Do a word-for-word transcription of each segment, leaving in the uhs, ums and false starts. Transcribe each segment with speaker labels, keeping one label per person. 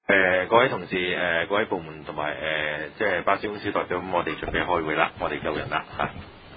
Speaker 1: 誒各位同事、誒各位部門同埋誒即係巴士公司代表，咁我哋準備開會啦，我哋夠人啦嚇。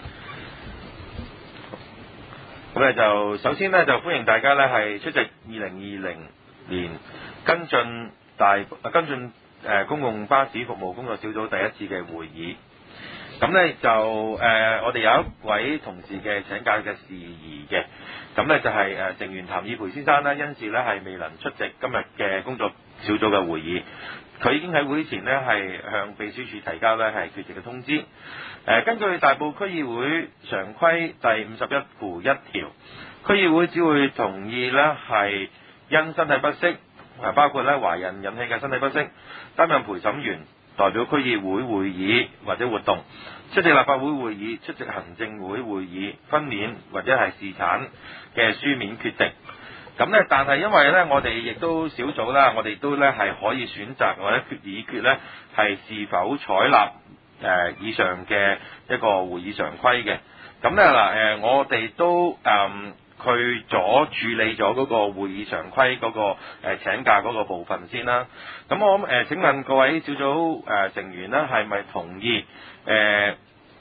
Speaker 1: 咁咧就首先咧就歡迎大家咧係出席二零二零年跟進大跟進誒公共巴士服務工作小組第一次嘅會議。咁咧就誒、呃、我哋有一位同事嘅請假嘅事宜嘅，咁咧就係誒成員譚以培先生咧，因事咧係未能出席今日嘅工作小組嘅會議。佢已經喺會前呢係向秘書處提交呢係缺席嘅通知。誒、呃、根據大埔區議會常規第五十一附一條，區議會只會同意呢係因身體不適，誒包括咧懷孕引起嘅身體不適，擔任陪審員，代表區議會會議或者活動，出席立法會會議、出席行政會會議、分娩或者係侍產嘅書面缺席。咁咧，但係因為咧，我哋亦都小組啦，我哋都咧係可以選擇或者決議決咧係是否採納誒、呃、以上嘅一個會議常規嘅。咁咧嗱誒，我哋都誒、嗯、去咗處理咗嗰個會議常規嗰、那個誒、呃、請假嗰個部分先啦。咁我誒、呃、請問各位小組誒、呃、成員咧係咪同意誒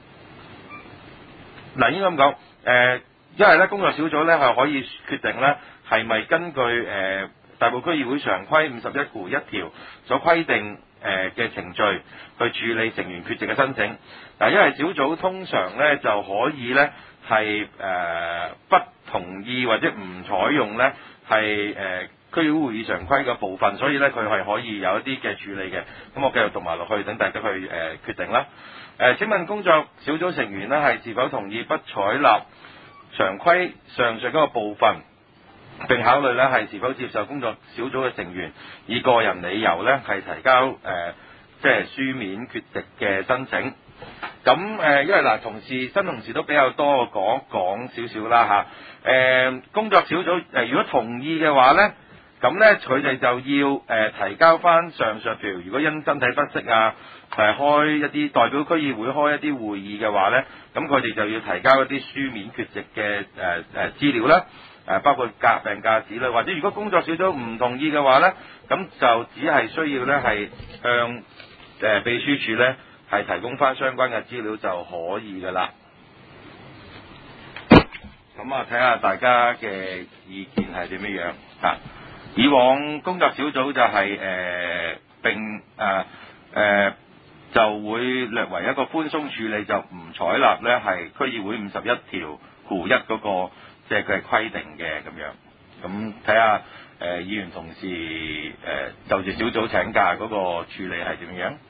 Speaker 1: 嗱、呃、應該咁講誒，因為咧工作小組咧係可以決定咧。係咪根據誒、呃、大埔區議會常規五十一附一條所規定誒嘅、呃、程序去處理成員缺席嘅申請？嗱，因為小組通常咧就可以咧係誒不同意或者唔採用咧係誒區議會會議常規嘅部分，所以咧佢係可以有一啲嘅處理嘅。咁我繼續讀埋落去，等大家去誒、呃、決定啦。誒、呃，請問工作小組成員咧係是否同意不採納常規上述嗰個部分？並考慮咧係是否接受工作小組嘅成員以個人理由咧係提交誒、呃、即係書面缺席嘅申請。咁誒、呃，因為嗱、呃、同事新同事都比較多講講少少啦嚇。誒、呃、工作小組誒、呃、如果同意嘅話咧，咁咧佢哋就要誒、呃、提交翻上述條，如果因身體不適啊，係開一啲代表區議會開一啲會議嘅話咧，咁佢哋就要提交一啲書面缺席嘅誒誒資料啦。誒包括假病假紙啦，或者如果工作小組唔同意嘅話咧，咁就只係需要咧係向誒、呃、秘書處咧係提供翻相關嘅資料就可以㗎啦。咁啊，睇下大家嘅意見係點樣樣啊？以往工作小組就係、是、誒、呃、並誒誒、呃呃、就會略為一個寬鬆處理，就唔採納咧係區議會五十一條附一嗰個。即係佢係規定嘅咁樣，咁睇下誒議員同事誒、呃、就住小組請假嗰個處理係點樣？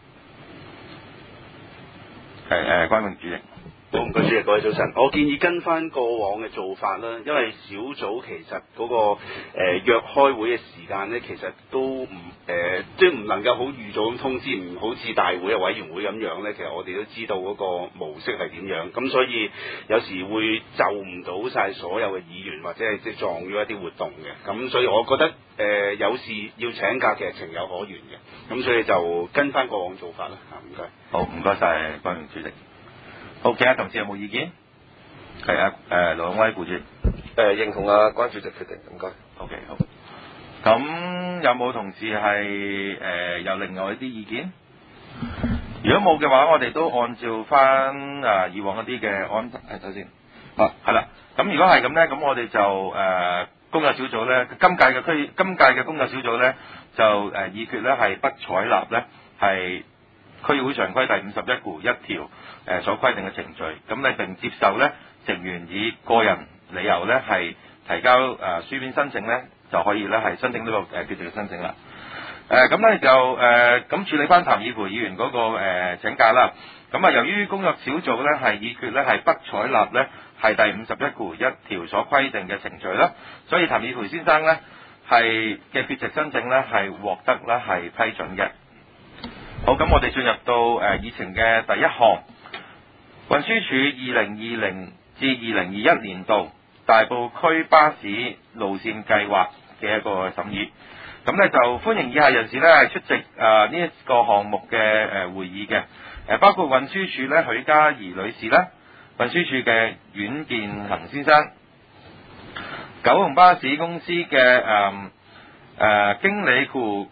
Speaker 1: 係誒關永主席。
Speaker 2: 好，唔該主席，各位早晨。我建議跟翻過往嘅做法啦，因為小組其實嗰、那個誒、呃、約開會嘅時間咧，其實都唔誒，即係唔能夠好預早咁通知，唔好似大會啊委員會咁樣咧。其實我哋都知道嗰個模式係點樣，咁所以有時會就唔到晒所有嘅議員，或者係即係撞咗一啲活動嘅。咁所以我覺得誒、呃、有事要請假，其實情有可原嘅。咁所以就跟翻過往做法啦。嚇，唔該。
Speaker 1: 好，唔該晒關永主席。好，其他同事有冇意見？係啊，誒盧永威顧主席。
Speaker 3: 誒認同啊關主席決定，唔該。
Speaker 1: OK， 好。咁有冇同事係誒、呃、有另外一啲意見？如果冇嘅話，我哋都按照翻啊以往一啲嘅安排。誒，首先，啊係啦。咁如果係咁咧，咁我哋就誒、呃、工作小組咧，今屆嘅區今屆嘅工作小組咧，就誒、呃、議決咧係不採納咧係區議會常規第五十一附一條。誒所規定嘅程序，咁咧並接受咧成員以個人理由咧係提交誒、呃、書面申請咧，就可以咧係申請呢、這個誒決定嘅申請啦。誒咁咧就誒咁、呃、處理翻譚以培議員嗰、那個誒、呃、請假啦。咁啊由於工作小組咧係議決咧係不採納咧係第五十一附一條所規定嘅程序啦，所以譚以培先生咧係嘅缺席申請咧係獲得咧係批准嘅。好，咁我哋進入到誒、呃、議程嘅第一項。運輸署二零二零至二零二一年度大埔區巴士路線計劃嘅一個審議，咁咧就歡迎以下人士咧係出席誒呢一個項目嘅誒會議嘅，誒包括運輸署咧許嘉怡女士啦，運輸署嘅阮建恒先生，九龍巴士公司嘅誒誒經理庫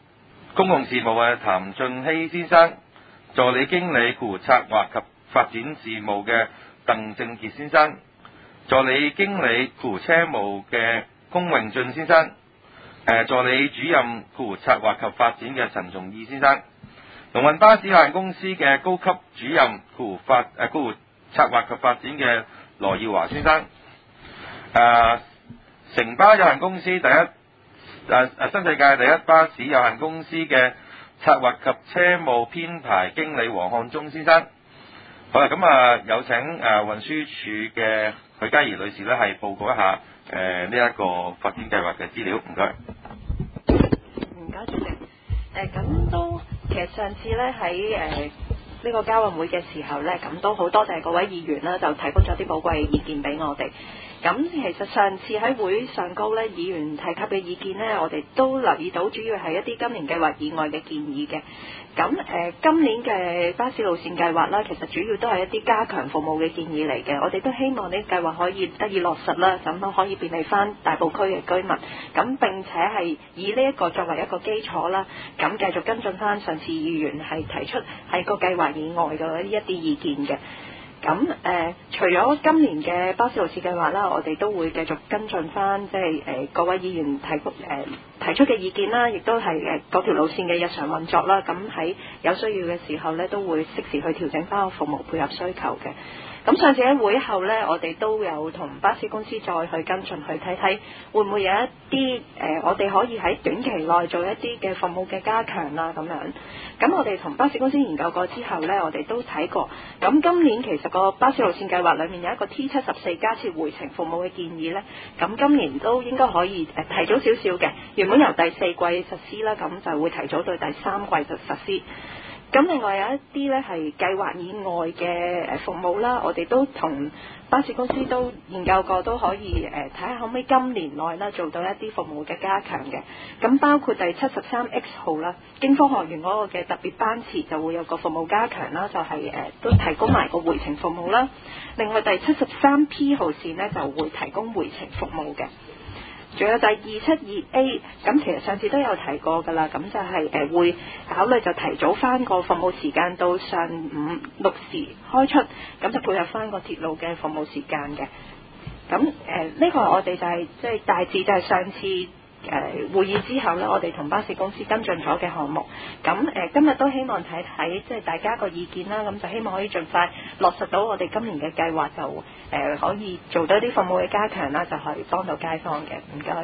Speaker 1: 公共事務嘅譚俊熙先生，助理經理括弧策劃及發展事務嘅鄧正傑先生，助理經理括弧車務嘅龔永俊先生，誒助理主任括弧策劃及發展嘅陳崇義先生，龍運巴士有限公司嘅高級主任括弧發誒括弧策劃及發展嘅羅耀華先生，誒城巴有限公司第一誒誒新世界第一巴士有限公司嘅策劃及車務編排經理黃漢忠先生。好啦，咁啊有請誒運輸署嘅許嘉怡女士咧，係報告一下誒呢一個發展計劃嘅資料，唔該。
Speaker 4: 唔該，主席。誒咁都其實上次咧喺誒呢個交運會嘅時候咧，咁都好多謝各位議員啦，就提供咗啲寶貴嘅意見俾我哋。咁其實上次喺會上高咧，議員提及嘅意見咧，我哋都留意到，主要係一啲今年計劃以外嘅建議嘅。咁誒、呃，今年嘅巴士路線計劃啦，其實主要都係一啲加強服務嘅建議嚟嘅。我哋都希望呢個計劃可以得以落實啦，咁都可以便利翻大埔區嘅居民。咁並且係以呢一個作為一個基礎啦，咁繼續跟進翻上次議員係提出喺個計劃以外嘅一啲意見嘅。咁誒、呃，除咗今年嘅巴士路線計劃啦，我哋都會繼續跟進翻，即係誒各位議員提出誒、呃、提出嘅意見啦，亦都係誒嗰條路線嘅日常運作啦。咁喺有需要嘅時候咧，都會適時去調整翻個服務配合需求嘅。咁上次喺會後咧，我哋都有同巴士公司再去跟進，去睇睇會唔會有一啲誒、呃，我哋可以喺短期內做一啲嘅服務嘅加強啦咁樣。咁我哋同巴士公司研究過之後咧，我哋都睇過。咁今年其實個巴士路線計劃裡面有一個 T 七十四加設回程服務嘅建議咧，咁今年都應該可以誒、呃、提早少少嘅。原本由第四季實施啦，咁就會提早到第三季就實施。咁另外有一啲咧係計劃以外嘅誒服務啦，我哋都同巴士公司都研究過，都可以誒睇下可唔可以今年內啦做到一啲服務嘅加強嘅。咁包括第七十三 X 號啦，經科學園嗰個嘅特別班次就會有個服務加強啦，就係、是、誒、呃、都提供埋個回程服務啦。另外第七十三 P 號線呢就會提供回程服務嘅。仲有第二七二 A， 咁其實上次都有提過㗎啦，咁就係誒會考慮就提早翻個服務時間到上午六時開出，咁就配合翻個鐵路嘅服務時間嘅。咁誒呢個我哋就係即係大致就係上次誒、呃、會議之後咧，我哋同巴士公司跟進咗嘅項目。咁誒、呃、今日都希望睇睇即係大家個意見啦，咁就希望可以盡快落實到我哋今年嘅計劃，就誒、呃、可以做到啲服務嘅加強啦，就可以幫到街坊嘅。唔該。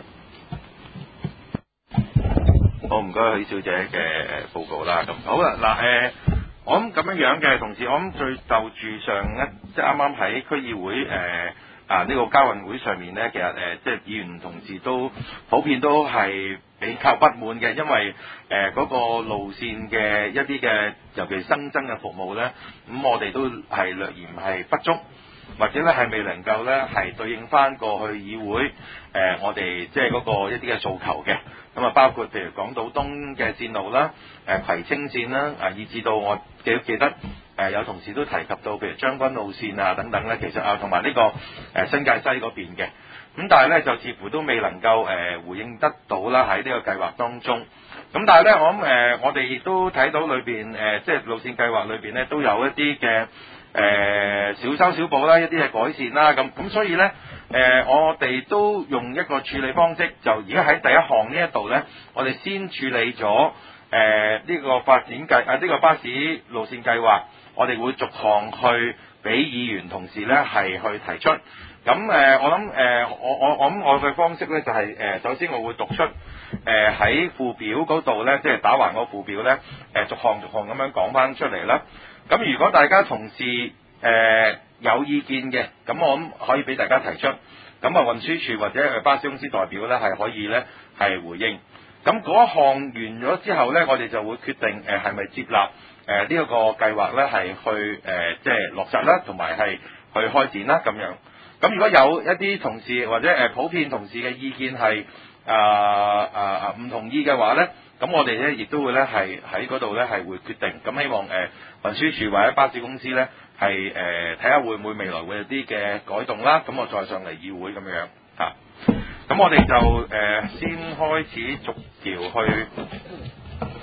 Speaker 1: 好，唔該許小姐嘅報告啦。咁好啦，嗱誒，我諗咁樣樣嘅同時，我諗最就住上一即係啱啱喺區議會誒。呃啊！呢、這個交運會上面呢，其實誒、呃，即係議員同事都普遍都係比較不滿嘅，因為誒嗰、呃那個路線嘅一啲嘅，尤其新增嘅服務呢，咁、嗯、我哋都係略嫌係不足，或者咧係未能夠呢係對應翻過去議會誒、呃、我哋即係嗰個一啲嘅訴求嘅。咁啊，包括譬如港島東嘅線路啦，誒、呃、葵青線啦，啊，以至到我記都記得。誒、呃、有同事都提及到，譬如將軍路線啊等等咧，其實啊同埋呢個誒、呃、新界西嗰邊嘅，咁但係咧就似乎都未能夠誒、呃、回應得到啦喺呢個計劃當中。咁但係咧我諗誒、呃、我哋亦都睇到裏邊誒即係路線計劃裏邊咧都有一啲嘅誒小修小補啦，一啲嘅改善啦，咁咁所以咧誒、呃、我哋都用一個處理方式，就而家喺第一項呢一度咧，我哋先處理咗誒呢個發展計啊呢、這個巴士路線計劃。我哋會逐項去俾議員同事咧係去提出，咁誒、呃、我諗誒、呃、我我我諗我嘅方式咧就係、是、誒、呃、首先我會讀出誒喺、呃、附表嗰度咧，即係打橫個附表咧誒、呃、逐項逐項咁樣講翻出嚟啦。咁如果大家同事誒、呃、有意見嘅，咁我諗可以俾大家提出，咁啊運輸署或者巴士公司代表咧係可以咧係回應。咁嗰一項完咗之後咧，我哋就會決定誒係咪接納。誒、呃這個、呢一個計劃咧係去誒、呃、即係落實啦，同埋係去開展啦咁樣。咁如果有一啲同事或者誒、呃、普遍同事嘅意見係啊啊啊唔同意嘅話咧，咁我哋咧亦都會咧係喺嗰度咧係會決定。咁希望誒、呃、運輸署或者巴士公司咧係誒睇下會唔會未來會有啲嘅改動啦。咁我再上嚟議會咁樣嚇。咁、啊、我哋就誒、呃、先開始逐條去。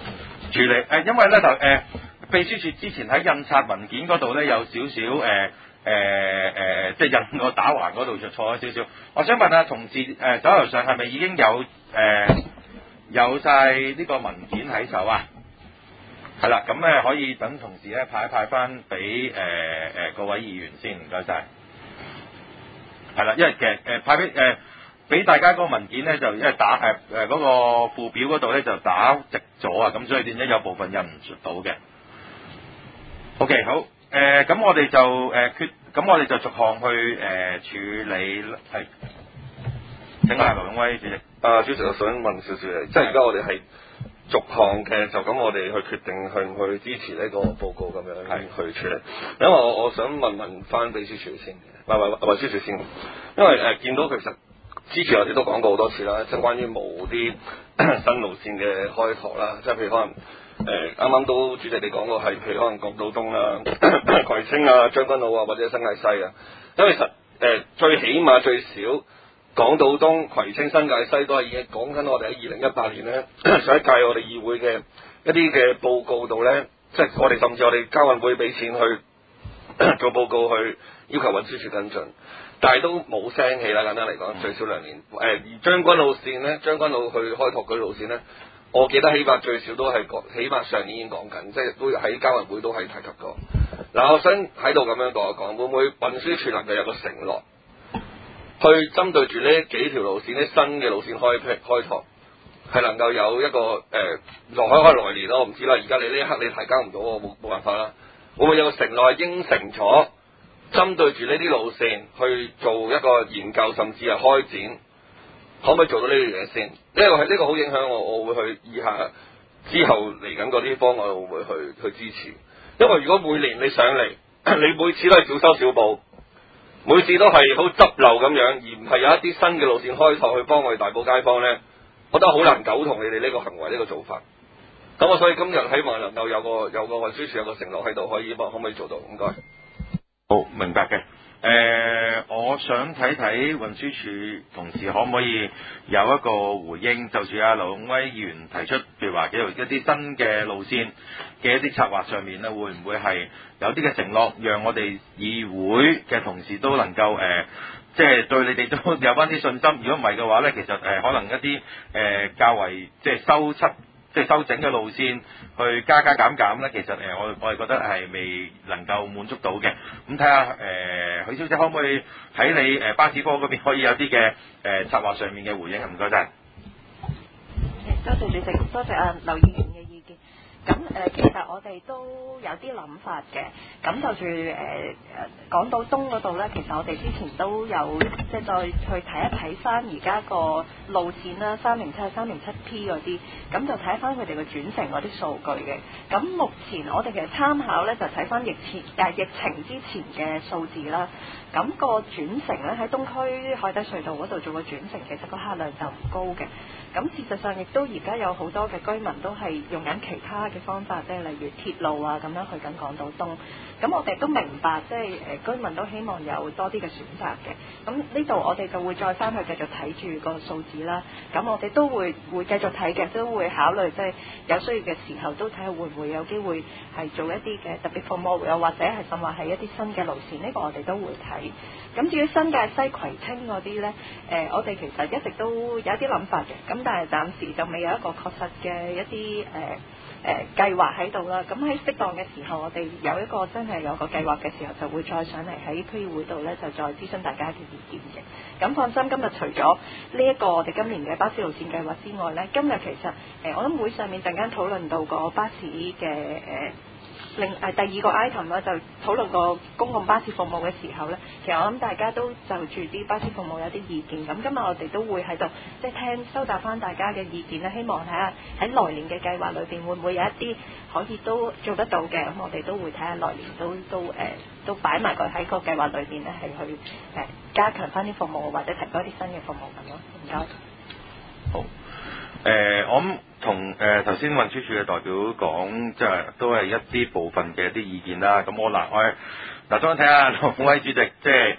Speaker 1: 處理誒、呃，因為咧就誒秘書處之前喺印刷文件嗰度咧有少少誒誒誒，即係印個打橫嗰度就錯咗少少。我想問下同事誒、呃、手頭上係咪已經有誒、呃、有晒呢個文件喺手啊？係啦，咁咧可以等同事咧派一派翻俾誒誒各位議員先，唔該晒。係啦，因為其實誒、呃、派俾誒俾大家嗰個文件咧，就因為打誒誒嗰個附表嗰度咧就打直咗啊，咁所以變咗有部分印唔到嘅。OK， 好誒，咁、呃、我哋就誒決，咁、呃、我哋就逐項去誒、呃、處理係。請下劉永威主席。
Speaker 3: 啊，主席，我想問少少嘢，即係而家我哋係逐項嘅，就咁我哋去決定去唔去支持呢個報告咁樣去處理。因為我我想問問翻秘書處先，唔係唔係秘書處先，因為誒、呃、見到其實之前我哋都講過好多次啦，即係關於冇啲新路線嘅開拓啦，即係譬如可能誒啱啱都主席你講過係，譬如可能港島東啊、葵青啊、將軍澳啊或者新界西啊，因為其實誒、呃、最起碼最少。港島東、葵青、新界西都係已經講緊，我哋喺二零一八年咧上一屆我哋議會嘅一啲嘅報告度咧，即係我哋甚至我哋交運會俾錢去做報告去要求運輸署跟進，但係都冇聲氣啦。簡單嚟講，最少兩年。誒、呃、而將軍澳線咧，將軍澳去開拓嗰啲路線咧，我記得起碼最少都係講，起碼上年已經講緊，即係都喺交運會都係提及過。嗱，我想喺度咁樣講一講，會唔會運輸署能夠有個承諾？去針對住呢幾條路線，呢新嘅路線開開拓，係能夠有一個誒，來開開來年咯，我唔知啦。而家你呢一刻你提交唔到，我冇冇辦法啦。會唔會有個承諾係應承咗，針對住呢啲路線去做一個研究，甚至係開展，可唔可以做到呢樣嘢先？呢個係呢個好影響我，我會去以下之後嚟緊嗰啲方案，我會唔會去去支持？因為如果每年你上嚟，你每次都係小修小補。每次都係好執漏咁樣，而唔係有一啲新嘅路線開拓去幫我哋大埔街坊呢，我覺得好難苟同你哋呢個行為呢、呢個做法。咁我所以今日希望能夠有個有個運輸署有個承諾喺度，可以可唔可以做到？唔該。
Speaker 1: 好，明白嘅。誒、呃，我想睇睇運輸署同事可唔可以有一個回應，就算阿劉永威議員提出，譬如話幾條一啲新嘅路線嘅一啲策劃上面咧，會唔會係有啲嘅承諾，讓我哋議會嘅同事都能夠誒、呃，即係對你哋都有翻啲信心。如果唔係嘅話咧，其實誒、呃、可能一啲誒、呃、較為即係修葺。即係修整嘅路線去加加減減咧，其實誒、呃、我我係覺得係未能夠滿足到嘅。咁睇下誒許小姐可唔可以喺你誒、呃、巴士科嗰邊可以有啲嘅誒策劃上面嘅回應？唔該晒。
Speaker 4: 多謝主席，多謝阿劉議員嘅意見。咁誒、呃，其實我哋都有啲諗法嘅。咁就住誒誒港島東嗰度咧，其實我哋之前都有即係再去睇一睇翻而家個路線啦，三零七、三零七 P 嗰啲，咁就睇翻佢哋嘅轉乘嗰啲數據嘅。咁目前我哋其實參考咧就睇翻疫前誒疫情之前嘅數字啦。咁、那個轉乘咧喺東區海底隧道嗰度做個轉乘，其實個客量就唔高嘅。咁事實上亦都而家有好多嘅居民都係用緊其他嘅方法，即係例如鐵路啊咁樣去緊港島東。咁我哋都明白，即係誒居民都希望有多啲嘅選擇嘅。咁呢度我哋就會再翻去繼續睇住個數字啦。咁我哋都會會繼續睇嘅，都會考慮即係有需要嘅時候，都睇下會唔會有機會係做一啲嘅特別服務，又或者係甚至係一啲新嘅路線。呢個我哋都會睇。咁至於新界西葵青嗰啲呢，誒、呃、我哋其實一直都有一啲諗法嘅，咁但係暫時就未有一個確實嘅一啲誒誒計劃喺度啦。咁喺適當嘅時候，我哋有一個真係有個計劃嘅時候，就會再上嚟喺區議會度呢，就再諮詢大家嘅意見嘅。咁放心，今日除咗呢一個我哋今年嘅巴士路線計劃之外呢，今日其實誒、呃、我諗會上面陣間討論到個巴士嘅誒。呃另誒、呃、第二個 item 咧，就討論個公共巴士服務嘅時候咧，其實我諗大家都就住啲巴士服務有啲意見，咁今日我哋都會喺度即係聽收集翻大家嘅意見咧，希望睇下喺來年嘅計劃裏邊會唔會有一啲可以都做得到嘅，咁我哋都會睇下來年都都誒、呃、都擺埋佢喺個計劃裏邊咧，係去誒、呃、加強翻啲服務或者提供一啲新嘅服務咁咯。唔該。
Speaker 1: 好。誒、呃，我諗同誒頭先運輸署嘅代表講，即係都係一啲部分嘅一啲意見啦。咁我嗱，我嗱，想睇下劉永威主席，即係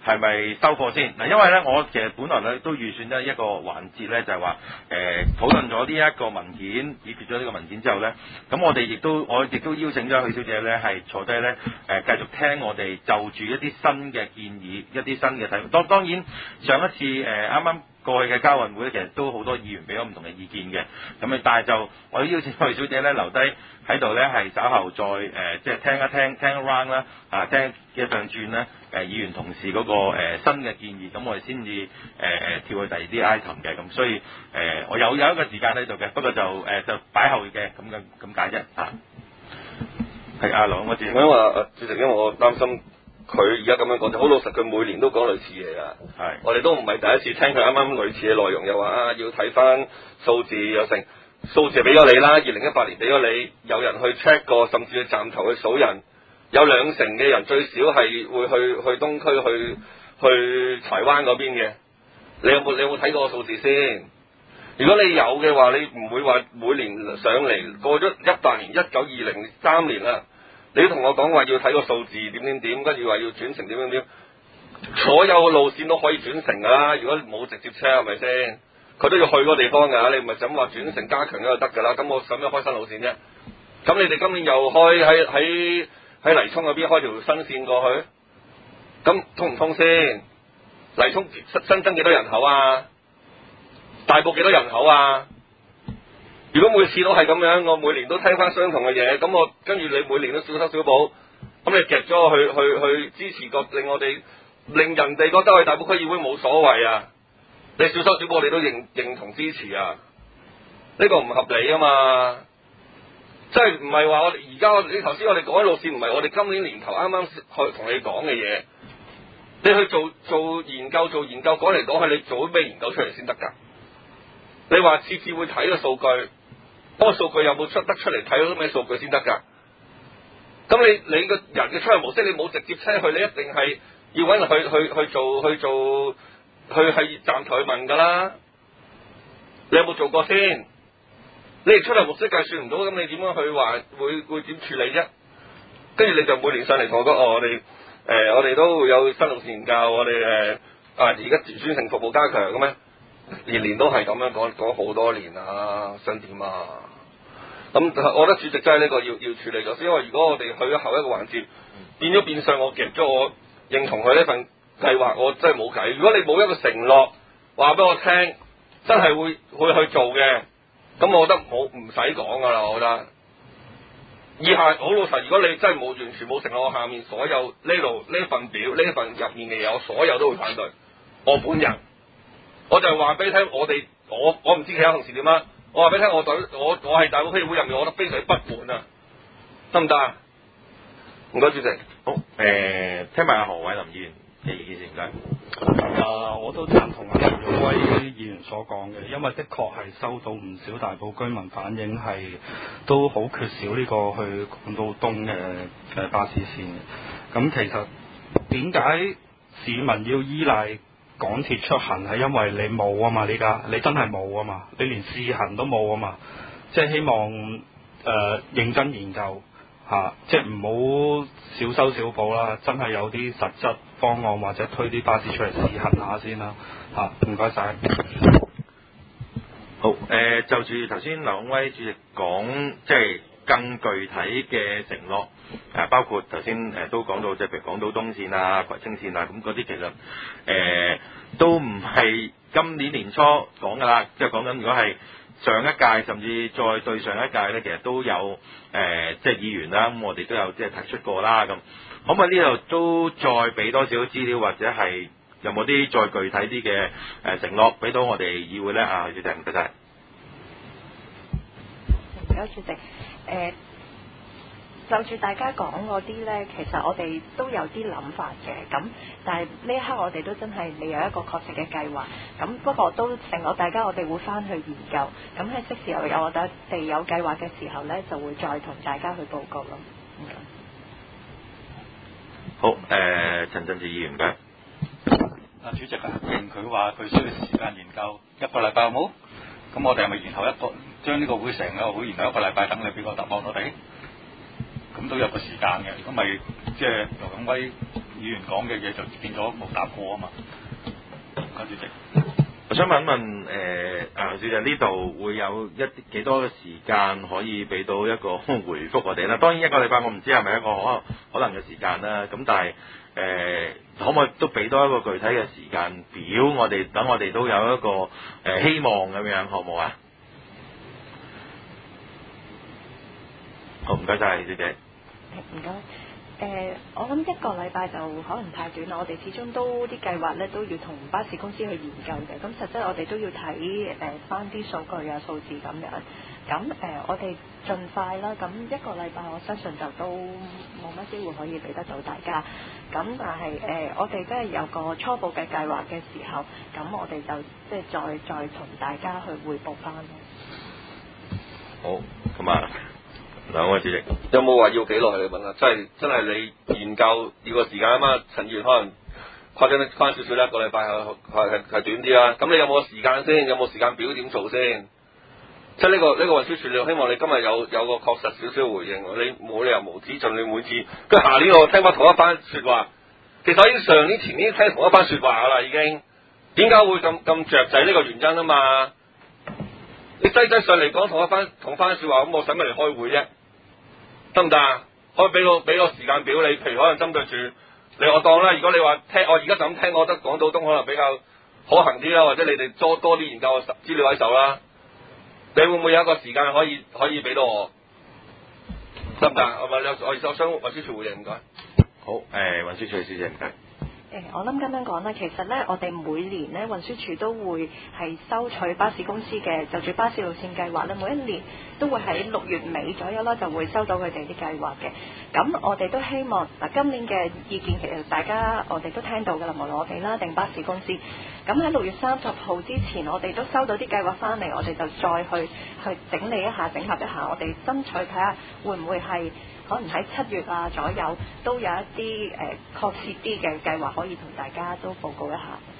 Speaker 1: 係咪收貨先？嗱，因為咧，我其實本來咧都預算咗一個環節咧，就係話誒討論咗呢一個文件，議決咗呢個文件之後咧，咁我哋亦都我亦都邀請咗許小姐咧係坐低咧誒繼續聽我哋就住一啲新嘅建議，一啲新嘅睇法。當當然上一次誒啱啱過去嘅交運會咧，其實都好多議員俾咗唔同嘅意見嘅，咁啊，但係就我邀請許小姐咧留低喺度咧，係稍後再誒、呃、即係聽一聽聽一 round 啦，啊聽一上轉咧誒議員同事嗰、那個、呃、新嘅建議，咁我哋先至誒誒跳去第二啲 item 嘅，咁所以誒、呃、我有有一個時間喺度嘅，不過就誒、呃、就擺後嘅咁嘅咁解啫嚇。係阿羅，我自己
Speaker 3: 因為話主席，因為我擔心佢而家咁樣講，就好老實，佢每年都講類似嘢㗎。
Speaker 1: 係，
Speaker 3: 我哋都唔係第一次聽佢啱啱類似嘅內容，又話啊要睇翻數字有成。數字俾咗你啦，二零一八年俾咗你，有人去 check 過，甚至去站頭去數人，有兩成嘅人最少係會去去東區去去柴灣嗰邊嘅。你有冇你有冇睇過個數字先？如果你有嘅話，你唔會話每年上嚟過咗一八年、一九、二零三年啦，你都同我講話要睇個數字點點點，跟住話要轉成點點點，所有路線都可以轉成㗎啦。如果冇直接車係咪先？佢都要去嗰個地方㗎，你唔係就咁話轉成加強咗就得㗎啦。咁我使乜開新路線啫？咁你哋今年又開喺喺喺泥涌嗰邊開條新線過去，咁通唔通先？泥涌新新增幾多人口啊？大埔幾多人口啊？如果每次都係咁樣，我每年都聽翻相同嘅嘢，咁我跟住你每年都小修小補，咁你夾咗我去去去支持個令我哋令人哋覺得去大埔區議會冇所謂啊！你小修小補，你都認認同支持啊？呢個唔合理啊嘛！即係唔係話我哋而家你頭先我哋講嘅路線唔係我哋今年年頭啱啱去同你講嘅嘢，你去做做研究做研究講嚟講去，你做咩研究出嚟先得㗎？你話次次會睇個數據，嗰個數據有冇出得出嚟睇到啲咩數據先得㗎？咁你你個人嘅出入模式，你冇直接車去，你一定係要揾人去去去做去做。去係站台去問㗎啦，你有冇做過先？你哋出嚟目式計算唔到，咁你點樣去話會會點處理啫？跟住你就每年上嚟同我講，哦，我哋誒、呃、我哋都會有新路線研究，我哋誒啊而家轉乘服務加強嘅咩？年年都係咁樣講講好多年啦，想點啊？咁我覺得主席真係呢個要要處理咗先，因為如果我哋去咗後一個環節，變咗變相我夾咗我認同佢呢份計劃，我真係冇計。如果你冇一個承諾話俾我聽，真係會會去做嘅，咁我覺得冇唔使講噶啦。我覺得以下好老實，如果你真係冇完全冇承諾，我下面所有呢度呢份表呢份入面嘅嘢，我所有都會反對。我本人，我就係話俾你聽，我哋我我唔知其他同事點啊。我話俾你聽，我對我我係大埔區議會入面，我覺得非常之不滿啊，得唔得啊？唔該，主席。
Speaker 1: 好，誒、呃，聽埋阿何偉林議員嘅意見先，唔該。
Speaker 5: 啊，我都贊同阿陳勇威議員所講嘅，因為的確係收到唔少大埔居民反映係都好缺少呢個去港島東嘅誒巴士線。咁其實點解市民要依賴港鐵出行，係因為你冇啊嘛？呢家你真係冇啊嘛？你連試行都冇啊嘛？即係希望誒、呃、認真研究嚇、啊，即係唔好小修小補啦，真係有啲實質方案或者推啲巴士出嚟試行下先啦嚇。唔該晒。
Speaker 1: 好，誒、呃、就住頭先劉永威主席講，即係更具體嘅承諾，誒、呃、包括頭先誒都講到，即係譬如港島東線啊、葵青線啊，咁嗰啲其實誒、呃、都唔係今年年初講㗎啦，即係講緊如果係上一屆甚至再對上一屆咧，其實都有誒、呃、即係議員啦，咁我哋都有即係提出過啦，咁可唔可以呢度都再俾多少資料，或者係有冇啲再具體啲嘅誒承諾俾到我哋議會咧？啊，主席唔該晒。
Speaker 4: 唔該，主席。誒、呃，就住大家講嗰啲咧，其實我哋都有啲諗法嘅。咁，但係呢一刻我哋都真係未有一個確實嘅計劃。咁不過都承諾大家，我哋會翻去研究。咁喺即時候有我哋有計劃嘅時候咧，就會再同大家去報告咯。嗯、
Speaker 1: 好，誒、呃，陳振志議員嘅。
Speaker 6: 啊，主席啊，既然佢話佢需要時間研究一個禮拜，好冇？咁我哋係咪延後一個將呢個會成個會延後一個禮拜，等你俾個答案我哋？咁都有個時間嘅，如果咪即係劉永威議員講嘅嘢就變咗冇答過啊嘛。唔該主席。
Speaker 1: 我想問一問誒啊小姐，呢度會有一啲幾多嘅時間可以俾到一個回覆我哋啦？當然一個禮拜我唔知係咪一個可可能嘅時間啦。咁但係誒、呃、可唔可以都俾多一個具體嘅時間表我哋，等我哋都有一個誒、呃、希望咁樣，好唔好啊？好，唔該晒，小姐。
Speaker 4: 唔該。誒、呃，我諗一個禮拜就可能太短啦。我哋始終都啲計劃咧都要同巴士公司去研究嘅。咁實質我哋都要睇誒翻啲數據啊、數字咁樣。咁誒、呃，我哋盡快啦。咁一個禮拜我相信就都冇乜機會可以俾得到大家。咁但係誒、呃，我哋真係有個初步嘅計劃嘅時候，咁我哋就即係再再同大家去彙報翻咯。
Speaker 1: 好，咁啊。兩位主席，
Speaker 3: 有冇話要幾耐你問啊？即係真係你研究要個時間啊嘛？陳議員可能誇張得翻少少啦，一個禮拜係係係短啲啦。咁你有冇時間先？有冇時間表點做先？即係呢個呢、呢個運輸署，你希望你今日有有個確實少少回應。你冇理由無止盡，你每次跟住下年我聽翻同一番説話。其實我已經上年前年聽同一番説話噶啦，已經點解會咁咁著就係呢個原因啊嘛？你擠擠上嚟講同一番同番説話，咁我使乜嚟開會啫？得唔得啊？可以俾個俾個時間表你，譬如可能針對住你我當啦。如果你話聽，我而家就咁聽，我覺得港島東可能比較可行啲啦，或者你哋多多啲研究資料喺手啦。你會唔會有一個時間可以可以俾到我？得唔得？我我我想運輸署回應，唔該。
Speaker 1: 好，誒、呃、運輸署小姐唔該。
Speaker 4: 誒，我諗咁樣講啦，其實咧，我哋每年咧運輸署都會係收取巴士公司嘅就住巴士路線計劃咧，每一年都會喺六月尾左右啦，就會收到佢哋啲計劃嘅。咁我哋都希望嗱，今年嘅意見其實大家我哋都聽到㗎啦，無論我哋啦定巴士公司。咁喺六月三十號之前，我哋都收到啲計劃翻嚟，我哋就再去去整理一下、整合一下，我哋爭取睇下會唔會係可能喺七月啊左右都有一啲誒、呃、確切啲嘅計劃可以同大家都報告一下。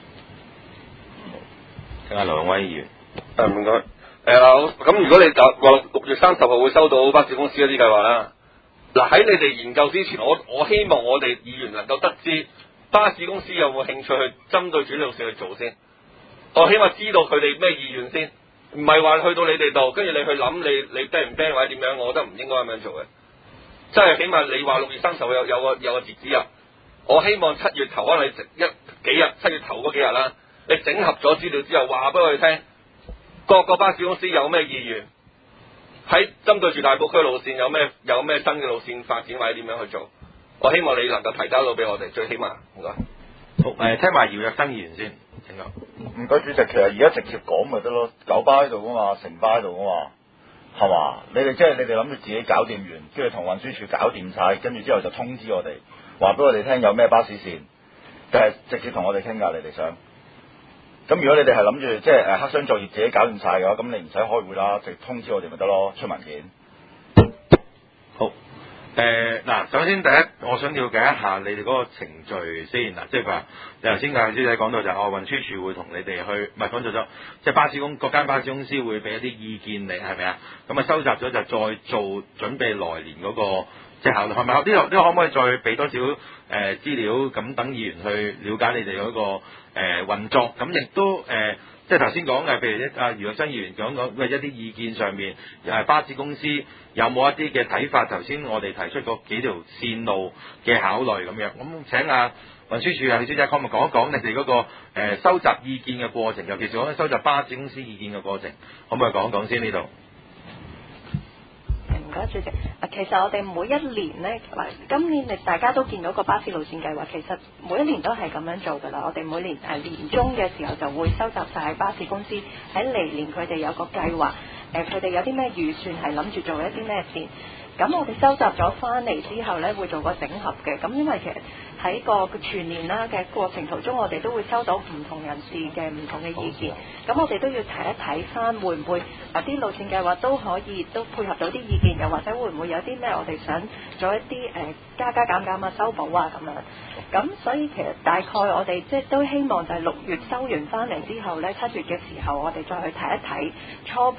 Speaker 1: 聽下兩位議員。
Speaker 3: 誒唔該。誒、呃、咁如果你就話六月三十號會收到巴士公司一啲計劃啦，嗱喺你哋研究之前，我我希望我哋議員能夠得知巴士公司有冇興趣去針對主路線去做先。我希望知道佢哋咩意願先，唔係話去到你哋度，跟住你去諗你你 ban 唔 ban 或者點樣，我覺得唔應該咁樣做嘅。即係起碼你話六月三十號有有個有個截止日，我希望七月頭可能你一幾日七月頭嗰幾日啦，你整合咗資料之後話俾我哋聽，各個巴士公司有咩意願，喺針對住大埔區路線有咩有咩新嘅路線發展或者點樣去做，我希望你能夠提交到俾我哋，最起碼唔該。
Speaker 1: 好，誒聽埋姚若生議員先，請講。
Speaker 7: 唔該主席，其實而家直接講咪得咯，九巴喺度噶嘛，城巴喺度噶嘛，係嘛？你哋即係你哋諗住自己搞掂完，跟住同運輸署搞掂晒，跟住之後就通知我哋，話俾我哋聽有咩巴士線，定係直接同我哋傾㗎？你哋想？咁如果你哋係諗住即係誒黑箱作業自己搞掂晒嘅話，咁你唔使開會啦，直接通知我哋咪得咯，出文件。
Speaker 1: 好。誒嗱、呃，首先第一，我想了解一下你哋嗰個程序先嗱，即係話你頭先阿小姐講到就係、是、哦運輸署會同你哋去，唔係講錯咗，即係巴士公各間巴士公司會俾一啲意見你係咪啊？咁啊收集咗就再做準備來年嗰、那個即係考慮係咪？呢度呢個可唔可以再俾多少誒、呃、資料咁等議員去了解你哋嗰、那個誒、呃、運作？咁亦都誒。呃即係頭先講嘅，譬如一啊姚若生議員講講嘅一啲意見上面，誒巴士公司有冇一啲嘅睇法？頭先我哋提出過幾條線路嘅考慮咁樣，咁請阿運輸署啊李小姐可唔可以講一講你哋嗰、那個、呃、收集意見嘅過程，尤其是講收集巴士公司意見嘅過程，可唔可以講一講先呢度？
Speaker 4: 唔該，主席。其實我哋每一年呢，嗱，今年你大家都見到個巴士路線計劃，其實每一年都係咁樣做㗎啦。我哋每年誒年中嘅時候就會收集晒巴士公司喺嚟年佢哋有個計劃，誒佢哋有啲咩預算係諗住做一啲咩線。咁我哋收集咗翻嚟之後呢，會做個整合嘅。咁因為其實喺個全年啦嘅過程途中，我哋都會收到唔同人士嘅唔同嘅意見。咁我哋都要睇一睇翻，會唔會有啲路線計劃都可以都配合到啲意見，又或者會唔會有啲咩我哋想做一啲誒、呃、加加減減啊、修補啊咁樣。咁所以其實大概我哋即係都希望就係六月收完翻嚟之後呢，七月嘅時候我哋再去睇一睇初步會唔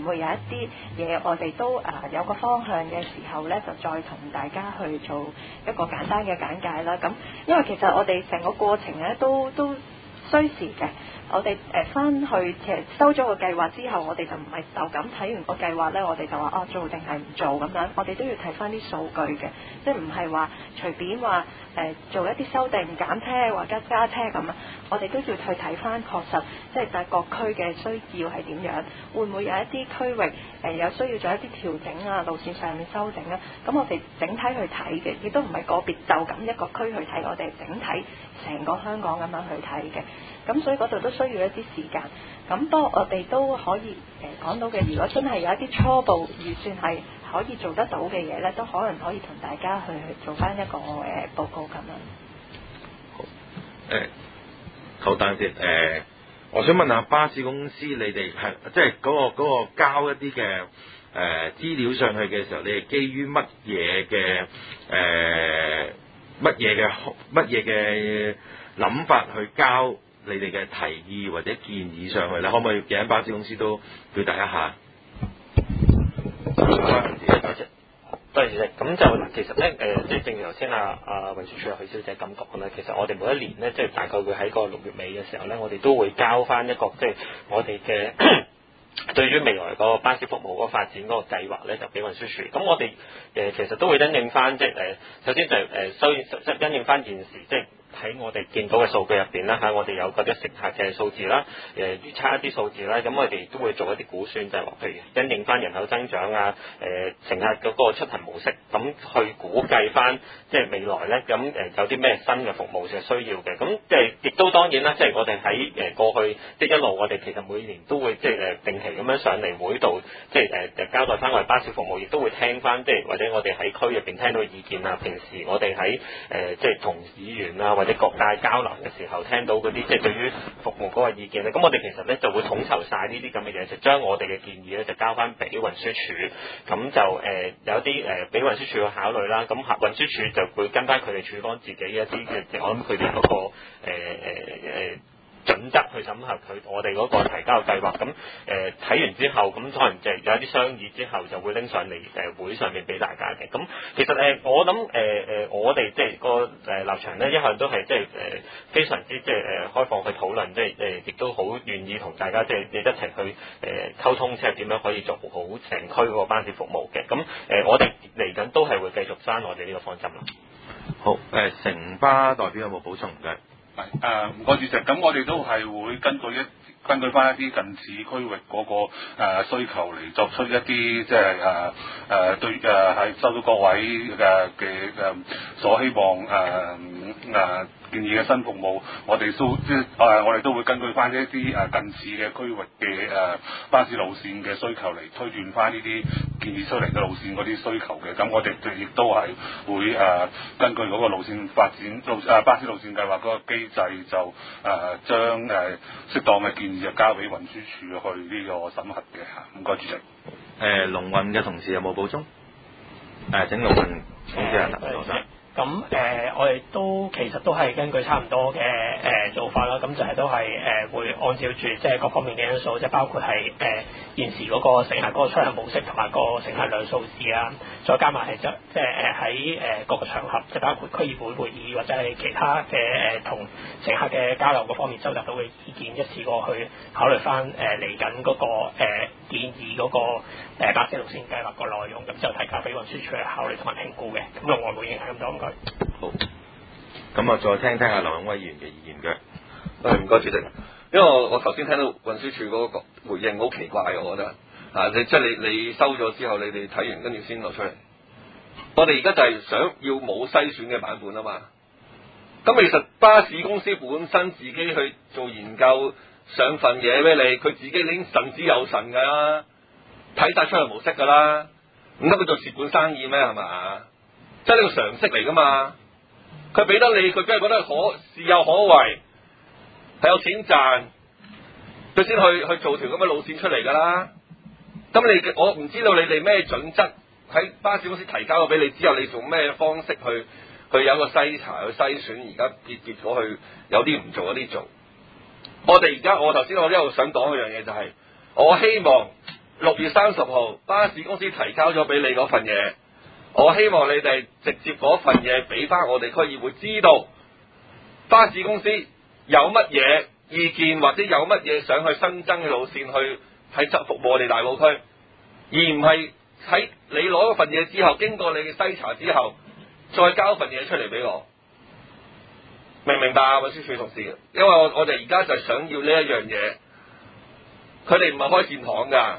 Speaker 4: 會有一啲嘢我哋都啊、呃、有個方向嘅時候咧，就再同大家去做一個簡單嘅簡介啦。咁因為其實我哋成個過程咧都都需時嘅。我哋誒翻去其實收咗個計劃之後，我哋就唔係就咁睇完個計劃咧，我哋就話哦做定係唔做咁樣，我哋都要睇翻啲數據嘅，即係唔係話隨便話誒、呃、做一啲修訂減車或者加車咁啊，我哋都要去睇翻確實，即係但各區嘅需要係點樣，會唔會有一啲區域誒、呃、有需要做一啲調整啊，路線上面修整啊，咁我哋整體去睇嘅，亦都唔係個別就咁一個區去睇，我哋整體成個香港咁樣去睇嘅。咁所以嗰度都需要一啲時間。咁當我哋都可以誒、呃、講到嘅，如果真係有一啲初步預算係可以做得到嘅嘢咧，都可能可以同大家去去做翻一個誒、呃、報告咁樣。
Speaker 1: 好誒，好等陣先誒，我想問下巴士公司，你哋係即係嗰個嗰個交一啲嘅誒資料上去嘅時候，你係基於乜嘢嘅誒乜嘢嘅乜嘢嘅諗法去交你哋嘅提議或者建議上去咧？可唔可以幾間巴士公司都表達一下？
Speaker 8: 多謝，多謝主席。咁就嗱，其實咧誒，即係正如頭先啊啊運輸署許小姐咁講咧，其實我哋每一年咧，即係大概會喺個六月尾嘅時候咧，我哋都會交翻一個即係我哋嘅對於未來嗰個巴士服務嗰個發展嗰個計劃咧，就俾運輸署。咁我哋誒、呃、其實都會因應翻即係誒，首先就係誒收即係因應翻現時即係。喺我哋見到嘅數據入邊啦，嚇我哋有嗰啲乘客嘅數字啦，誒、呃、預測一啲數字啦，咁我哋都會做一啲估算，就係、是、話譬如因應翻人口增長啊，誒、呃、乘客嗰個出行模式，咁去估計翻即係未來咧，咁誒、呃、有啲咩新嘅服務嘅需要嘅，咁即係亦都當然啦，即係我哋喺誒過去即係一路我哋其實每年都會即係誒定期咁樣上嚟會度，即係誒誒交代翻我哋巴士服務，亦都會聽翻即係或者我哋喺區入邊聽到嘅意見啊，平時我哋喺誒即係同議員啊或者各界交流嘅時候聽到嗰啲即係對於服務嗰個意見咧，咁我哋其實咧就會統籌晒呢啲咁嘅嘢，就將我哋嘅建議咧就交翻俾運輸署，咁就誒、呃、有啲誒俾運輸署去考慮啦，咁運輸署就會跟翻佢哋署方自己一啲嘅，我諗佢哋嗰個誒誒誒。呃呃準則去審核佢我哋嗰個提交嘅計劃，咁誒睇完之後，咁可能就有一啲商議之後，就會拎上嚟誒、呃、會上面俾大家嘅。咁其實誒、呃、我諗誒誒我哋即係個誒立場咧，一向都係即係誒非常之即係誒開放去討論，即係誒亦都好願意同大家即係一齊去誒、呃、溝通，即係點樣可以做好成區嗰個巴士服務嘅。咁誒、呃、我哋嚟緊都係會繼續翻我哋呢個方針啦。
Speaker 1: 好誒、呃，城巴代表有冇補充嘅？
Speaker 9: 誒唔該主席，咁我哋都係會根據一根據翻一啲近市區域嗰、那個、呃、需求嚟作出一啲即係誒誒對誒係收到各位嘅嘅誒所希望誒誒、呃呃、建議嘅新服務，我哋都即係誒我哋都會根據翻一啲誒近市嘅區域嘅誒、呃、巴士路線嘅需求嚟推斷翻呢啲建議出嚟嘅路線嗰啲需求嘅，咁我哋亦都係會誒、呃、根據嗰個路線發展路誒、呃、巴士路線計劃嗰個機制就誒、呃、將誒、呃、適當嘅建議就交俾運輸署去呢個審核嘅嚇。唔該主席。
Speaker 1: 誒龍運嘅同事有冇補充？誒、呃、請龍運公司啊，劉生。
Speaker 10: 咁誒、呃，我哋都其實都係根據差唔多嘅誒、呃、做法啦。咁就係都係誒、呃、會按照住即係各方面嘅因素，即係包括係誒、呃、現時嗰個乘客嗰個出行模式同埋個乘客量數字啊，再加埋係即即係誒喺誒各個場合，即係包括區議會會議或者係其他嘅誒同乘客嘅交流嗰方面收集到嘅意見，一次過去考慮翻誒嚟緊嗰個、呃、建議嗰、那個誒、呃、巴士路線計劃個內容，咁就提交俾運輸署去考慮同埋評估嘅。咁龍運回應係咁多。
Speaker 1: 好，咁啊，再聽聽下劉永威議員嘅意見嘅。
Speaker 3: 誒，唔該主席，因為我我頭先聽到運輸署嗰個回應好奇怪嘅，我覺得啊，你即係你你收咗之後，你哋睇完跟住先落出嚟。我哋而家就係想要冇篩選嘅版本啊嘛。咁其實巴士公司本身自己去做研究，上份嘢俾你，佢自己已經神之有神㗎啦，睇晒出嚟模式㗎啦，唔得佢做蝕本生意咩係嘛？即係呢個常識嚟噶嘛，佢俾得你，佢梗係覺得可事有可為，係有錢賺，佢先去去做條咁嘅路線出嚟噶啦。咁你我唔知道你哋咩準則喺巴士公司提交咗俾你之後，你做咩方式去去有一個篩查去篩選，而家結結果去有啲唔做，有啲做。我哋而家我頭先我一路想講一樣嘢就係、是，我希望六月三十號巴士公司提交咗俾你嗰份嘢，我希望你哋直接嗰份嘢俾翻我哋區議會知道，巴士公司有乜嘢意見或者有乜嘢想去新增嘅路線去喺執服務我哋大埔區，而唔係喺你攞嗰份嘢之後，經過你嘅篩查之後，再交份嘢出嚟俾我，明唔明白啊？運輸署同事，因為我我哋而家就想要呢一樣嘢，佢哋唔係開善堂㗎，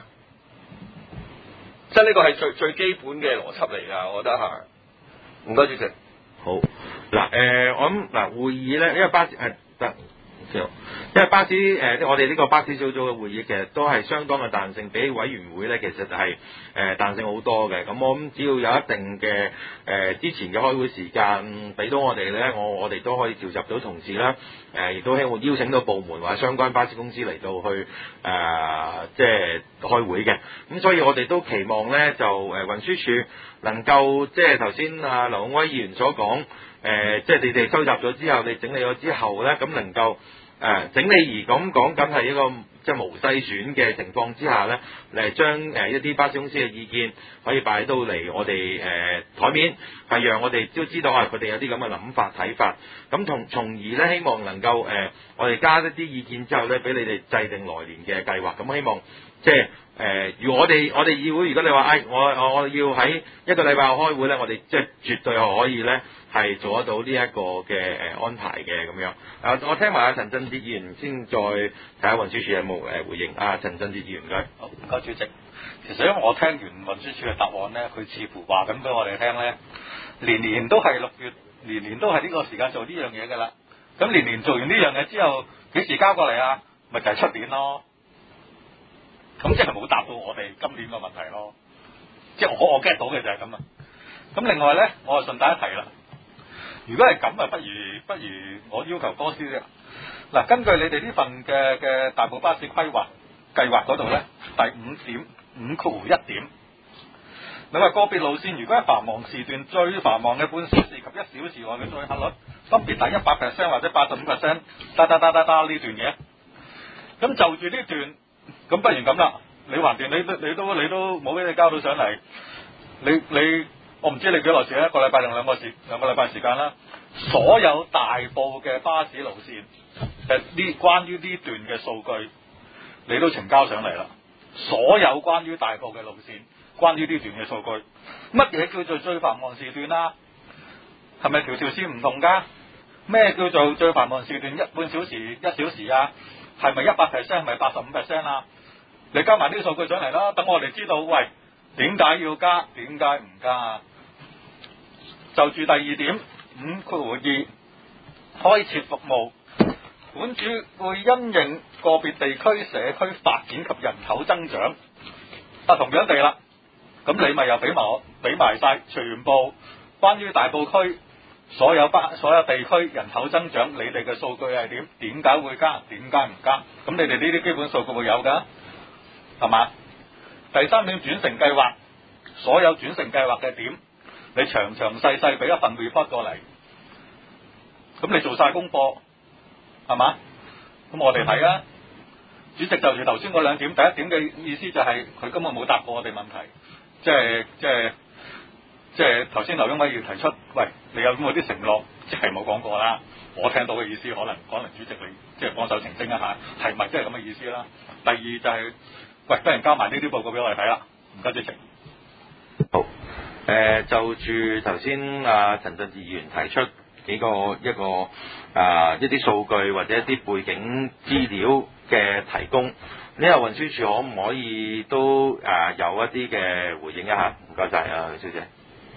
Speaker 3: 即係呢個係最最基本嘅邏輯嚟㗎，我覺得係。唔該，主席。
Speaker 1: 好嗱，誒、呃，我諗嗱會議咧，因為巴士係得。因為巴士誒、呃，我哋呢個巴士小組嘅會議其實都係相當嘅彈性，比起委員會咧，其實係誒彈性好多嘅。咁我諗只要有一定嘅誒、呃、之前嘅開會時間俾到我哋咧，我我哋都可以召集到同事啦。誒、呃，亦都希望邀請到部門或者相關巴士公司嚟到去誒、呃，即係開會嘅。咁所以我哋都期望咧，就誒、呃、運輸署能夠即係頭先阿劉永威議員所講。誒、呃，即係你哋收集咗之後，你整理咗之後咧，咁能夠誒、呃、整理而咁講緊係一個即係無篩選嘅情況之下咧，嚟將誒一啲巴士公司嘅意見可以擺到嚟我哋誒台面，係讓我哋都知道啊，佢哋有啲咁嘅諗法睇法，咁從從而咧希望能夠誒、呃、我哋加一啲意見之後咧，俾你哋制定來年嘅計劃，咁希望即係。誒、呃，如果我哋我哋議會，如果你話，誒、哎，我我我要喺一個禮拜後開會咧，我哋即係絕對可以咧，係做得到呢一個嘅誒、呃、安排嘅咁樣。啊、呃，我聽埋阿陳振哲議員先，再睇下運輸署有冇誒回應。啊，陳振哲議員，唔該。
Speaker 6: 好，唔該主席。其實因為我聽完運輸署嘅答案咧，佢似乎話緊俾我哋聽咧，年年都係六月，年年都係呢個時間做呢樣嘢㗎啦。咁年年做完呢樣嘢之後，幾時交過嚟啊？咪就係出年咯。咁即係冇答到我哋今年嘅問題咯，即係我我 get 到嘅就係咁啊。咁另外咧，我就順帶一提啦。如果係咁啊，不如不如我要求多啲啫。嗱，根據你哋呢份嘅嘅大埔巴士規劃計劃嗰度咧，第五點五括弧一點，你話個別路線如果喺繁忙時段最繁忙嘅半小時及一小時外嘅載客率，分別打一百 percent 或者八十五 percent，得得得得得呢段嘢。咁就住呢段。咁不如咁啦，你橫掂你都你都你都冇俾你交到上嚟，你你我唔知你幾耐時間，一個禮拜定兩個時兩個禮拜時間啦。所有大埔嘅巴士路線，誒呢關於呢段嘅數據，你都呈交上嚟啦。所有關於大埔嘅路線，關於呢段嘅數據，乜嘢叫做最繁忙時段啊？係咪條條線唔同㗎？咩叫做最繁忙時段？一半小時一小時啊？係咪一百 percent？ 係咪八十五 percent 啊？你加埋呢個數據上嚟啦，等我哋知道，喂，點解要加？點解唔加啊？就住第二點五括弧二，開設服務，本署會因應個別地區社區發展及人口增長。啊，同樣地啦，咁你咪又俾埋我，俾埋晒全部關於大埔區。所有巴所有地區人口增長，你哋嘅數據係點？點解會加？點解唔加？咁你哋呢啲基本數據會有㗎，係嘛？第三點轉乘計劃，所有轉乘計劃嘅點，你詳詳細細俾一份 report 過嚟，咁你做晒功課，係嘛？咁我哋睇啦。主席就住頭先嗰兩點，第一點嘅意思就係、是、佢根本冇答過我哋問題，即係即係。即係頭先劉永威要提出，喂，你有冇啲承諾？即係冇講過啦。我聽到嘅意思，可能可能主席你即係幫手澄清一下，係咪即係咁嘅意思啦？第二就係、是，喂，不如交埋呢啲報告俾我哋睇啦。唔該，主席。
Speaker 1: 好，誒、呃、就住頭先阿陳振哲議員提出幾個一個啊、呃、一啲數據或者一啲背景資料嘅提供，呢個運輸署可唔可以都啊、呃、有一啲嘅回應一下？唔該晒啊，小姐。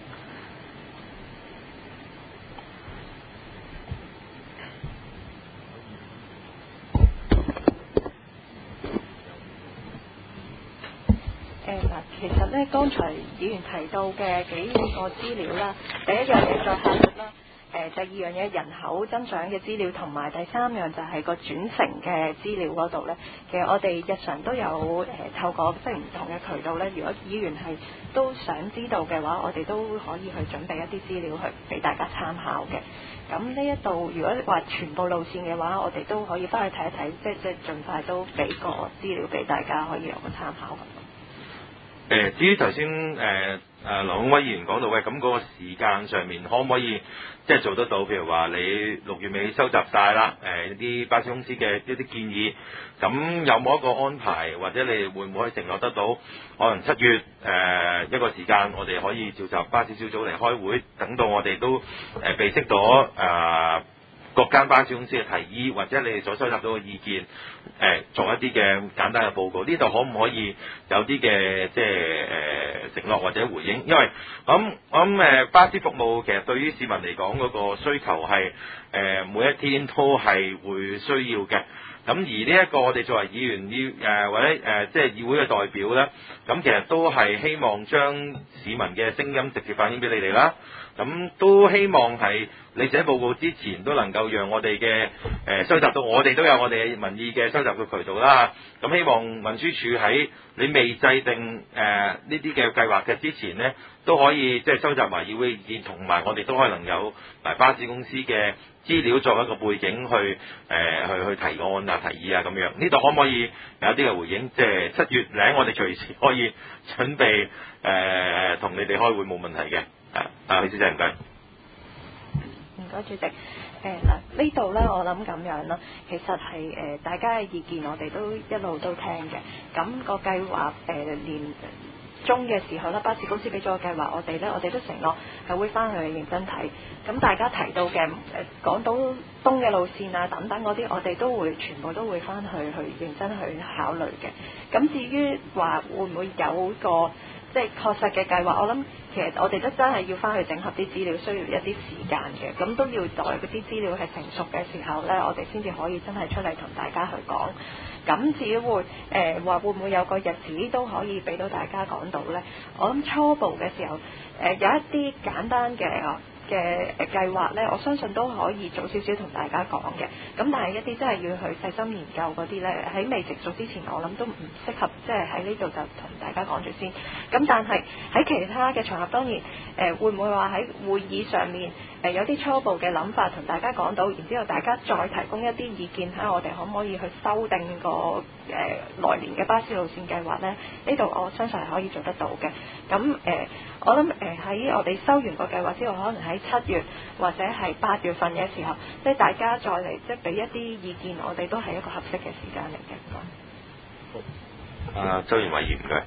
Speaker 4: 誒嗱，其實咧，剛才議員提到嘅幾個資料啦，第一樣嘢載客率啦，誒第二樣嘢人口增長嘅資料，同埋第三樣就係個轉乘嘅資料嗰度咧。其實我哋日常都有誒、呃、透過即係唔同嘅渠道咧，如果議員係都想知道嘅話，我哋都可以去準備一啲資料去俾大家參考嘅。咁呢一度如果話全部路線嘅話，我哋都可以翻去睇一睇，即係即係盡快都俾個資料俾大家可以有個參考咁。
Speaker 1: 誒，至於頭先誒誒梁孔威議員講到嘅，咁嗰個時間上面可唔可以即係做得到？譬如話你六月尾收集晒啦，誒啲巴士公司嘅一啲建議，咁有冇一個安排，或者你哋會唔會可以承諾得到？可能七月誒、呃、一個時間，我哋可以召集巴士小組嚟開會，等到我哋都誒備悉咗誒各間巴士公司嘅提議，或者你哋所收集到嘅意見，誒、呃、做一啲嘅簡單嘅報告。呢度可唔可以有啲嘅即係誒、呃、承諾或者回應？因為咁我諗誒巴士服務其實對於市民嚟講嗰個需求係誒、呃、每一天都係會需要嘅。咁而呢一個我哋作為議員要誒或者誒即係議會嘅代表咧，咁其實都係希望將市民嘅聲音直接反映俾你哋啦。咁都希望係你寫報告之前都能夠讓我哋嘅誒收集到，我哋都有我哋嘅民意嘅收集嘅渠道啦。咁希望運輸署喺你未制定誒呢啲嘅計劃嘅之前呢，都可以即係收集埋議會意見，同埋我哋都可能有埋巴士公司嘅資料作一個背景去誒、呃、去去提案啊、提議啊咁樣。呢度可唔可以有一啲嘅回應？即係七月零，我哋隨時可以準備誒同、呃、你哋開會冇問題嘅。啊，啊李小姐唔該。
Speaker 4: 唔該，主席。誒嗱，呢度咧，我諗咁樣啦，其實係誒、呃、大家嘅意見，我哋都一路都聽嘅。咁、那個計劃誒、呃、年中嘅時候咧，巴士公司俾咗個計劃，我哋咧，我哋都承諾係會翻去認真睇。咁大家提到嘅誒港島東嘅路線啊等等嗰啲，我哋都會全部都會翻去去認真去考慮嘅。咁至於話會唔會有個即係確實嘅計劃，我諗其實我哋都真係要翻去整合啲資料，需要一啲時間嘅。咁都要待嗰啲資料係成熟嘅時候呢，我哋先至可以真係出嚟同大家去講。咁至於會誒話、呃、會唔會有個日子都可以俾到大家講到呢？我諗初步嘅時候誒、呃、有一啲簡單嘅嘅誒計劃呢，我相信都可以早少少同大家講嘅。咁但係一啲真係要去細心研究嗰啲呢，喺未直屬之前，我諗都唔適合即係喺呢度就同大家講住先。咁但係喺其他嘅場合，當然誒、呃、會唔會話喺會議上面誒、呃、有啲初步嘅諗法同大家講到，然之後大家再提供一啲意見，睇下我哋可唔可以去修訂個誒、呃、來年嘅巴士路線計劃呢？呢度我相信係可以做得到嘅。咁誒、呃，我諗誒喺我哋收完個計劃之後，可能喺七月或者係八月份嘅時候，即係大家再嚟即係俾一啲意見，我哋都係一個合適嘅時間嚟嘅。
Speaker 1: 好，啊周賢偉議員嘅。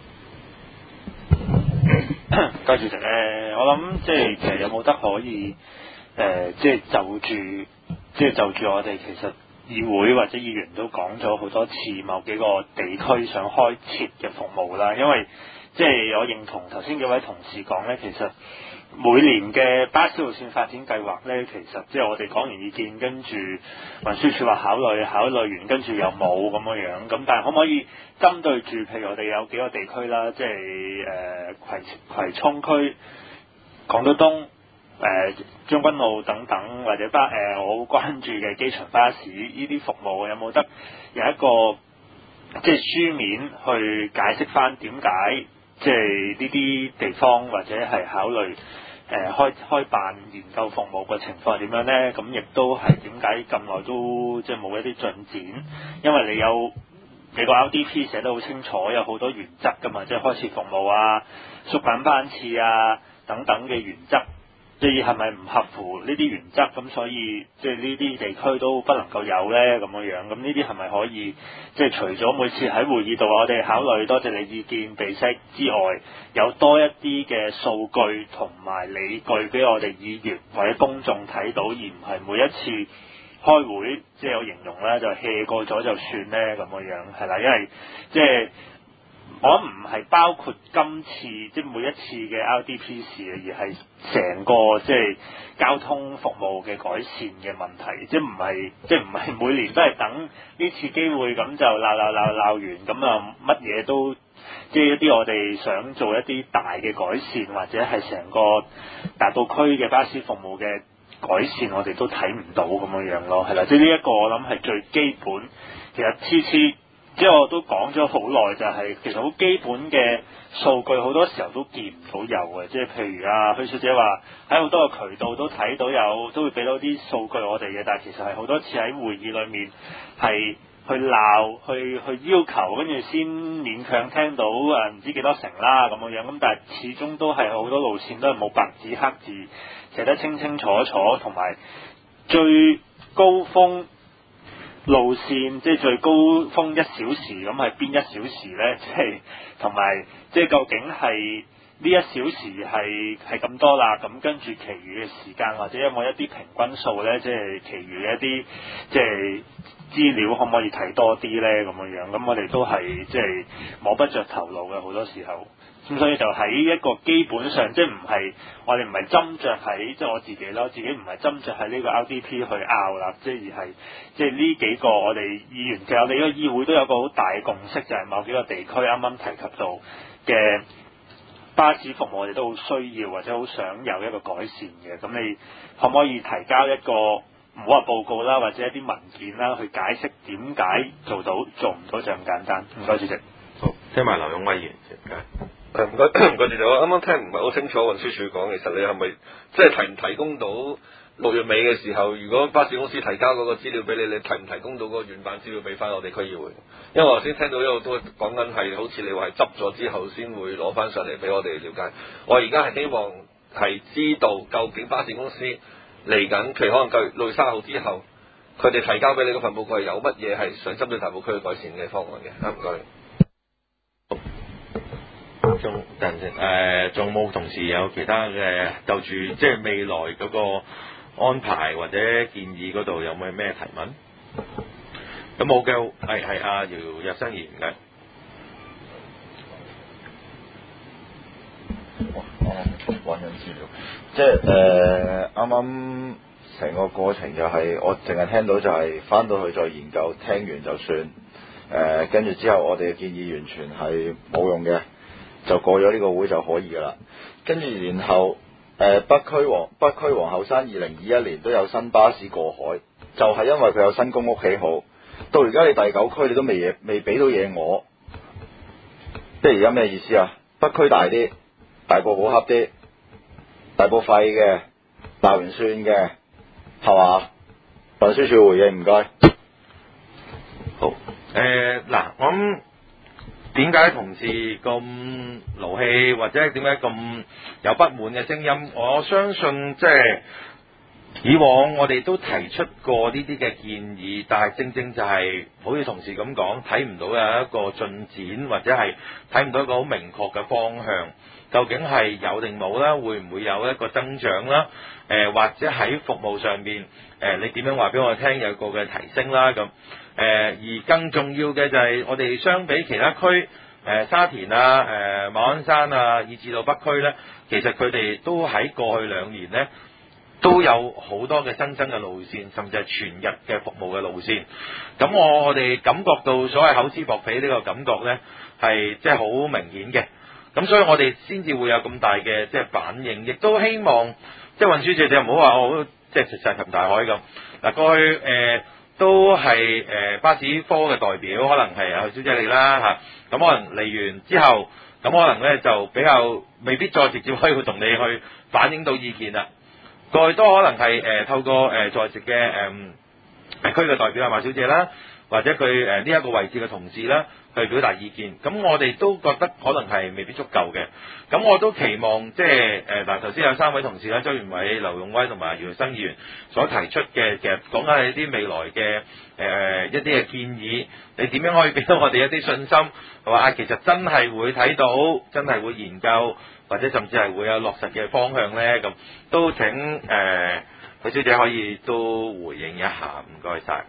Speaker 8: 多謝主席。誒、呃，我諗即係其實有冇得可以誒、呃，即係就住，即係就住我哋其實議會或者議員都講咗好多次某幾個地區想開設嘅服務啦。因為即係我認同頭先幾位同事講咧，其實每年嘅巴士路線發展計劃咧，其實即係我哋講完意見，跟住運輸署話考慮，考慮完跟住又冇咁樣樣。咁但係可唔可以針對住譬如我哋有幾個地區啦，即係誒葵葵涌區、港島東、誒、呃、將軍澳等等，或者巴誒、呃、我好關注嘅機場巴士呢啲服務，有冇得有一個即係書面去解釋翻點解？即係呢啲地方或者係考慮誒、呃、開開辦研究服務嘅情況係點樣呢？咁亦都係點解咁耐都即係冇一啲進展？因為你有你個 R D P 寫得好清楚，有好多原則㗎嘛，即係開設服務啊、縮減班次啊等等嘅原則。即係係咪唔合乎呢啲原則？咁所以即係呢啲地區都不能夠有呢咁樣樣。咁呢啲係咪可以即係除咗每次喺會議度我哋考慮多謝你意見備悉之外，有多一啲嘅數據同埋理據俾我哋議員或者公眾睇到，而唔係每一次開會即係有形容咧就 hea 過咗就算呢咁樣樣係啦，因為即係。我諗唔係包括今次即係每一次嘅 R D P 事啊，而係成個即係交通服務嘅改善嘅問題，即係唔係即係唔係每年都係等呢次機會咁就鬧鬧鬧鬧完咁啊，乜嘢都即係一啲我哋想做一啲大嘅改善，或者係成個大埔區嘅巴士服務嘅改善，我哋都睇唔到咁樣樣咯，係啦，即係呢一個我諗係最基本，其實次次。即係我都講咗好耐，就係其實好基本嘅數據，好多時候都見唔到有嘅。即係譬如啊，許小姐話喺好多個渠道都睇到有，都會俾到啲數據我哋嘅。但係其實係好多次喺會議裏面係
Speaker 11: 去鬧、去去要求，跟住先勉強聽到誒唔知幾多成啦咁樣樣。咁但係始終都係好多路線都係冇白紙黑字寫得清清楚楚，同埋最高峰路線即係最高峰一小時咁係邊一小時呢？即係同埋即係究竟係呢一小時係係咁多啦，咁跟住其餘嘅時間或者有冇一啲平均數呢？即係其餘嘅一啲即係資料可唔可以睇多啲呢？咁樣樣，咁我哋都係即係摸不着頭腦嘅好多時候。咁所以就喺一個基本上，即係唔係我哋唔係斟酌喺即係我自己咯，自己唔係斟酌喺呢個 L D P 去拗啦，即係而係即係呢幾個我哋議員，其實我哋呢個議會都有個好大嘅共識，就係、是、某幾個地區啱啱提及到嘅巴士服務，我哋都好需要或者好想有一個改善嘅。咁你可唔可以提交一個唔好話報告啦，或者一啲文件啦，去解釋點解做到做唔到就咁簡單？唔該，主席。
Speaker 1: 好，聽埋劉勇威議員先，唔該。
Speaker 3: 誒唔該唔該，主席，我啱啱聽唔係好清楚運輸署講，其實你係咪即係提唔提供到六月尾嘅時候，如果巴士公司提交嗰個資料俾你，你提唔提供到嗰個原版資料俾翻我哋區議會？因為我頭先聽到一路都講緊係好似你話係執咗之後先會攞翻上嚟俾我哋了解。我而家係希望係知道究竟巴士公司嚟緊，其實可能九月六月三號之後，佢哋提交俾你嗰份報告係有乜嘢係想針對大埔區嘅改善嘅方案嘅？啊唔該。
Speaker 1: 仲等陣先，誒仲冇同事有其他嘅就住即係未來嗰個安排或者建議嗰度有冇咩提問？咁冇嘅，係係阿姚日生議員嘅。
Speaker 7: 哇！啱啱揾緊資料，即係誒啱啱成個過程就係、是、我淨係聽到就係翻到去再研究，聽完就算。誒跟住之後，我哋嘅建議完全係冇用嘅。就過咗呢個會就可以㗎啦，跟住然後誒、呃、北區皇北區皇后山二零二一年都有新巴士過海，就係、是、因為佢有新公屋起好，到而家你第九區你都未嘢未俾到嘢我，即係而家咩意思啊？北區大啲，大埔好恰啲，大埔廢嘅，鬧完算嘅，係嘛？運輸署回應唔該。
Speaker 1: 好誒嗱、呃，我諗。點解同事咁勞氣，或者點解咁有不滿嘅聲音？我相信即係以往我哋都提出過呢啲嘅建議，但係正正就係、是、好似同事咁講，睇唔到有一個進展，或者係睇唔到一個好明確嘅方向。究竟係有定冇啦？會唔會有一個增長啦？誒、呃，或者喺服務上邊誒、呃，你點樣話俾我聽有個嘅提升啦？咁誒、呃，而更重要嘅就係我哋相比其他區誒、呃、沙田啊、誒、呃、馬鞍山啊，以至到北區咧，其實佢哋都喺過去兩年咧都有好多嘅新增嘅路線，甚至係全日嘅服務嘅路線。咁我我哋感覺到所謂厚此薄彼呢個感覺咧，係即係好明顯嘅。咁所以我哋先至會有咁大嘅即係反應，亦都希望即係運輸署就唔好話我即係石沉大海咁。嗱，過去誒、呃、都係誒、呃、巴士科嘅代表，可能係阿小姐你啦嚇，咁、啊、可能嚟完之後，咁可能咧就比較未必再直接可以同你去反映到意見啦。過去都可能係誒、呃、透過誒、呃、在席嘅誒區嘅代表阿馬小姐啦，或者佢誒呢一個位置嘅同事啦，去表達意見。咁我哋都覺得可能係未必足夠嘅。咁我都期望即係誒嗱，頭、呃、先有三位同事啦，周元偉、劉勇威同埋姚生議員所提出嘅，其實講緊係啲未來嘅誒、呃、一啲嘅建議，你點樣可以俾到我哋一啲信心，係嘛？其實真係會睇到，真係會研究，或者甚至係會有落實嘅方向咧。咁都請誒許、呃、小姐可以都回應一下，唔該晒。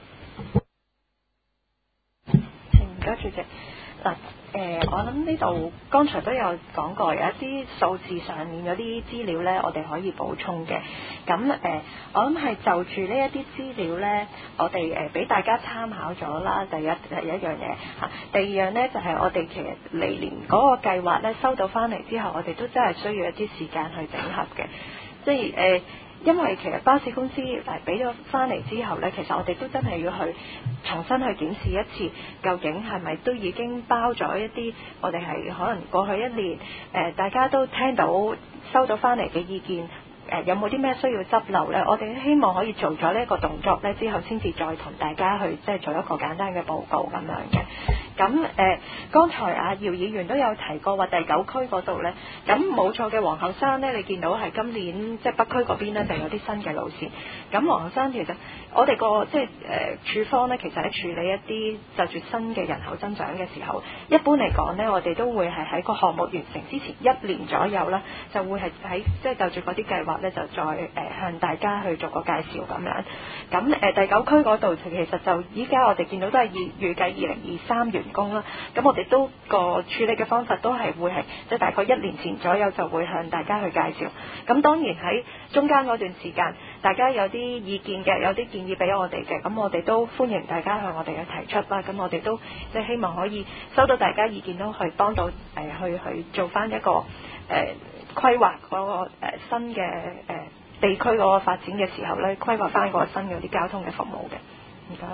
Speaker 4: 唔該，主席。嗱，誒，我諗呢度剛才都有講過，有一啲數字上面有啲資料咧，我哋可以補充嘅。咁誒、呃，我諗係就住呢一啲資料咧，我哋誒俾大家參考咗啦。第一係一樣嘢嚇，第二樣咧就係、是、我哋其實嚟年嗰個計劃咧收到翻嚟之後，我哋都真係需要一啲時間去整合嘅，即係誒。呃因為其實巴士公司誒俾咗翻嚟之後呢，其實我哋都真係要去重新去檢視一次，究竟係咪都已經包咗一啲我哋係可能過去一年誒、呃、大家都聽到收到翻嚟嘅意見誒、 誒有冇啲咩需要執漏咧？我哋希望可以做咗呢一個動作咧，之後先至再同大家去即係做一個簡單嘅報告咁樣嘅。咁誒、呃，剛才阿姚議員都有提過話第九區嗰度咧，咁冇錯嘅皇后山咧，你見到係今年即係北區嗰邊咧就有啲新嘅路線。咁皇后山其實我哋個即係誒處方咧，其實喺處理一啲就住新嘅人口增長嘅時候，一般嚟講咧，我哋都會係喺個項目完成之前一年左右啦，就會係喺即係就住嗰啲計劃咧，就再誒、呃、向大家去做個介紹咁樣。咁誒、呃、第九區嗰度其實就依家我哋見到都係預預計二零二三完工啦。咁我哋都個處理嘅方法都係會係即係大概一年前左右就會向大家去介紹。咁當然喺中間嗰段時間，大家有啲意見嘅，有啲建議俾我哋嘅，咁我哋都歡迎大家向我哋去提出啦。咁我哋都即係希望可以收到大家意見，都去幫到誒、呃、去去做翻一個誒、呃、規劃嗰個、呃、新嘅誒、呃、地區嗰個發展嘅時候咧，規劃翻個新嗰啲交通嘅服務嘅。唔該。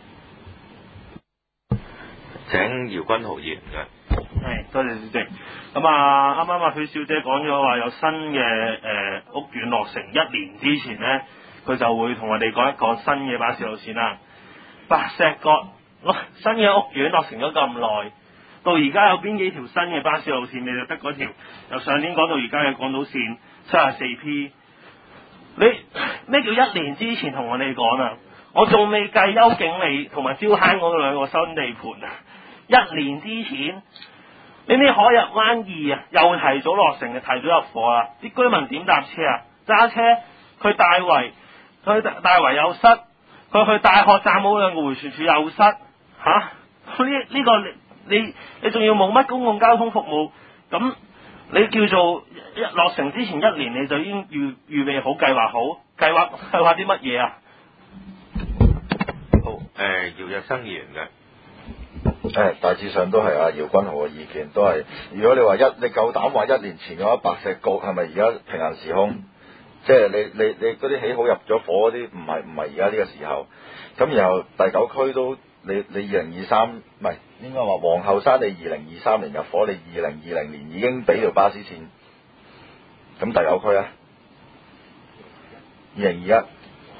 Speaker 12: 請姚君豪議員嘅。
Speaker 13: 係，多謝主席。咁啊，啱啱阿許小姐講咗話有新嘅誒、呃、屋苑落成一年之前咧，佢就會同我哋講一個新嘅巴士路線啦。白石角新嘅屋苑落成咗咁耐，到而家有邊幾條新嘅巴士路線？你就得嗰條由上年講到而家嘅港島線七十四 P。你咩叫一年之前同我哋講啊？我仲未計邱景利同埋蕉坑嗰兩個新地盤啊！一年之前，你啲海逸灣二啊，又提早落成嘅，提早入伙啊！啲居民點搭車啊？揸車佢大圍，佢大圍有塞，佢去大學站冇兩個迴旋處又塞嚇。呢呢個你你你仲要冇乜公共交通服務，咁你叫做一落成之前一年你就已經預預備好計劃好計劃計劃啲乜嘢啊？
Speaker 12: 好，誒、呃、姚日生議員嘅。
Speaker 7: 誒，大致上都係阿姚君豪嘅意見，都係如果你話一你夠膽話一年前嘅話，白石角係咪而家平行時空？即係你你你嗰啲起好入咗伙嗰啲，唔係唔係而家呢個時候。咁然後第九區都你你二零二三唔係應該話皇后山你二零二三年入伙，你二零二零年已經俾條巴士線。咁第九區咧，二零二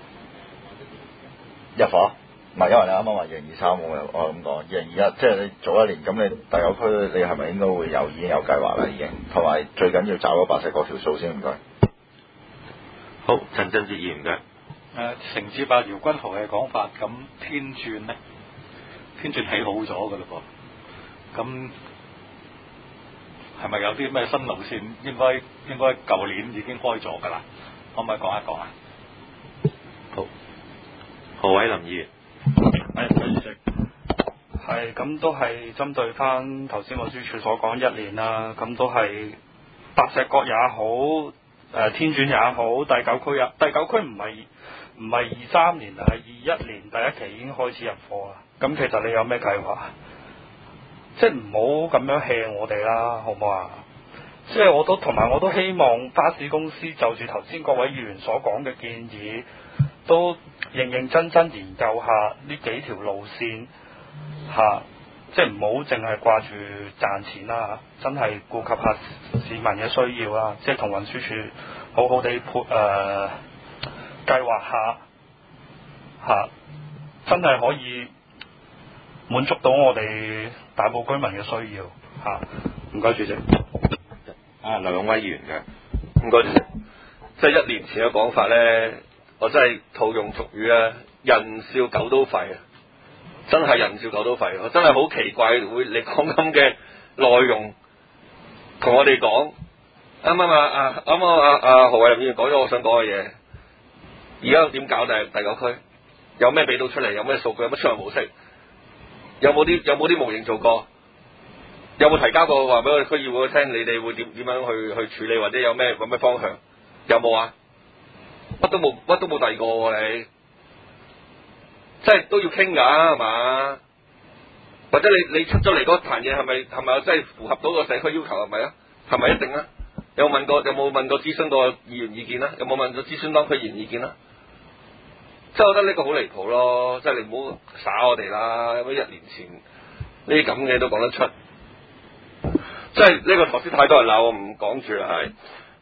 Speaker 7: 一入伙。唔係，因為你啱啱話二零二三，我我咁講，二零二一即係你早一年，咁你第九區你係咪應該會有已經有計劃啦？已經，同埋最緊要找咗白石嗰條數先，唔該。
Speaker 12: 好，陳振哲議員嘅。
Speaker 6: 誒，承接阿姚君豪嘅講法，咁天鑽咧，天鑽起好咗㗎嘞噃，咁係咪有啲咩新路線應該應該舊年已經開咗㗎啦？可唔可以講一講啊？
Speaker 12: 好，何偉林議員。
Speaker 5: 係，主席。係，咁都係針對翻頭先運輸署所講一年啦，咁都係白石角也好，誒、呃、天鑽也好，第九區啊，第九區唔係唔係二三年，係二一年第一期已經開始入貨啦。咁其實你有咩計劃？即係唔好咁樣 hea 我哋啦，好唔好啊？即係我都同埋我都希望巴士公司就住頭先各位議員所講嘅建議，都認認真真研究下呢幾條路線嚇、啊，即係唔好淨係掛住賺錢啦，真係顧及下市民嘅需要啦，即係同運輸署好好地配誒計劃下嚇、啊，真係可以滿足到我哋大埔居民嘅需要嚇。唔、啊、該，主席。
Speaker 12: 啊，劉永威議員嘅。
Speaker 3: 唔該主席。即係一年前嘅講法咧。我真係套用俗語啊，人笑狗都吠啊！真係人笑狗都吠，我真係好奇怪，會你講咁嘅內容同我哋講。啱啱啊啊啱啱啊啊何偉林議員講咗我想講嘅嘢，而家點搞第第九區？有咩俾到出嚟？有咩數據？有乜商業模式？有冇啲有冇啲模型做過？有冇提交過話俾我哋區議會聽？你哋會點點樣去去處理，或者有咩有咩方向？有冇啊？乜都冇，乜都冇第二個喎、啊、你，即係都要傾㗎係嘛？或者你你出咗嚟嗰壇嘢係咪係咪真係符合到個社區要求係咪啊？係咪一定啊？有冇問過有冇問過諮詢過議員意見啦？有冇問過諮詢當區議員意見啦？即係我覺得呢個好離譜咯！即係你唔好耍我哋啦！咁一年前呢啲咁嘅都講得出，即係呢個頭先太多人鬧我唔講住啦係。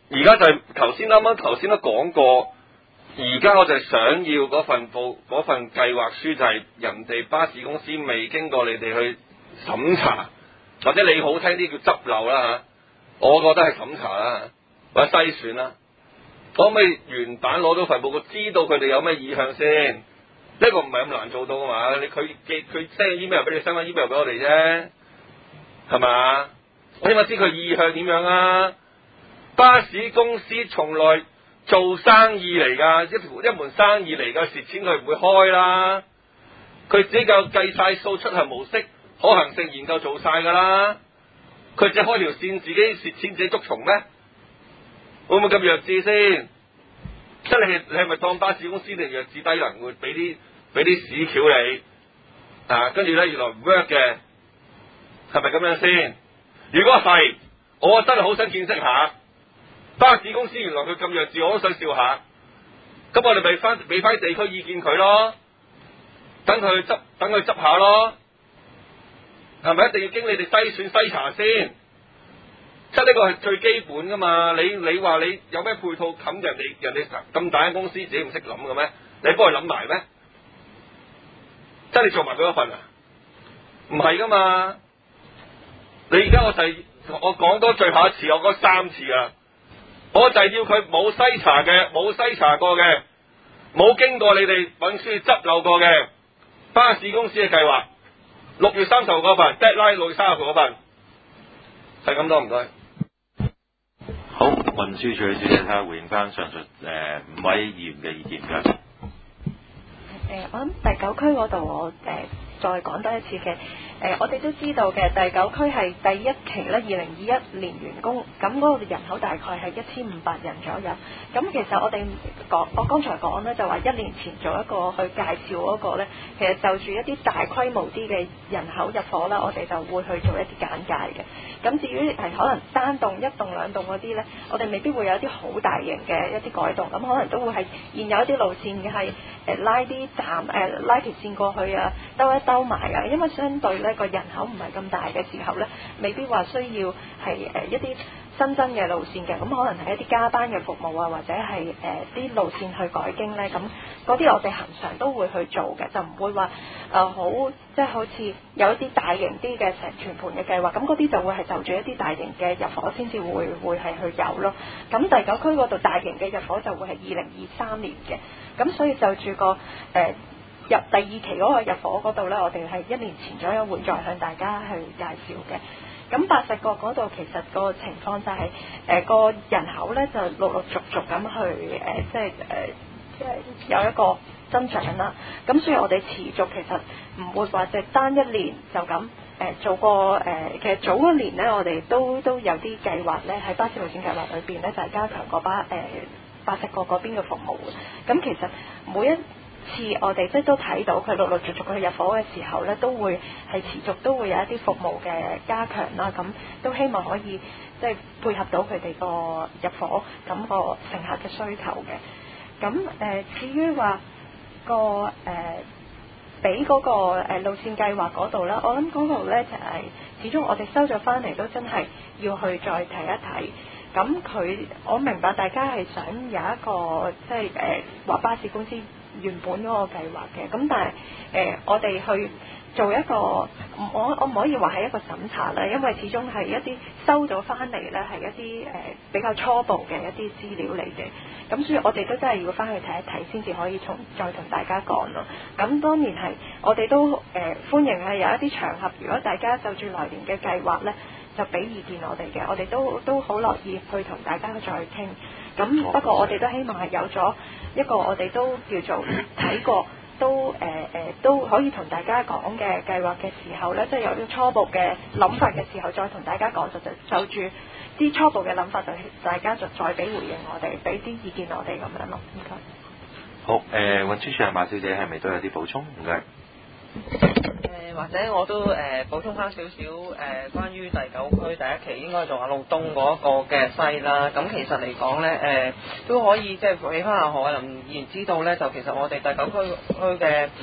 Speaker 3: 而家就係頭先啱啱頭先都講過，而家我就係想要嗰份報嗰份計劃書，就係人哋巴士公司未經過你哋去審查，或者你好聽啲叫執漏啦嚇，我覺得係審查啦，或者篩選啦，可唔可以原版攞到份報告，知道佢哋有咩意向先？呢、這個唔係咁難做到啊嘛！你佢寄佢 send email 俾你，send 翻 email 俾我哋啫，係嘛？我起碼知佢意向點樣啊！巴士公司從來做生意嚟㗎，一條一門生意嚟㗎，蝕錢佢唔會開啦。佢自己夠計晒數，出行模式、可行性研究做晒㗎啦。佢只開條線，自己蝕錢自己捉蟲咩？會唔會咁弱智先？即係你係你係咪當巴士公司定弱智低能，會俾啲俾啲屎橋你啊？跟住咧原來唔 work 嘅，係咪咁樣先？如果係，我真係好想見識下巴士公司原來佢咁弱智，我都想笑下。咁我哋咪翻俾翻地區意見佢咯，等佢執等佢執下咯，係咪一定要經你哋篩選篩查先？即係呢個係最基本噶嘛？你你話你有咩配套冚人哋人哋咁大間公司自己唔識諗嘅咩？你幫佢諗埋咩？即係你做埋佢一份啊？唔係噶嘛？你而家我就係、我講多最後一次，我講三次啊！我就係要佢冇篩查嘅，冇篩查過嘅，冇經過你哋運輸執漏過嘅巴士公司嘅計劃，六月三十號嗰份 deadline， 六月三十號嗰份係咁多，唔該。
Speaker 1: 好，運輸署嘅小姐睇下回應翻上述誒、呃、五位議員嘅意見㗎。誒、
Speaker 4: 呃，我諗第九區嗰度我誒、呃、再講多一次嘅。誒、呃，我哋都知道嘅，第九區係第一期咧，二零二一年完工，咁嗰個人口大概係一千五百人左右。咁其實我哋講，我剛才講咧就話一年前做一個去介紹嗰個咧，其實就住一啲大規模啲嘅人口入伙啦，我哋就會去做一啲簡介嘅。咁至於係可能單棟、一棟、兩棟嗰啲咧，我哋未必會有一啲好大型嘅一啲改動，咁可能都會係現有一啲路線嘅係誒拉啲站誒、呃、拉條線過去啊，兜一兜埋啊，因為相對咧個人口唔係咁大嘅時候咧，未必話需要係誒、呃、一啲新增嘅路線嘅，咁可能係一啲加班嘅服務啊，或者係誒啲路線去改經咧，咁嗰啲我哋恒常都會去做嘅，就唔會話誒、呃、好即係好似有一啲大型啲嘅成全盤嘅計劃，咁嗰啲就會係就住一啲大型嘅入伙先至會會係去有咯。咁第九區嗰度大型嘅入伙就會係二零二三年嘅，咁所以就住個誒。呃入第二期嗰個入伙嗰度呢，我哋係一年前左右會再向大家去介紹嘅。咁八石角嗰度其實個情況就係、是、誒、呃、個人口呢就陸陸續續咁去誒、呃、即係誒即係有一個增長啦。咁所以我哋持續其實唔會話就單一年就咁誒、呃、做過誒、呃，其實早一年呢，我哋都都有啲計劃呢，喺巴士路線計劃裏邊呢，就係、是、加強個巴誒八石角嗰邊嘅服務嘅。咁其實每一次我哋即係都睇到佢陸陸續續去入伙嘅時候咧，都會係持續都會有一啲服務嘅加強啦。咁都希望可以即係配合到佢哋個入伙咁個乘客嘅需求嘅。咁誒、呃，至於話個誒俾嗰個誒路線計劃嗰度咧，我諗嗰度咧就係、是、始終我哋收咗翻嚟都真係要去再睇一睇。咁佢我明白大家係想有一個即係誒話巴士公司原本嗰個計劃嘅，咁但係誒、呃、我哋去做一個，我我唔可以話係一個審查啦，因為始終係一啲收咗翻嚟咧係一啲誒、呃、比較初步嘅一啲資料嚟嘅，咁所以我哋都真係要翻去睇一睇先至可以從再同大家講咯。咁當然係我哋都誒、呃、歡迎係有一啲場合，如果大家就住來年嘅計劃咧，就俾意見我哋嘅，我哋都都好樂意去同大家去再傾。咁不過我哋都希望係有咗一個我哋都叫做睇過，都誒誒、呃、都可以同大家講嘅計劃嘅時候咧，即係有啲初步嘅諗法嘅時候，再同大家講就就就住啲初步嘅諗法，就大家就再俾回應我哋，俾啲意見我哋咁樣咯。唔該。
Speaker 1: 好，誒、呃、運輸署阿馬小姐係咪都有啲補充？唔該。
Speaker 14: 誒或者我都誒、呃、補充翻少少誒關於第九區第一期應該做下路東嗰個嘅西啦。咁其實嚟講咧誒都可以即係俾翻阿何偉林議員知道咧，就其實我哋第九區區嘅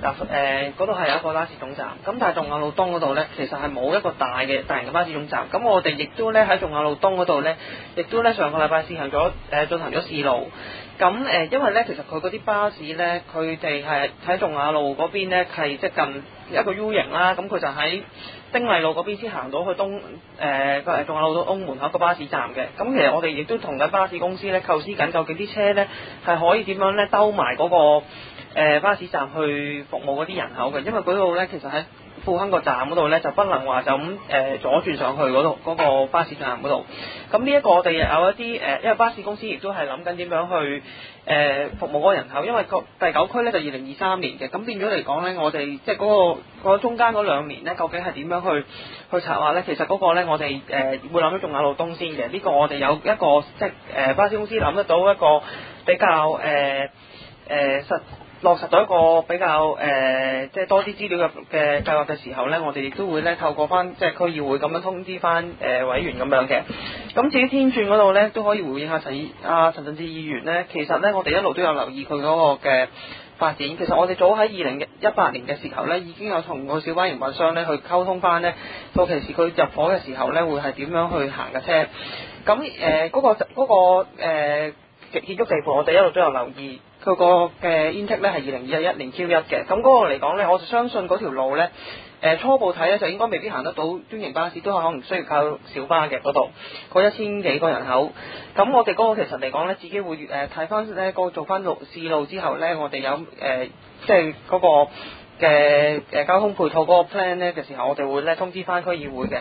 Speaker 14: 嗱誒嗰度係有一個巴士總站，咁但係仲雅路東嗰度咧，其實係冇一個大嘅大型嘅巴士總站。咁我哋亦都咧喺仲雅路東嗰度咧，亦都咧上個禮拜試行咗誒、呃、進行咗試路。咁誒、呃，因為咧其實佢嗰啲巴士咧，佢哋係喺仲雅路嗰邊咧係即係近一個 U 型啦，咁佢就喺丁麗路嗰邊先行到去東誒誒仲雅路東門口個巴士站嘅。咁其實我哋亦都同緊巴士公司咧構思緊，究竟啲車咧係可以點樣咧兜埋嗰個、呃、巴士站去服務嗰啲人口嘅，因為嗰度咧其實喺富亨個站嗰度咧就不能話就咁誒、呃、左轉上去嗰度嗰個巴士站嗰度。咁呢一個我哋有一啲誒、呃，因為巴士公司亦都係諗緊點樣去誒、呃、服務嗰個人口，因為個第九區咧就二零二三年嘅，咁變咗嚟講咧，我哋即係嗰個嗰、嗰個中間嗰兩年咧，究竟係點樣去去策劃咧？其實嗰個咧我哋誒、呃、會諗咗仲雅路東先嘅，呢、呢個我哋有一個即係誒巴士公司諗得到一個比較誒誒、呃呃、實。落實到一個比較誒、呃，即係多啲資料嘅嘅計劃嘅時候咧，我哋亦都會咧透過翻即係區議會咁樣通知翻誒、呃、委員咁樣嘅。咁至於天轉嗰度咧，都可以回應下陳阿陳振志議員咧。其實咧，我哋一路都有留意佢嗰個嘅發展。其實我哋早喺二零一八年嘅時候咧，已經有同個小巴營運商咧去溝通翻咧，到其時佢入伙嘅時候咧，會係點樣去行嘅車。咁誒嗰個嗰、嗰個誒建築地盤，我哋一路都有留意。佢個嘅 intake 咧係二零二一年 Q 一嘅，咁嗰個嚟講咧，我就相信嗰條路咧，誒、呃、初步睇咧就應該未必行得到專營巴士，都係可能需要靠小巴嘅嗰度，嗰一千幾個人口。咁我哋嗰個其實嚟講咧，自己會誒睇翻咧個做翻路試路之後咧，我哋有誒、呃、即係嗰個嘅誒交通配套嗰個 plan 咧嘅時候，我哋會咧通知翻區議會嘅。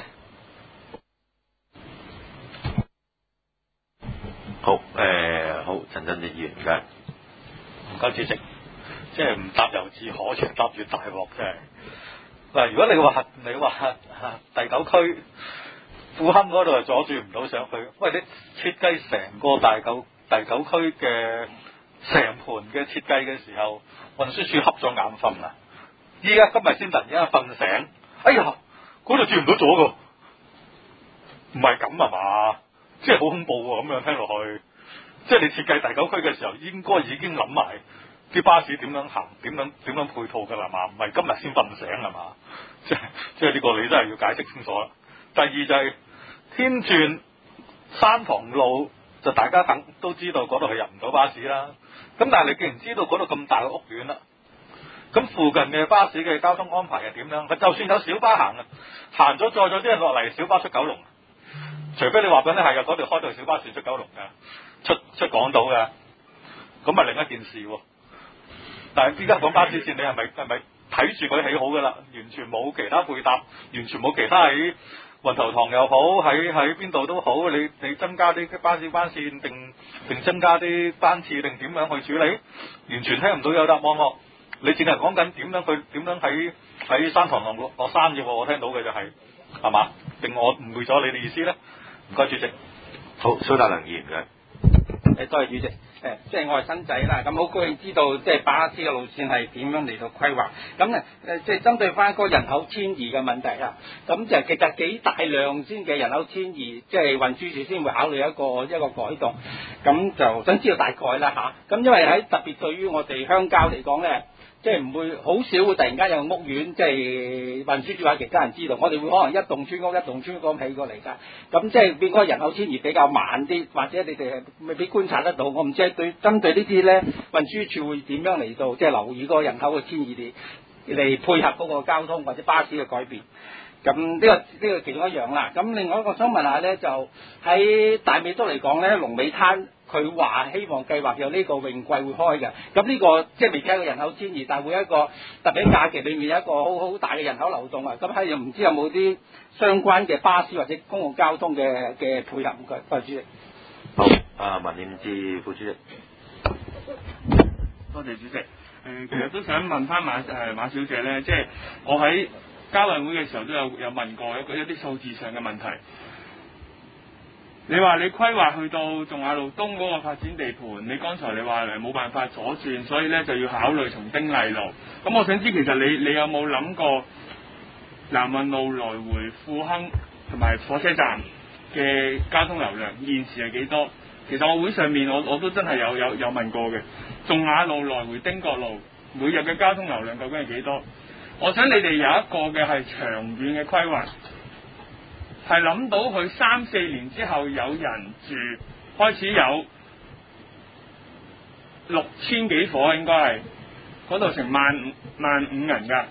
Speaker 1: 好誒、呃，好，陳振志議員嘅。
Speaker 6: 唔該主席，即係唔搭由自可，越搭越大鑊，真係。嗱，如果你話你話第九區富亨嗰度係左轉唔到上去，喂，你設計成個大九第九區嘅成盤嘅設計嘅時候，運輸署瞌咗眼瞓啊！依家今日先突然間瞓醒，哎呀，嗰度轉唔到左㗎，唔係咁啊嘛，即係好恐怖喎！咁樣聽落去。即係你設計第九區嘅時候，應該已經諗埋啲巴士點樣行，點樣點樣配套㗎啦嘛，唔係今日先瞓醒係嘛？即係即係呢個你真係要解釋清楚啦。第二就係、是、天轉山塘路，就大家等都知道嗰度係入唔到巴士啦。咁但係你既然知道嗰度咁大嘅屋苑啦，咁附近嘅巴士嘅交通安排係點樣？就算有小巴行啊，行咗載咗啲人落嚟，小巴出九龍，除非你話緊咧係有嗰條開到小巴線出九龍嘅。出出港島嘅，咁咪另一件事喎。但係依家講巴士線，你係咪係咪睇住佢起好㗎啦？完全冇其他配搭，完全冇其他喺運頭塘又好，喺喺邊度都好，你你增加啲巴士班線定定增加啲班次定點樣去處理？完全聽唔到有答案喎。你淨係講緊點樣去點樣喺喺山塘落落山嘅喎，我聽到嘅就係係嘛？定我誤會咗你哋意思咧？唔該主席。
Speaker 1: 好，蘇達良議員嘅。
Speaker 15: 誒，多謝主席。誒，即係我係新仔啦，咁好高興知道即係巴士嘅路線係點樣嚟到規劃。咁咧誒，即係針對翻嗰個人口遷移嘅問題啊。咁就其實幾大量先嘅人口遷移，即係運輸署先會考慮一個一個改動。咁就想知道大概啦嚇。咁因為喺特別對於我哋鄉郊嚟講咧，即係唔會好少會突然間有屋苑，即係運輸署話其他人知道，我哋會可能一棟村屋一棟村屋咁起過嚟㗎。咁即係變嗰個人口遷移比較慢啲，或者你哋係未必觀察得到。我唔知對針對呢啲咧，運輸署會點樣嚟到即係留意嗰個人口嘅遷移嚟嚟配合嗰個交通或者巴士嘅改變。咁呢、這個呢、這個其中一樣啦。咁另外一個想問下咧，就喺大美督嚟講咧，龍尾灘佢話希望計劃有呢個泳季會開嘅。咁呢、這個即係未計個人口遷移，但係會一個特別假期裏面有一個好好大嘅人口流動啊。咁係又唔知有冇啲相關嘅巴士或者公共交通嘅嘅配合？唔該，多謝主席。
Speaker 1: 好，啊，文念智副主席。
Speaker 13: 多謝主席。誒、呃，其實都想問翻馬誒馬小姐咧，即係我喺交委會嘅時候都有有問過一個一啲數字上嘅問題。你話你規劃去到仲雅路東嗰個發展地盤，你剛才你話誒冇辦法左轉，所以咧就要考慮從丁麗路。咁我想知其實你你有冇諗過南運路來回富亨同埋火車站嘅交通流量現時係幾多？其實我會上面我我都真係有有有問過嘅。仲雅路來回丁角路
Speaker 16: 每日嘅交通流量究竟係幾多？我想你哋有一個嘅係長遠嘅規劃，係諗到佢三四年之後有人住，開始有六千幾伙，應該係嗰度成萬五萬五人㗎。誒、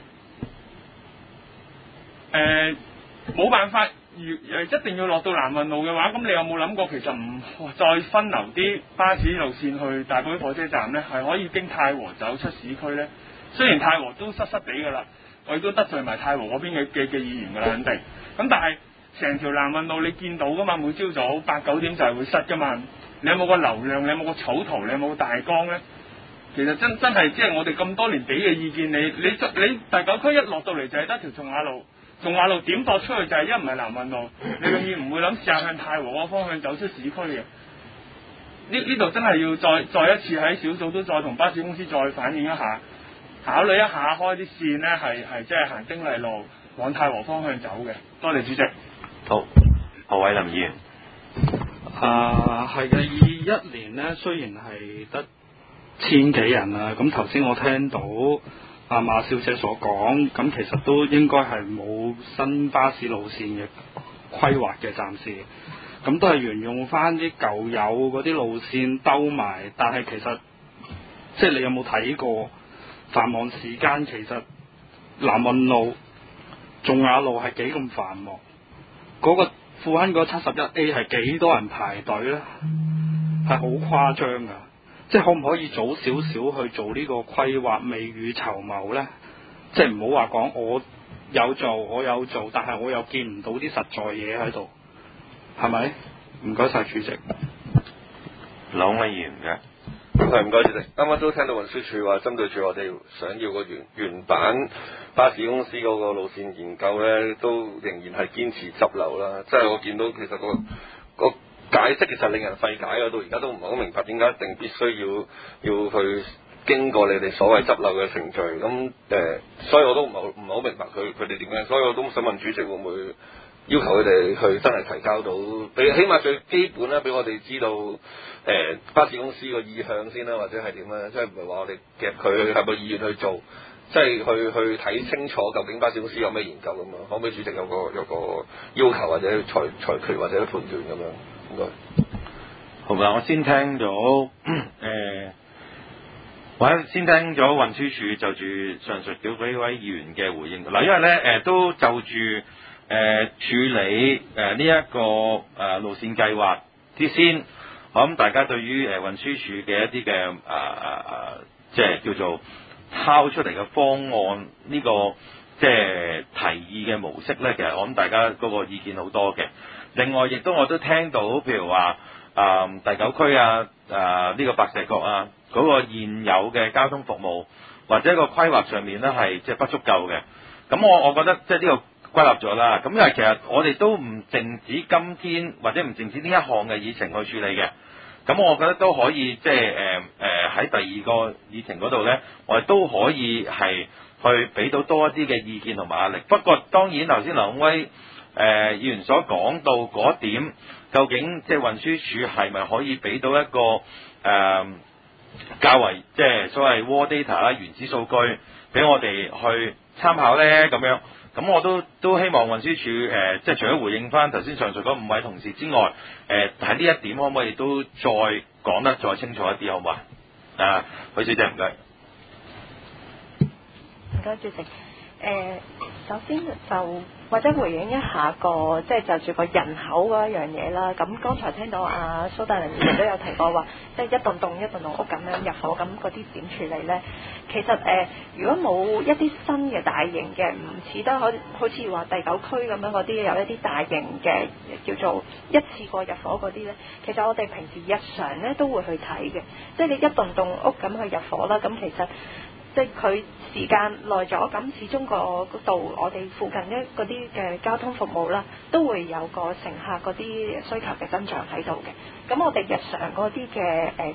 Speaker 16: 呃，冇辦法，如誒一定要落到南運路嘅話，咁你有冇諗過其實唔再分流啲巴士路線去大埔火車站呢？係可以經太和走出市區呢？雖然太和都濕濕地㗎啦，我亦都得罪埋太和嗰邊嘅嘅嘅議員㗎啦，肯定。咁但係成條南運路你見到㗎嘛？每朝早八九點就係會塞㗎嘛。你有冇個流量？你有冇個草圖？你有冇個大綱呢？其實真真係即係我哋咁多年俾嘅意見，你你你第九區一落到嚟就係得條松雅路，松雅路點駁出去就係一唔係南運路，你永遠唔會諗試下向太和嗰個方向走出市區嘅。呢呢度真係要再再一次喺小組都再同巴士公司再反映一下。考慮一下開啲線呢，係係即係行丁麗路往太和方向走嘅。多謝主席。
Speaker 12: 好，何偉林議員。
Speaker 5: 啊，係嘅，二一年呢，雖然係得千幾人啊，咁頭先我聽到阿馬小姐所講，咁其實都應該係冇新巴士路線嘅規劃嘅，暫時。咁都係沿用翻啲舊有嗰啲路線兜埋，但係其實即係你有冇睇過？繁忙時間其實南運路、仲雅路係幾咁繁忙，嗰、那個富亨嗰七十一 A 係幾多人排隊咧？係好誇張噶，即係可唔可以早少少去做呢個規劃，未雨綢繆咧？即係唔好話講我有做，我有做，但係我又見唔到啲實在嘢喺度，係咪？唔該晒主席。
Speaker 12: 兩位議員嘅。
Speaker 3: 係唔該主席，啱啱都聽到運輸署話針對住我哋想要個原原版巴士公司嗰個路線研究咧，都仍然係堅持執漏啦。即係我見到其實、個個解釋其實令人費解啊，到而家都唔係好明白點解一定必須要要去經過你哋所謂執漏嘅程序。咁誒、呃，所以我都唔係唔係好明白佢佢哋點樣，所以我都想問主席會唔會要求佢哋去真係提交到，俾起碼最基本咧，俾我哋知道誒、呃、巴士公司個意向先啦，或者係點咧？即係唔係話我哋夾佢係咪意願去做，即係去去睇清楚究竟巴士公司有咩研究咁樣？可唔可以主席有個有個要求或者裁裁決或者判斷咁樣？應該
Speaker 1: 好啦，我先聽咗誒、呃，或者先聽咗運輸署就住上述幾位議員嘅回應嗱，因為咧誒、呃、都就住。誒、呃、處理誒呢一個誒、呃、路線計劃之先，我諗大家對於誒、呃、運輸署嘅一啲嘅誒誒誒，即係叫做拋出嚟嘅方案呢、這個即係提議嘅模式咧，其實我諗大家嗰個意見好多嘅。另外，亦都我都聽到，譬如話啊、呃、第九區啊誒呢、這個白石角啊嗰、那個現有嘅交通服務或者個規劃上面咧係即係不足夠嘅。咁我我覺得即係呢個。歸納咗啦，咁因為其實我哋都唔淨止今天或者唔淨止呢一項嘅議程去處理嘅，咁我覺得都可以即係誒誒喺第二個議程嗰度咧，我哋都可以係去俾到多一啲嘅意見同埋壓力。不過當然頭先兩位誒、呃、議員所講到嗰點，究竟即係運輸署係咪可以俾到一個誒、呃、較為即係所謂 raw data 啦原始數據俾我哋去參考咧咁樣？咁我都都希望運輸署誒、呃，即係除咗回應翻頭先上述嗰五位同事之外，誒喺呢一點可唔可以都再講得再清楚一啲，好唔好啊？啊，許小姐唔該。
Speaker 4: 唔該，主席。誒、呃，首先就或者回應一下個即係就住個人口嗰一樣嘢啦。咁剛才聽到阿、啊、蘇大麟議員都有提過話，即係一棟棟一棟棟屋咁樣入伙，咁嗰啲點處理咧？其實誒、呃，如果冇一啲新嘅大型嘅，唔似得好好似話第九區咁樣嗰啲有一啲大型嘅叫做一次過入伙嗰啲咧，其實我哋平時日常咧都會去睇嘅。即係你一棟棟屋咁去入伙啦，咁其實即係佢時間耐咗，咁始終個度我哋附近一嗰啲嘅交通服務啦，都會有個乘客嗰啲需求嘅增長喺度嘅。咁我哋日常嗰啲嘅誒，即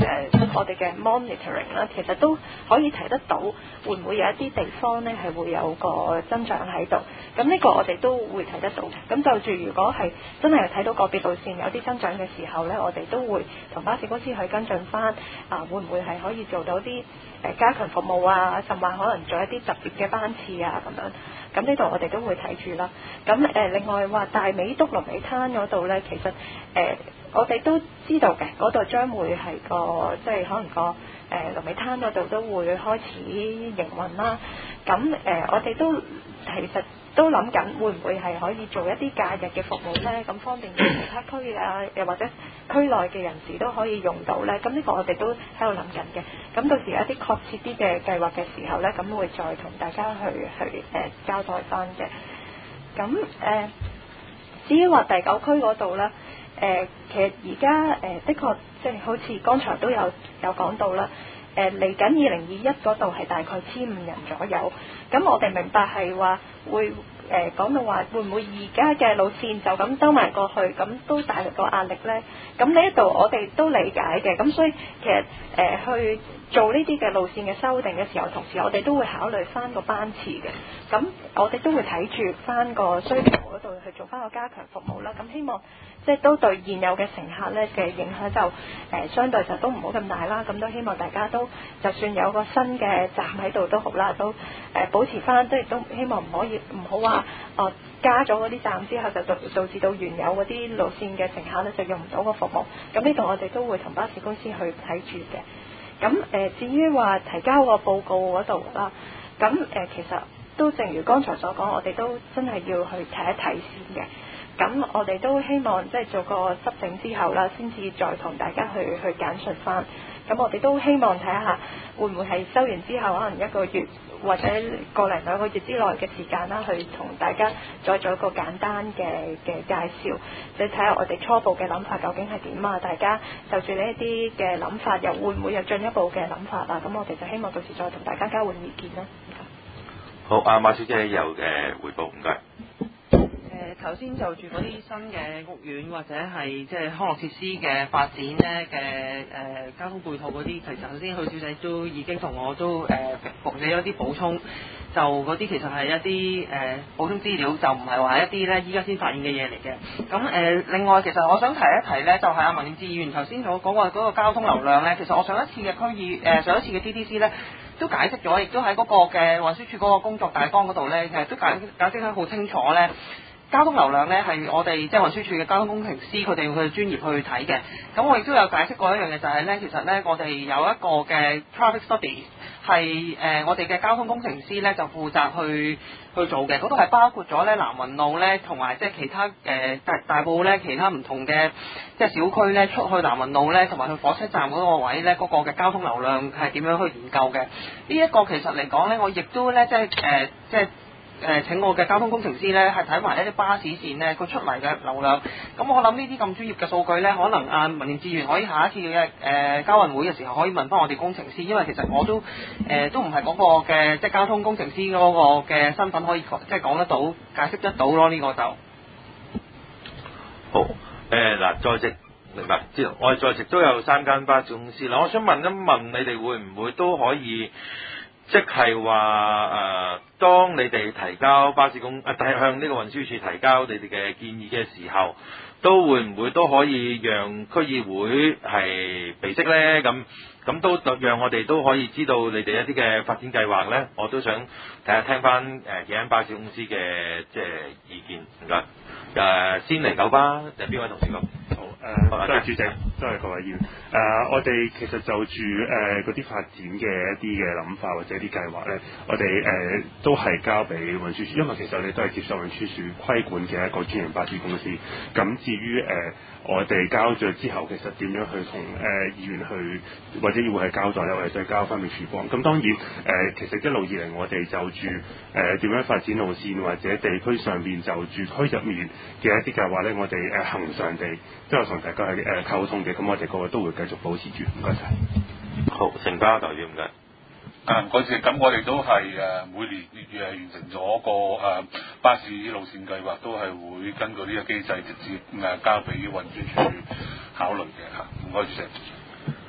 Speaker 4: 誒我哋嘅 monitoring 啦，其實都可以睇得到會唔會有一啲地方咧係會有個增長喺度。咁呢個我哋都會睇得到。咁就住如果係真係睇到個別路線有啲增長嘅時候咧，我哋都會同巴士公司去跟進翻啊，會唔會係可以做到啲誒加強服務啊，甚至可能做一啲特別嘅班次啊咁樣。咁呢度我哋都會睇住啦。咁誒、呃、另外話大美督龍尾灘嗰度咧，其實誒、呃、我哋都知道嘅，嗰度將會係個即係可能個誒龍尾灘嗰度都會開始營運啦。咁誒、呃、我哋都其實都諗緊會唔會係可以做一啲假日嘅服務咧？咁方便其他區啊，又或者區內嘅人士都可以用到咧。咁呢個我哋都喺度諗緊嘅。咁到時有一啲確切啲嘅計劃嘅時候咧，咁會再同大家去去誒、呃、交代翻嘅。咁誒、呃，至於話第九區嗰度咧，誒、呃、其實而家誒的確即係好似剛才都有有講到啦。誒嚟緊二零二一嗰度係大概千五人左右，咁我哋明白係話會誒講、呃、到話會唔會而家嘅路線就咁兜埋過去，咁都帶嚟個壓力呢？咁呢一度我哋都理解嘅，咁所以其實誒、呃、去做呢啲嘅路線嘅修訂嘅時候，同時我哋都會考慮翻個班次嘅，咁我哋都會睇住翻個需求嗰度去做翻個加強服務啦。咁希望即係都對現有嘅乘客咧嘅影響就誒、呃、相對就都唔好咁大啦。咁都希望大家都就算有個新嘅站喺度都好啦，都誒、呃、保持翻，即係都希望唔可以唔好話哦加咗嗰啲站之後就導導致到原有嗰啲路線嘅乘客咧就用唔到個服務。咁呢度我哋都會同巴士公司去睇住嘅。咁誒、呃、至於話提交個報告嗰度啦，咁誒、呃、其實都正如剛才所講，我哋都真係要去睇一睇先嘅。咁我哋都希望即係做個執整之後啦，先至再同大家去去簡述翻。咁我哋都希望睇下會唔會係收完之後，可能一個月或者個零兩個月之內嘅時間啦，去同大家再做一個簡單嘅嘅介紹，即係睇下我哋初步嘅諗法究竟係點啊！大家就住呢一啲嘅諗法，又會唔會有進一步嘅諗法啊？咁我哋就希望到時再同大家交換意見啦。
Speaker 1: 好，阿馬小姐有嘅回報，唔該。
Speaker 14: 誒頭先就住嗰啲新嘅屋苑或者係即係康樂設施嘅發展咧嘅誒交通配套嗰啲，其實頭先許小姐都已經同我都誒復你咗啲補充，就嗰啲其實係一啲誒、呃、補充資料，就唔係話一啲咧依家先發現嘅嘢嚟嘅。咁誒、呃、另外其實我想提一提咧，就係、是、阿民政事議員頭先所講話嗰個交通流量咧，其實我上一次嘅區議誒上一次嘅 T T C 咧都解釋咗，亦都喺嗰個嘅運輸署嗰個工作大綱嗰度咧，其實都解解釋得好清楚咧。交通流量咧係我哋即係運輸署嘅交通工程師佢哋去專業去睇嘅。咁我亦都有解釋過一樣嘢，就係咧其實咧我哋有一個嘅 traffic study 係誒、呃、我哋嘅交通工程師咧就負責去去做嘅。嗰度係包括咗咧南雲路咧同埋即係其他誒、呃、大大埔咧其他唔同嘅即係小區咧出去南雲路咧同埋去火車站嗰個位咧嗰、嗰個嘅交通流量係點樣去研究嘅。呢、這、一個其實嚟講咧，我亦都咧即係誒即係。誒、呃、請我嘅交通工程師咧，係睇埋一啲巴士線咧，佢出嚟嘅流量。咁我諗呢啲咁專業嘅數據咧，可能啊民政資源可以下一次嘅誒、呃、交運會嘅時候，可以問翻我哋工程師，因為其實我都誒、呃、都唔係嗰個嘅即係交通工程師嗰個嘅身份可以即係講得到、解釋得到咯。呢、這個就
Speaker 1: 好誒嗱，在席明白知道，我哋在席都有三間巴士公司啦。我想問一問你哋會唔會都可以？即係話誒，當你哋提交巴士公誒，向呢個運輸署提交你哋嘅建議嘅時候，都會唔會都可以讓區議會係備悉咧？咁咁都讓我哋都可以知道你哋一啲嘅發展計劃咧。我都想睇下聽翻誒幾間巴士公司嘅即係意見。唔該誒，先嚟九巴，有邊位同事講？
Speaker 17: 好誒，多、呃、謝主席，多謝各位議員。誒、呃，我哋其實就住誒嗰啲發展嘅一啲嘅諗法或者一啲計劃咧，我哋誒、呃、都係交俾運輸署，因為其實我哋都係接受運輸署規管嘅一個專營巴士公司。咁至於誒、呃、我哋交咗之後，其實點樣去同誒、呃、議員去或者議會去交代咧，我哋都係交翻俾署方。咁當然誒、呃，其實一路以嚟我哋就住誒點樣發展路線或者地區上邊就住區入面嘅一啲計劃咧，我哋誒恆常地都有同大家係誒溝通嘅，咁我哋個個都會繼續保持住。唔該晒。
Speaker 1: 好，承包代表唔該。
Speaker 9: 啊，唔該曬。咁我哋都係誒每年誒完成咗個誒、呃、巴士路線計劃，都係會根據呢個機制直接誒交俾運輸署考慮嘅嚇。唔該主席。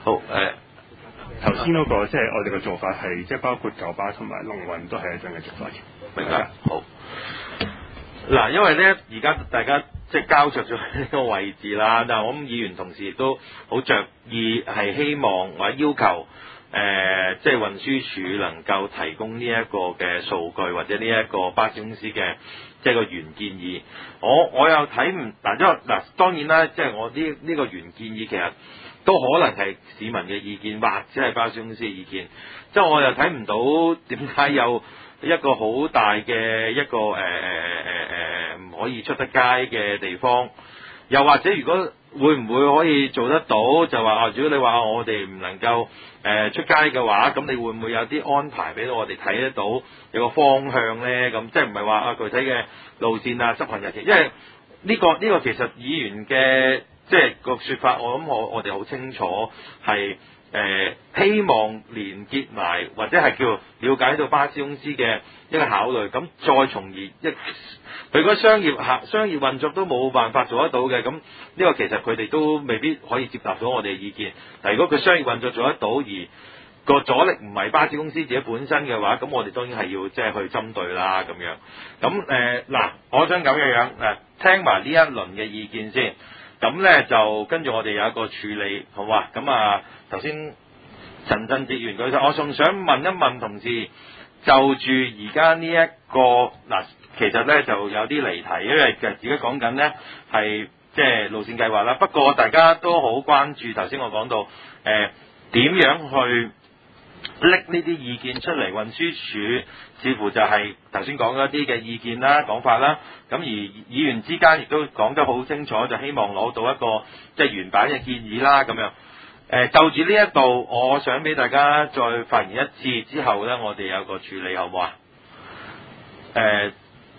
Speaker 1: 好誒。
Speaker 17: 頭先嗰個即係我哋嘅做法係即係包括九巴同埋龍運都係一種嘅做法嘅。
Speaker 1: 明白。好。嗱，因為咧而家大家即係交着咗呢個位置啦，但係我諗議員同事亦都好着意係希望或者要求。誒、呃，即係運輸署能夠提供呢一個嘅數據，或者呢一個巴士公司嘅即係個原建議。我我又睇唔嗱，因為嗱當然啦，即係我呢呢、這個原建議其實都可能係市民嘅意見，或者係巴士公司嘅意見。即係我又睇唔到點解有一個好大嘅一個誒誒誒誒唔可以出得街嘅地方。又或者如果會唔會可以做得到？就話啊，如果你話我哋唔能夠誒、呃、出街嘅話，咁你會唔會有啲安排俾到我哋睇得到有個方向咧？咁即係唔係話啊具體嘅路線啊、執行日期？因為呢、呢個呢、呢個其實議員嘅即係個説法，我諗我我哋好清楚係誒、呃、希望連結埋或者係叫了解到巴士公司嘅一個考慮，咁再從而一。佢個商業客商業運作都冇辦法做得到嘅，咁呢個其實佢哋都未必可以接納到我哋嘅意見。但如果佢商業運作做得到，而個阻力唔係巴士公司自己本身嘅話，咁我哋當然係要即係去針對啦咁樣。咁誒嗱，我想咁嘅樣誒，聽埋呢一輪嘅意見先。咁咧就跟住我哋有一個處理，好嘛？咁啊頭先陳振哲議員佢，我仲想問一問同事，就住而家呢一個嗱。其實咧就有啲離題，因為其實自己講緊咧係即係路線計劃啦。不過大家都好關注，頭先我講到誒點樣去拎呢啲意見出嚟，運輸署似乎就係頭先講嗰啲嘅意見啦、講法啦。咁而議員之間亦都講得好清楚，就希望攞到一個即係原版嘅建議啦咁樣。誒、呃、就住呢一度，我想俾大家再發言一次之後咧，我哋有個處理好唔好啊？誒、呃。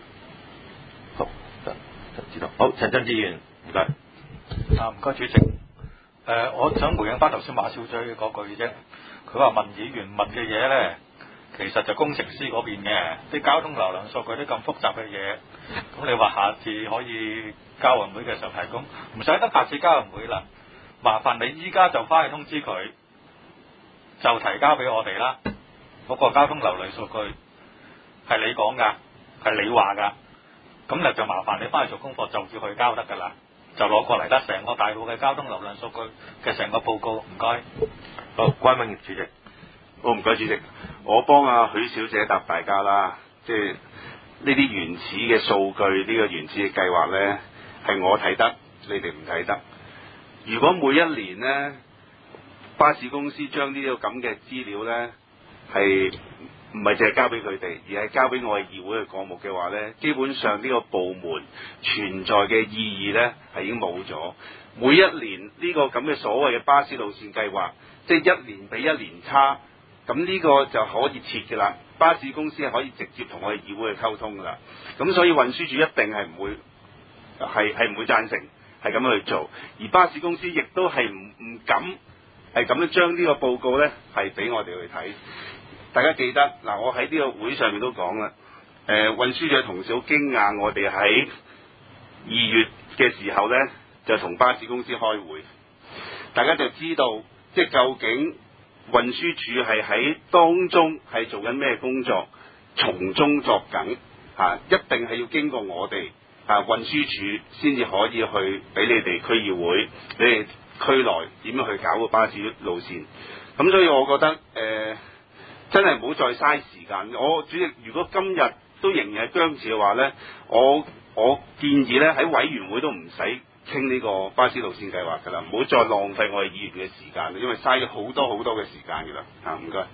Speaker 1: 知道好，陳振志議員，唔該。
Speaker 6: 啊，唔該主席。誒、呃，我想回應翻頭先馬小姐嗰句啫。佢話問議員問嘅嘢咧，其實就工程師嗰邊嘅啲交通流量數據啲咁複雜嘅嘢。咁你話下次可以交運會嘅時候提供，唔使得下次交運會啦。麻煩你依家就翻去通知佢，就提交俾我哋啦。嗰、那個交通流量數據係你講㗎，係你話㗎。咁咧就麻煩你翻去做功課，就叫佢交得㗎啦，就攞過嚟得成個大埔嘅交通流量數據嘅成個報告，唔該。
Speaker 1: 好，關永業主席。
Speaker 2: 好，唔該主席，我幫阿許小姐答大家啦。即係呢啲原始嘅數據，呢、呢個原始嘅計劃咧，係我睇得，你哋唔睇得。如果每一年咧，巴士公司將呢個咁嘅資料咧，係唔係淨係交俾佢哋，而係交俾我哋議會嘅項目嘅話呢，基本上呢個部門存在嘅意義呢係已經冇咗。每一年呢個咁嘅所謂嘅巴士路線計劃，即係一年比一年差，咁呢個就可以撤嘅啦。巴士公司係可以直接同我哋議會去溝通噶啦。咁所以運輸署一定係唔會係係唔會贊成係咁樣去做，而巴士公司亦都係唔唔敢係咁樣將呢個報告呢係俾我哋去睇。大家記得嗱，我喺呢個會上面都講啦，誒、呃、運輸署嘅同事好驚訝，我哋喺二月嘅時候呢，就同巴士公司開會，大家就知道即係究竟運輸署係喺當中係做緊咩工作，從中作梗嚇、啊，一定係要經過我哋啊運輸署先至可以去俾你哋區議會，你哋區內點樣去搞個巴士路線。咁所以我覺得誒。呃真係唔好再嘥時間。我主席，如果今日都仍然係僵持嘅話呢，我我建議呢喺委員會都唔使傾呢個巴士路線計劃㗎啦，唔好再浪費我哋議員嘅時間，因為嘥咗好多好多嘅時間㗎啦。嚇，唔該。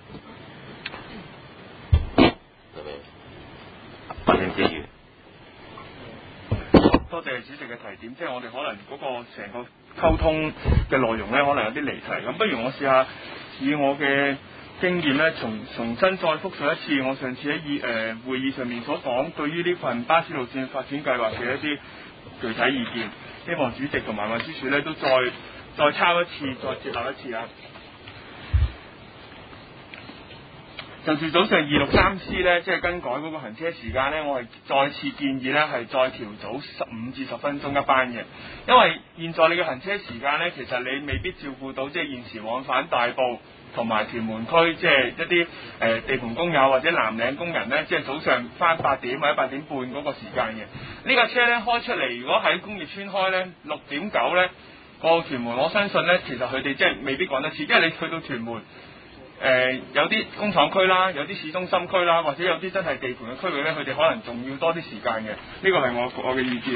Speaker 1: 發言之餘，
Speaker 16: 多謝主席嘅提點，即係我哋可能嗰個成個溝通嘅內容呢，可能有啲離題。咁不如我試下以我嘅經驗咧，重重新再複述一次我上次喺議誒會議上面所講對於呢份巴士路線發展計劃嘅一啲具體意見，希望主席同埋運輸署咧都再再抄一次，再接納一次啊！ 就住早上二六三 C 咧，即係更改嗰個行車時間咧，我係再次建議咧係再調早十五至十分鐘一班嘅，因為現在你嘅行車時間咧，其實你未必照顧到即係現時往返大埔同埋屯門區，即係一啲誒、呃、地盤工友或者藍領工人咧，即係早上翻八點或者八點半嗰個時間嘅。呢架車咧開出嚟，如果喺工業村開咧，六點九咧個屯門，我相信咧其實佢哋即係未必趕得切，因為你去到屯門。誒、呃、有啲工廠區啦，有啲市中心區啦，或者有啲真係地盤嘅區域咧，佢哋可能仲要多啲時間嘅。呢個係我我嘅意見。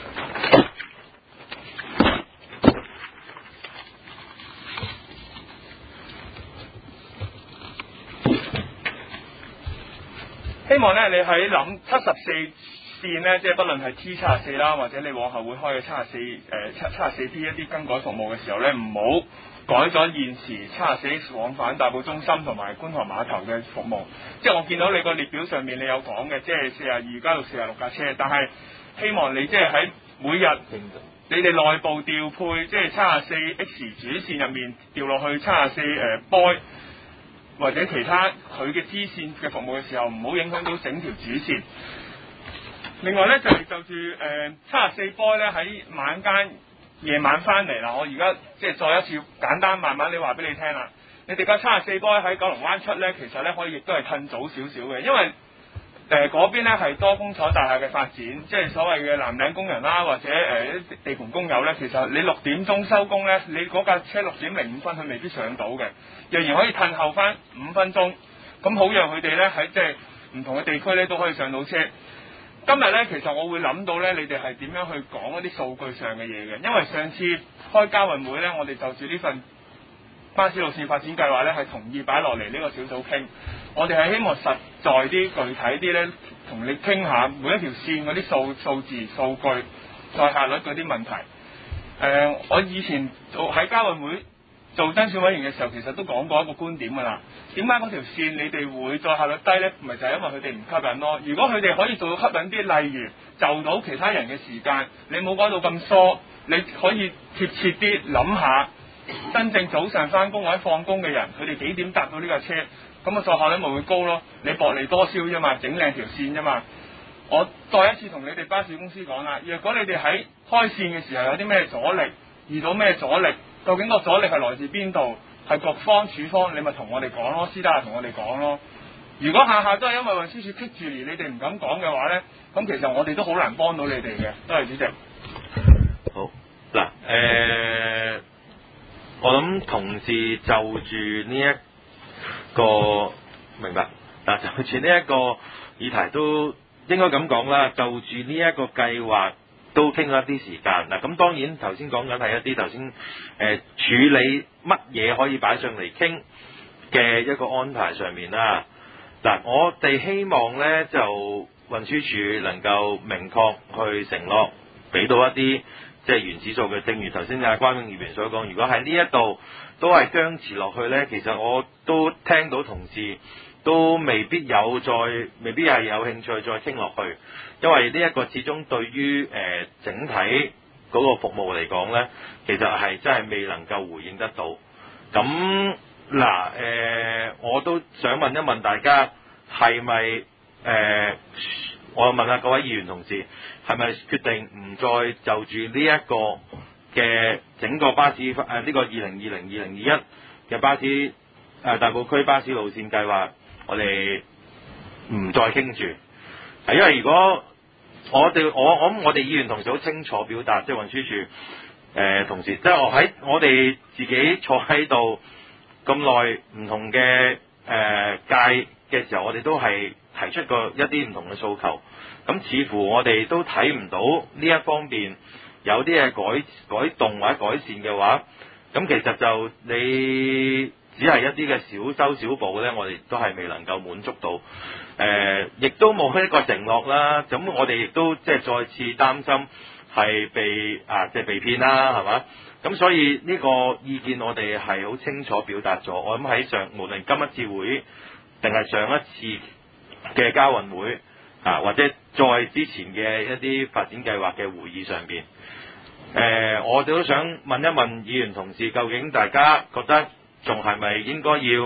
Speaker 16: 希望咧你喺諗七十四線咧，即係不論係 T 七十四啦，或者你往後會開嘅七十四誒七七十四 P 一啲更改服務嘅時候咧，唔好改咗現時七十四往返大埔中心同埋觀塘碼頭嘅服務，即係我見到你個列表上面你有講嘅，即係四十二加到四十六架車，但係希望你即係喺每日你哋內部調配，即係七十四 X 主線入面調落去七十四誒 boy 或者其他佢嘅支線嘅服務嘅時候，唔好影響到整條主線。另外咧就係、是、就住誒七十四 boy 咧喺晚間。夜晚翻嚟啦，我而家即係再一次簡單慢慢你話俾你聽啦。你哋架七十四波喺九龍灣出咧，其實咧可以亦都係褪早少少嘅，因為誒嗰、呃、邊咧係多工廠大廈嘅發展，即係所謂嘅藍領工人啦，或者誒、呃、地盤工友咧，其實你六點鐘收工咧，你嗰架車六點零五分佢未必上到嘅，若然可以褪後翻五分鐘，咁好讓佢哋咧喺即係唔同嘅地區咧都可以上到車。今日咧，其實我會諗到咧，你哋係點樣去講一啲數據上嘅嘢嘅，因為上次開交運會咧，我哋就住呢份巴士路線發展計劃咧，係同意擺落嚟呢個小組傾。我哋係希望實在啲、具體啲咧，同你傾下每一條線嗰啲數數字、數據、載客率嗰啲問題。誒、呃，我以前做喺交運會做甄選委員嘅時候，其實都講過一個觀點㗎啦。點解嗰條線你哋會載客率低呢？唔係就係因為佢哋唔吸引咯。如果佢哋可以做到吸引啲，例如就到其他人嘅時間，你冇改到咁疏，你可以貼切啲諗下，真正早上翻工或者放工嘅人，佢哋幾點搭到呢架車，咁個載客率咪會高咯。你薄利多銷啫嘛，整靚條線啫嘛。我再一次同你哋巴士公司講啦，若果你哋喺開線嘅時候有啲咩阻力，遇到咩阻力，究竟個阻力係來自邊度？係局方、處方，你咪同我哋講咯，私底下同我哋講咯。如果下下都係因為運輸署棘住而你哋唔敢講嘅話咧，咁其實我哋都好難幫到你哋嘅。多謝主席。
Speaker 1: 好嗱，誒、呃，我諗同事就住呢一個明白嗱，就住呢一個議題都應該咁講啦，就住呢一個計劃。都傾咗一啲時間嗱，咁當然頭先講緊係一啲頭先誒處理乜嘢可以擺上嚟傾嘅一個安排上面啦。嗱，我哋希望咧就運輸署能夠明確去承諾，俾到一啲即係原始數嘅。正如頭先阿關永議員所講，如果喺呢一度都係僵持落去咧，其實我都聽到同事都未必有再，未必係有興趣再傾落去。因為呢一個始終對於誒、呃、整體嗰個服務嚟講咧，其實係真係未能夠回應得到。咁嗱誒，我都想問一問大家，係咪誒？我問下各位議員同事，係咪決定唔再就住呢一個嘅整個巴士誒呢、呃這個二零二零二零二一嘅巴士誒、呃、大埔區巴士路線計劃，我哋唔再傾住？係因為如果我哋我我諗我哋議員同事好清楚表達，即係運輸署誒同事，即係我喺我哋自己坐喺度咁耐唔同嘅誒、呃、界嘅時候，我哋都係提出過一啲唔同嘅訴求。咁似乎我哋都睇唔到呢一方面有啲嘢改改動或者改善嘅話，咁其實就你只係一啲嘅小修小補咧，我哋都係未能夠滿足到。誒、呃，亦都冇一個承諾啦。咁我哋亦都即係再次擔心係被啊，即係被騙啦，係嘛？咁所以呢個意見我哋係好清楚表達咗。我諗喺上無論今一次會定係上一次嘅交運會啊，或者再之前嘅一啲發展計劃嘅會議上邊，誒、呃，我哋都想問一問議員同事，究竟大家覺得仲係咪應該要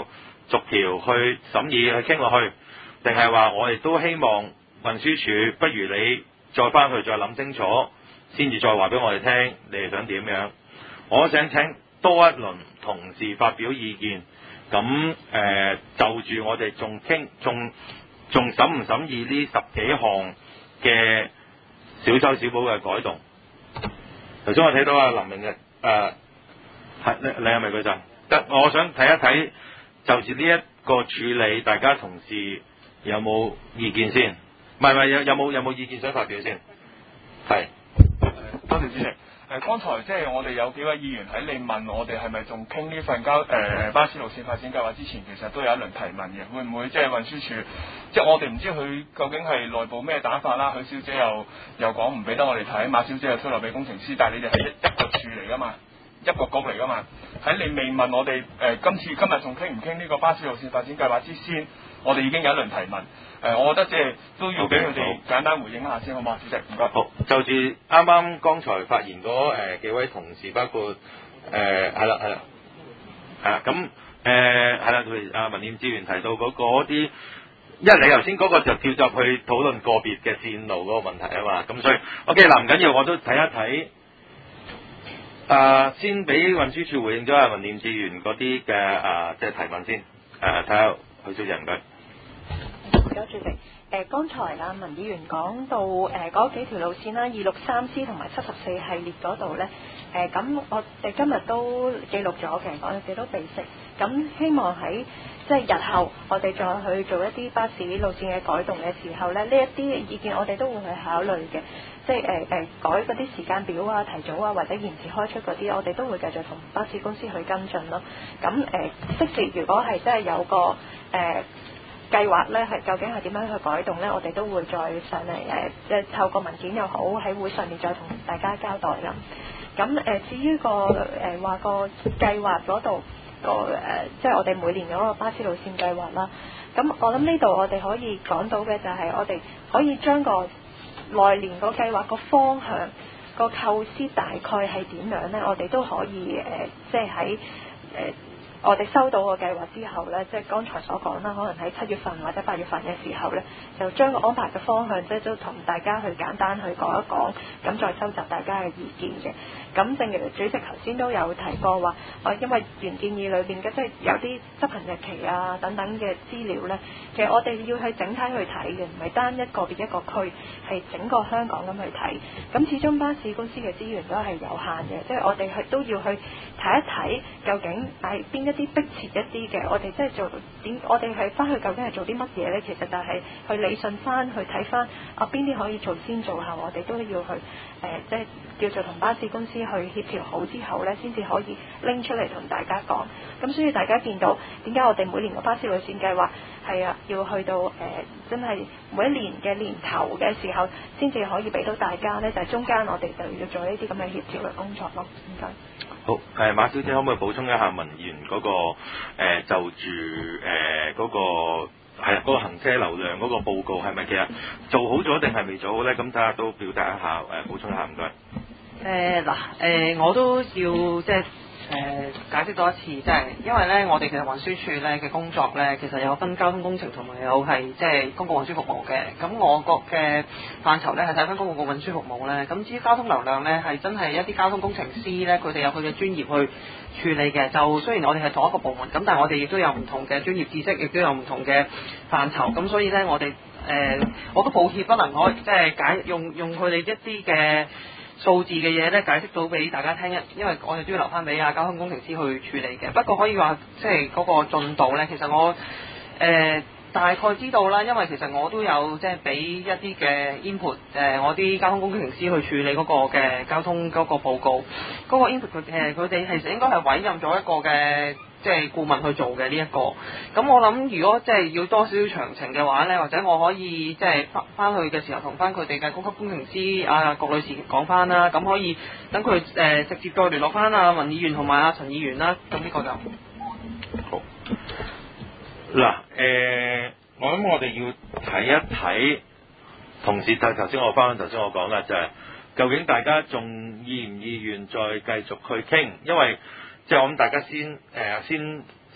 Speaker 1: 逐條去審議去傾落去，定係話我哋都希望運輸署不如你再翻去再諗清楚，先至再話俾我哋聽你哋想點樣？我想請多一輪同事發表意見，咁誒、呃、就住我哋仲傾仲仲審唔審議呢十幾項嘅小修小補嘅改動？頭先我睇到啊林明日誒係你你係咪佢就得？我想睇一睇就住呢一個處理，大家同事有冇意見先？唔係唔係有有冇有冇意見想發表先？係。
Speaker 16: 多謝主席。誒、呃，剛才即係我哋有幾位議員喺你問我哋係咪仲傾呢份交誒、呃、巴士路線發展計劃之前，其實都有一輪提問嘅，會唔會即係運輸署？即係我哋唔知佢究竟係內部咩打法啦。許小姐又又講唔俾得我哋睇，馬小姐又推落俾工程師，但係你哋係一一個處嚟㗎嘛，一個局嚟㗎嘛。喺你未問我哋誒、呃、今次今日仲傾唔傾呢個巴士路線發展計劃之先，我哋已經有一輪提問。誒、呃，我覺得即係都要俾佢哋簡單回應一下先，好嘛，主席？唔該。
Speaker 1: 好，就住啱啱剛才發言嗰誒幾位同事，包括誒係啦係啦係啦，咁誒係啦，佢阿民建資源提到嗰嗰啲，因為你頭先嗰個就跳入去討論個別嘅線路嗰個問題啊嘛，咁所以 OK 嗱，唔緊要，我都睇一睇。誒、呃，先俾運輸署回應咗阿民建資源嗰啲嘅誒即係提問先，誒睇下許小姐唔該。
Speaker 4: 唔該，主席。誒、呃，剛才啊，文議員講到誒嗰、呃、幾條路線啦，二六三 C 同埋七十四系列嗰度咧，誒、呃、咁我哋今日都記錄咗嘅，講有幾多備識。咁希望喺即係日後我哋再去做一啲巴士路線嘅改動嘅時候咧，呢一啲意見我哋都會去考慮嘅。即係誒誒改嗰啲時間表啊、提早啊或者延遲開出嗰啲，我哋都會繼續同巴士公司去跟進咯。咁誒，即時如果係真係有個誒。呃計劃咧係究竟係點樣去改動咧？我哋都會再上嚟誒，即、呃、係透過文件又好，喺會上面再同大家交代啦。咁誒、呃，至於個誒話、呃、個計劃嗰度個誒，即係我哋每年嗰個巴士路線計劃啦。咁我諗呢度我哋可以講到嘅就係我哋可以將個來年個計劃個方向、個構思大概係點樣咧？我哋都可以誒、呃，即係喺誒。呃我哋收到個計劃之後呢，即係剛才所講啦，可能喺七月份或者八月份嘅時候呢，就將個安排嘅方向，即係都同大家去簡單去講一講，咁再收集大家嘅意見嘅。咁正如主席頭先都有提過話，我因為原建議裏邊嘅即係有啲執行日期啊等等嘅資料呢，其實我哋要去整體去睇嘅，唔係單一個別一個區，係整個香港咁去睇。咁始終巴士公司嘅資源都係有限嘅，即係我哋係都要去睇一睇究竟係邊一啲迫切一啲嘅，我哋即係做點？我哋係翻去究竟係做啲乜嘢呢？其實就係去理順翻，去睇翻啊邊啲可以做先做後，我哋都要去誒、呃，即係叫做同巴士公司去協調好之後呢，先至可以拎出嚟同大家講。咁所以大家見到點解我哋每年個巴士路線計劃係啊，要去到誒、呃、真係每一年嘅年頭嘅時候，先至可以俾到大家呢？就係、是、中間我哋就要做呢啲咁嘅協調嘅工作咯。唔該。
Speaker 1: 好，誒、呃、馬小姐可唔可以補充一下文議員嗰、那個、呃、就住誒嗰個係啊嗰個行車流量嗰個報告係咪其實做好咗定係未做好咧？咁大家都表達一下誒、呃、補充一下唔該。
Speaker 14: 誒嗱誒，我都要即係。誒、呃、解釋多一次，即係因為咧，我哋其實運輸署咧嘅工作咧，其實有分交通工程同埋有係即係公共運輸服務嘅。咁我國嘅範疇咧係睇翻公共運輸服務咧。咁至於交通流量咧，係真係一啲交通工程師咧，佢哋有佢嘅專業去處理嘅。就雖然我哋係同一個部門，咁但係我哋亦都有唔同嘅專業知識，亦都有唔同嘅範疇。咁所以咧，我哋誒、呃、我都抱歉不能可即係解用用佢哋一啲嘅數字嘅嘢咧解釋到俾大家聽，一因為我哋都要留翻俾啊交通工程師去處理嘅。不過可以話即係嗰個進度咧，其實我誒、呃、大概知道啦，因為其實我都有即係俾一啲嘅 input 誒，我啲交通工程師去處理嗰個嘅交通嗰個報告，嗰、嗰個 input 佢誒佢哋其實應該係委任咗一個嘅即係顧問去做嘅呢一個。咁我諗如果即係要多少少詳情嘅話咧，或者我可以即係翻翻去嘅時候同翻佢哋嘅高級工程師啊郭女士講翻啦，咁可以等佢誒直接再聯絡翻啊文議員同埋阿陳議員啦，咁呢個就
Speaker 1: 好。嗱誒，我諗我哋要睇一睇，同時就頭先我翻頭先我講啦，就係、是、究竟大家仲意唔意願再繼續去傾，因為即係我諗大家先誒、呃、先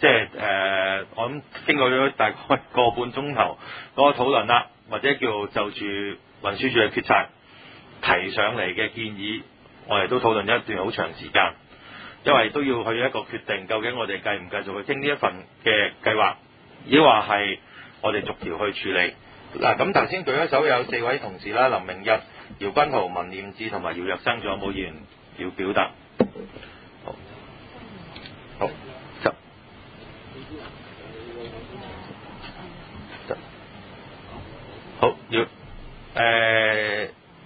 Speaker 1: 即係誒、呃，我諗經過咗大概個半鐘頭嗰個討論啦，或者叫就住運輸署嘅決策提上嚟嘅建議，我哋都討論咗一段好長時間，因為都要去一個決定，究竟我哋繼唔繼續去傾呢一份嘅計劃，亦話係我哋逐條去處理。嗱，咁頭先舉咗手有四位同事啦，林明日、姚君豪、文念智同埋姚若生，仲有冇議員要表達？好，好，執，執，好，姚，誒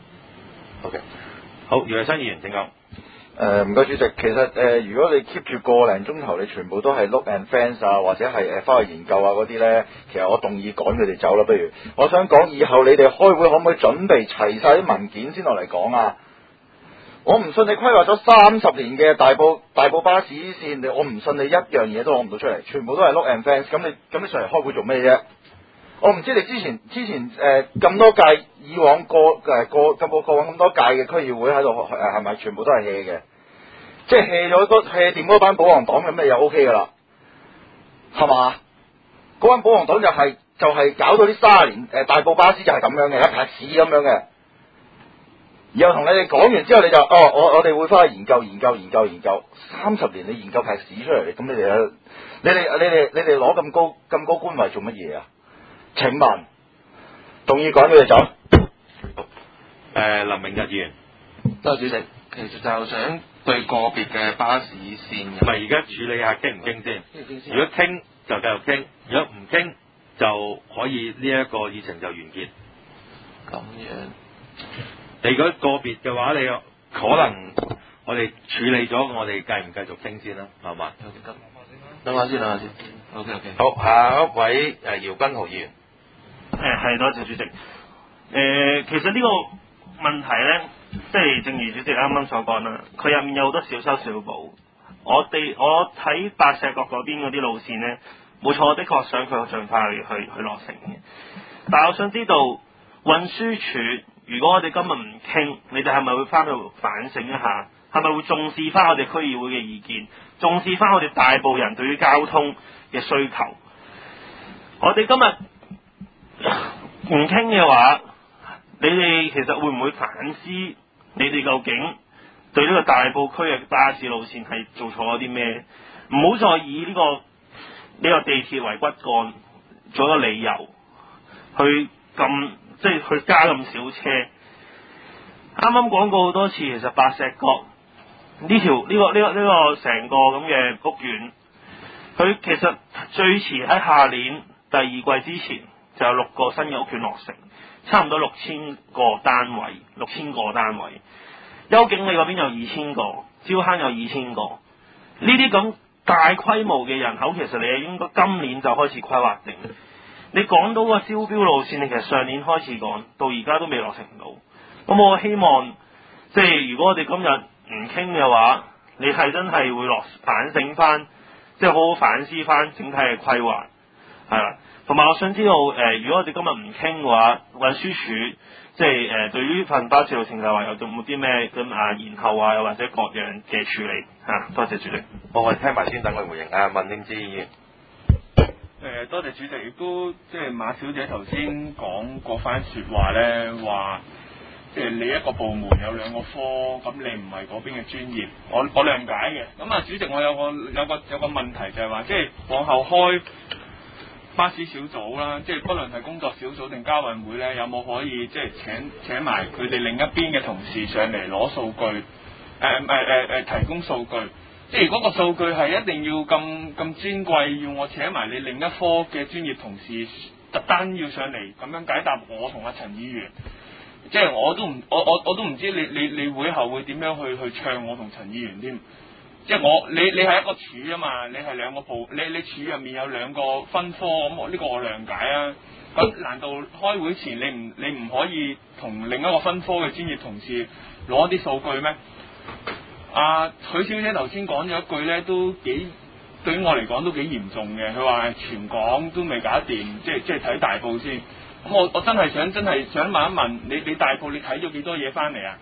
Speaker 1: ，OK，好，姚若生議員請講。
Speaker 7: 誒唔該主席，其實誒、呃、如果你 keep 住個零鐘頭，你全部都係 look and fence 啊，或者係誒翻去研究啊嗰啲咧，其實我動議趕佢哋走啦。不如我想講，以後你哋開會可唔可以準備齊晒啲文件先落嚟講啊？我唔信你規劃咗三十年嘅大埔大埔巴士線，你我唔信你一樣嘢都攞唔到出嚟，全部都係 look and fence。咁你咁你上嚟開會做咩啫？我唔知你之前之前誒咁、呃、多屆以往過誒過咁過過往咁多屆嘅區議會喺度誒係咪全部都係 hea 嘅？即係 hea 咗嗰 hea 掂嗰班保皇黨咁咪又 OK 噶啦，係嘛？嗰班保皇黨就係、是、就係、是、搞到啲卅年誒、呃、大埔巴士就係咁樣嘅，一劈屎咁樣嘅。然後同你哋講完之後，你就哦我我哋會翻去研究研究研究研究三十年，你研究劈屎出嚟，咁你哋你哋你哋你哋攞咁高咁高官位做乜嘢啊？請問，動議趕佢哋走。
Speaker 1: 誒、呃，林明日議員，
Speaker 3: 多謝主席。其實就想對個別嘅巴士線，
Speaker 1: 唔係而家處理下傾唔傾先？如果傾就繼續傾，如果唔傾就可以呢一個議程就完結。
Speaker 3: 咁樣，
Speaker 1: 你如果個別嘅話，你可能我哋處理咗，我哋繼唔繼續傾先啦，係嘛？
Speaker 3: 等下先，等下先。OK OK。
Speaker 1: 好，下一位誒、呃、姚君豪議員。
Speaker 13: 誒係多謝主席。誒、呃、其實呢個問題咧，即係正如主席啱啱所講啦，佢入面有好多小修小補。我哋我睇白石角嗰邊嗰啲路線咧，冇錯，我的確想佢盡快去去去落成嘅。但係我想知道運輸署，如果我哋今日唔傾，你哋係咪會翻去反省一下？係咪會重視翻我哋區議會嘅意見，重視翻我哋大埔人對於交通嘅需求？我哋今日唔傾嘅話，你哋其實會唔會反思你哋究竟對呢個大埔區嘅巴士路線係做錯咗啲咩？唔好再以呢、呢個呢、呢個地鐵為骨幹做一個理由去咁即係去加咁少車。啱啱講過好多次，其實白石角呢條呢、呢個呢、呢個呢、呢個成個咁嘅屋苑，佢其實最遲喺下年第二季之前就有六個新嘅屋苑落成，差唔多六千個單位，六千個單位。邱景里嗰邊有二千個，蕉坑有二千個。呢啲咁大規模嘅人口，其實你係應該今年就開始規劃定。你講到個招標路線，你其實上年開始講，到而家都未落成到。咁我希望，即係如果我哋今日唔傾嘅話，你係真係會落反省翻，即係好好反思翻整體嘅規劃，係啦。同埋我想知道，誒、呃，如果我哋今日唔傾嘅話，運輸署即係誒、呃、對於份巴士路線計劃有冇啲咩咁啊延後啊，又或者各樣嘅處理嚇、啊？多謝主席。
Speaker 1: 我我哋聽埋先，等佢回應。啊，文念智議員。
Speaker 16: 誒，多謝主席，亦都即係馬小姐頭先講嗰番説話咧，話即係你一個部門有兩個科，咁你唔係嗰邊嘅專業，我我諒解嘅。咁啊，主席，我有個有個有個問題就係話，即係往後開巴士小組啦，即係不論係工作小組定交運會咧，有冇可以即係請請埋佢哋另一邊嘅同事上嚟攞數據，誒誒誒誒提供數據。即係如果個數據係一定要咁咁尊貴，要我請埋你另一科嘅專業同事特登要上嚟咁樣解答我同阿陳議員，即係我都唔我我我都唔知你你你會後會點樣去去唱我同陳議員添。即係我你你係一個處啊嘛，你係兩個部，你你處入面有兩個分科，咁我呢個我諒解啊。咁難道開會前你唔你唔可以同另一個分科嘅專業同事攞啲數據咩？阿、啊、許小姐頭先講咗一句咧，都幾對於我嚟講都幾嚴重嘅。佢話全港都未搞掂，即係即係睇大埔先。咁我我真係想真係想問一問你，你大埔你睇咗幾多嘢翻嚟啊？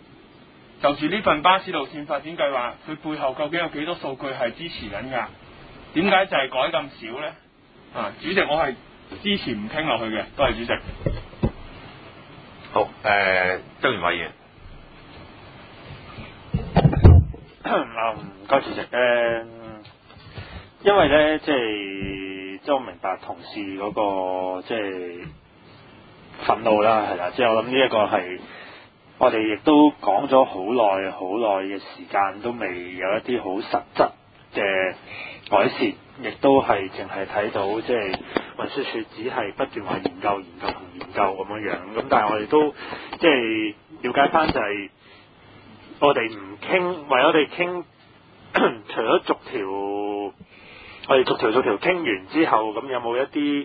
Speaker 16: 就住呢份巴士路線發展計劃，佢背後究竟有幾多數據係支持緊㗎？ 點解就係改咁少咧？啊，主席，我係支持唔傾落去嘅，多謝主席。
Speaker 12: 好，誒、呃，周元偉議員。
Speaker 11: 啊，唔該主席。誒、呃，因為咧，即係即係我明白同事嗰、個即係憤怒啦，係啦，即係我諗呢一個係我哋亦都講咗好耐好耐嘅時間，都未有一啲好實質嘅改善，亦都係淨係睇到即係運輸署只係不斷話研究、研究同研究咁樣樣。咁但係我哋都即係了解翻就係、是。我哋唔傾，為我哋傾，除咗逐條，我哋逐條逐條傾完之後，咁有冇一啲誒、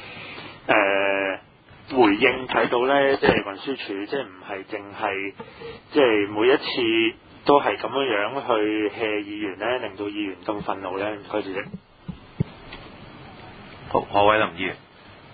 Speaker 11: 呃、回應睇到咧？即係運輸署，即係唔係淨係即係每一次都係咁樣樣去 hea 議員咧，令到議員咁憤怒咧？唔該主席。
Speaker 12: 好，何偉林議員。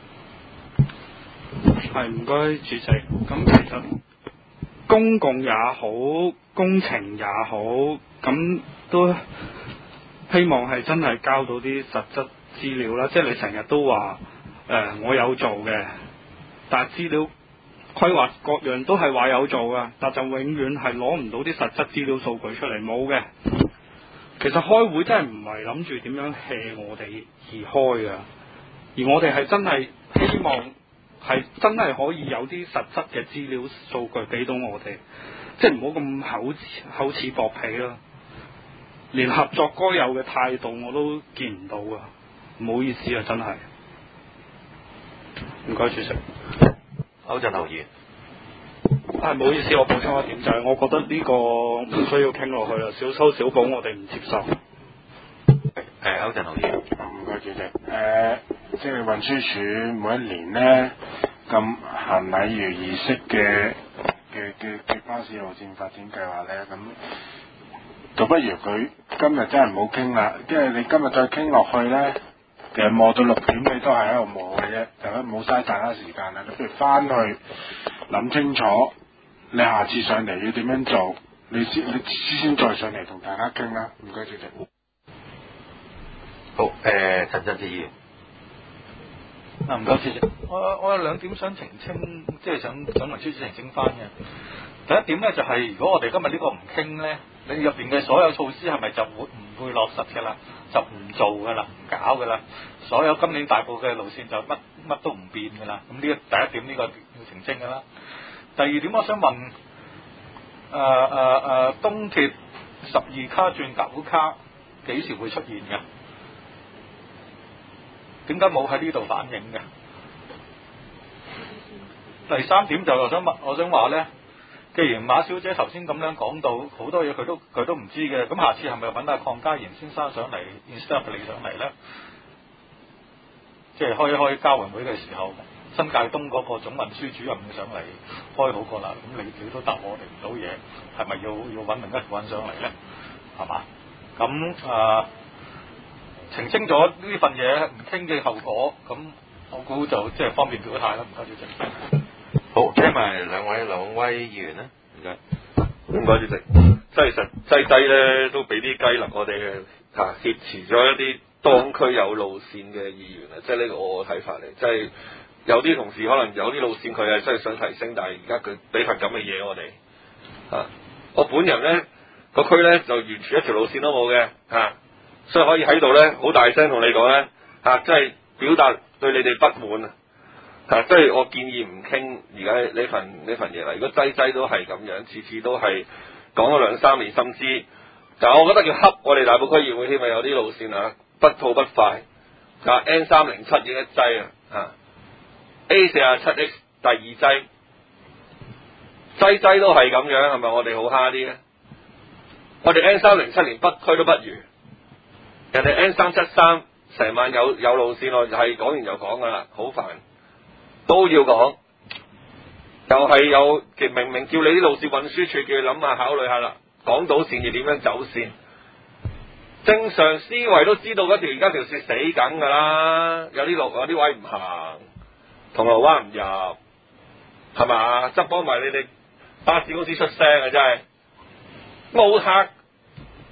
Speaker 5: 係唔該主席。咁其實公共也好，工程也好，咁都希望係真係交到啲實質資料啦。即係你成日都話誒、呃、我有做嘅，但係資料規劃各樣都係話有做噶，但就永遠係攞唔到啲實質資料數據出嚟，冇嘅。其實開會真係唔係諗住點樣 hea 我哋而開噶，而我哋係真係希望係真係可以有啲實質嘅資料數據俾到我哋，即係唔好咁口口齒薄皮啦。連合作該有嘅態度我都見唔到啊！唔好意思啊，真係。唔該，主席。
Speaker 12: 歐振豪議員。
Speaker 5: 係唔好意思，我補充一點就係、是，我覺得呢個唔需要傾落去啦，小修小補我哋唔接受。
Speaker 12: 誒，歐振豪議員。
Speaker 18: 唔該，主席。誒、呃，即係運輸署每一年咧咁行禮如儀式嘅嘅嘅嘅巴士路線發展計劃咧，咁倒不如佢今日真係唔好傾啦，因為你今日再傾落去咧，其實磨到六點你都係喺度磨嘅啫，就唔好嘥大家時間啦。咁不如翻去諗清楚，你下次上嚟要點樣做，你先你先再上嚟同大家傾啦。唔該，主席。
Speaker 12: 好，誒、呃，陳振志議員。
Speaker 6: 啊，唔該，主席。我我有兩點想澄清，即係想想問書澄清翻嘅。第一點咧就係、是，如果我哋今日呢個唔傾咧，你入邊嘅所有措施係咪就會唔會落實嘅啦？就唔做嘅啦，唔搞嘅啦。所有今年大埔嘅路線就乜乜都唔變嘅啦。咁呢個第一點呢個要澄清嘅啦。第二點我想問，誒誒誒，東鐵十二卡轉九卡幾時會出現嘅？點解冇喺呢度反映嘅？第三點就我想問，我想話咧，既然馬小姐頭先咁樣講到好多嘢，佢都佢都唔知嘅，咁下次係咪揾阿鄺家賢先生上嚟 instead 你上嚟咧？即係開一開交運會嘅時候，新界東嗰個總運輸主任上嚟開好過啦。咁你你都答我哋唔到嘢，係咪要要揾另一個人上嚟咧？係嘛？咁啊。呃澄清咗呢份嘢唔傾嘅後果，咁我估就即係方便表態啦。唔該，主席。
Speaker 12: 好，聽埋兩位兩位議員啦。唔該，
Speaker 3: 唔該，主席。即係其實擠擠咧都俾啲雞肋我哋嘅嚇挾持咗一啲當區有路線嘅議員啊！即係呢個我嘅睇法嚟，即係有啲同事可能有啲路線佢係真係想提升，但係而家佢俾份咁嘅嘢我哋嚇。我本人咧個區咧就完全一條路線都冇嘅嚇。所以可以喺度咧，好大聲同你講咧，嚇、啊，即係表達對你哋不滿啊！嚇，即係我建議唔傾而家呢份呢份嘢啦。如果擠擠都係咁樣，次次都係講咗兩三年，甚至就我覺得要恰我哋大埔區議會添啊！有啲路線啊，不吐不快，啊 N 三零七已經一擠啊，嚇 A 四十七 X 第二擠，擠擠都係咁樣，係咪我哋好蝦啲咧？我哋 N 三零七連北區都不如。人哋 N 三七三成晚有有路線咯，係講完就講噶啦，好煩，都要講，又係有明明叫你啲路線運輸處叫你諗下考慮下啦，港島線要點樣走線？正常思維都知道嗰條而家條線死緊噶啦，有啲路有啲位唔行，銅鑼灣唔入，係嘛？執幫埋你哋巴士公司出聲啊！真係冇客。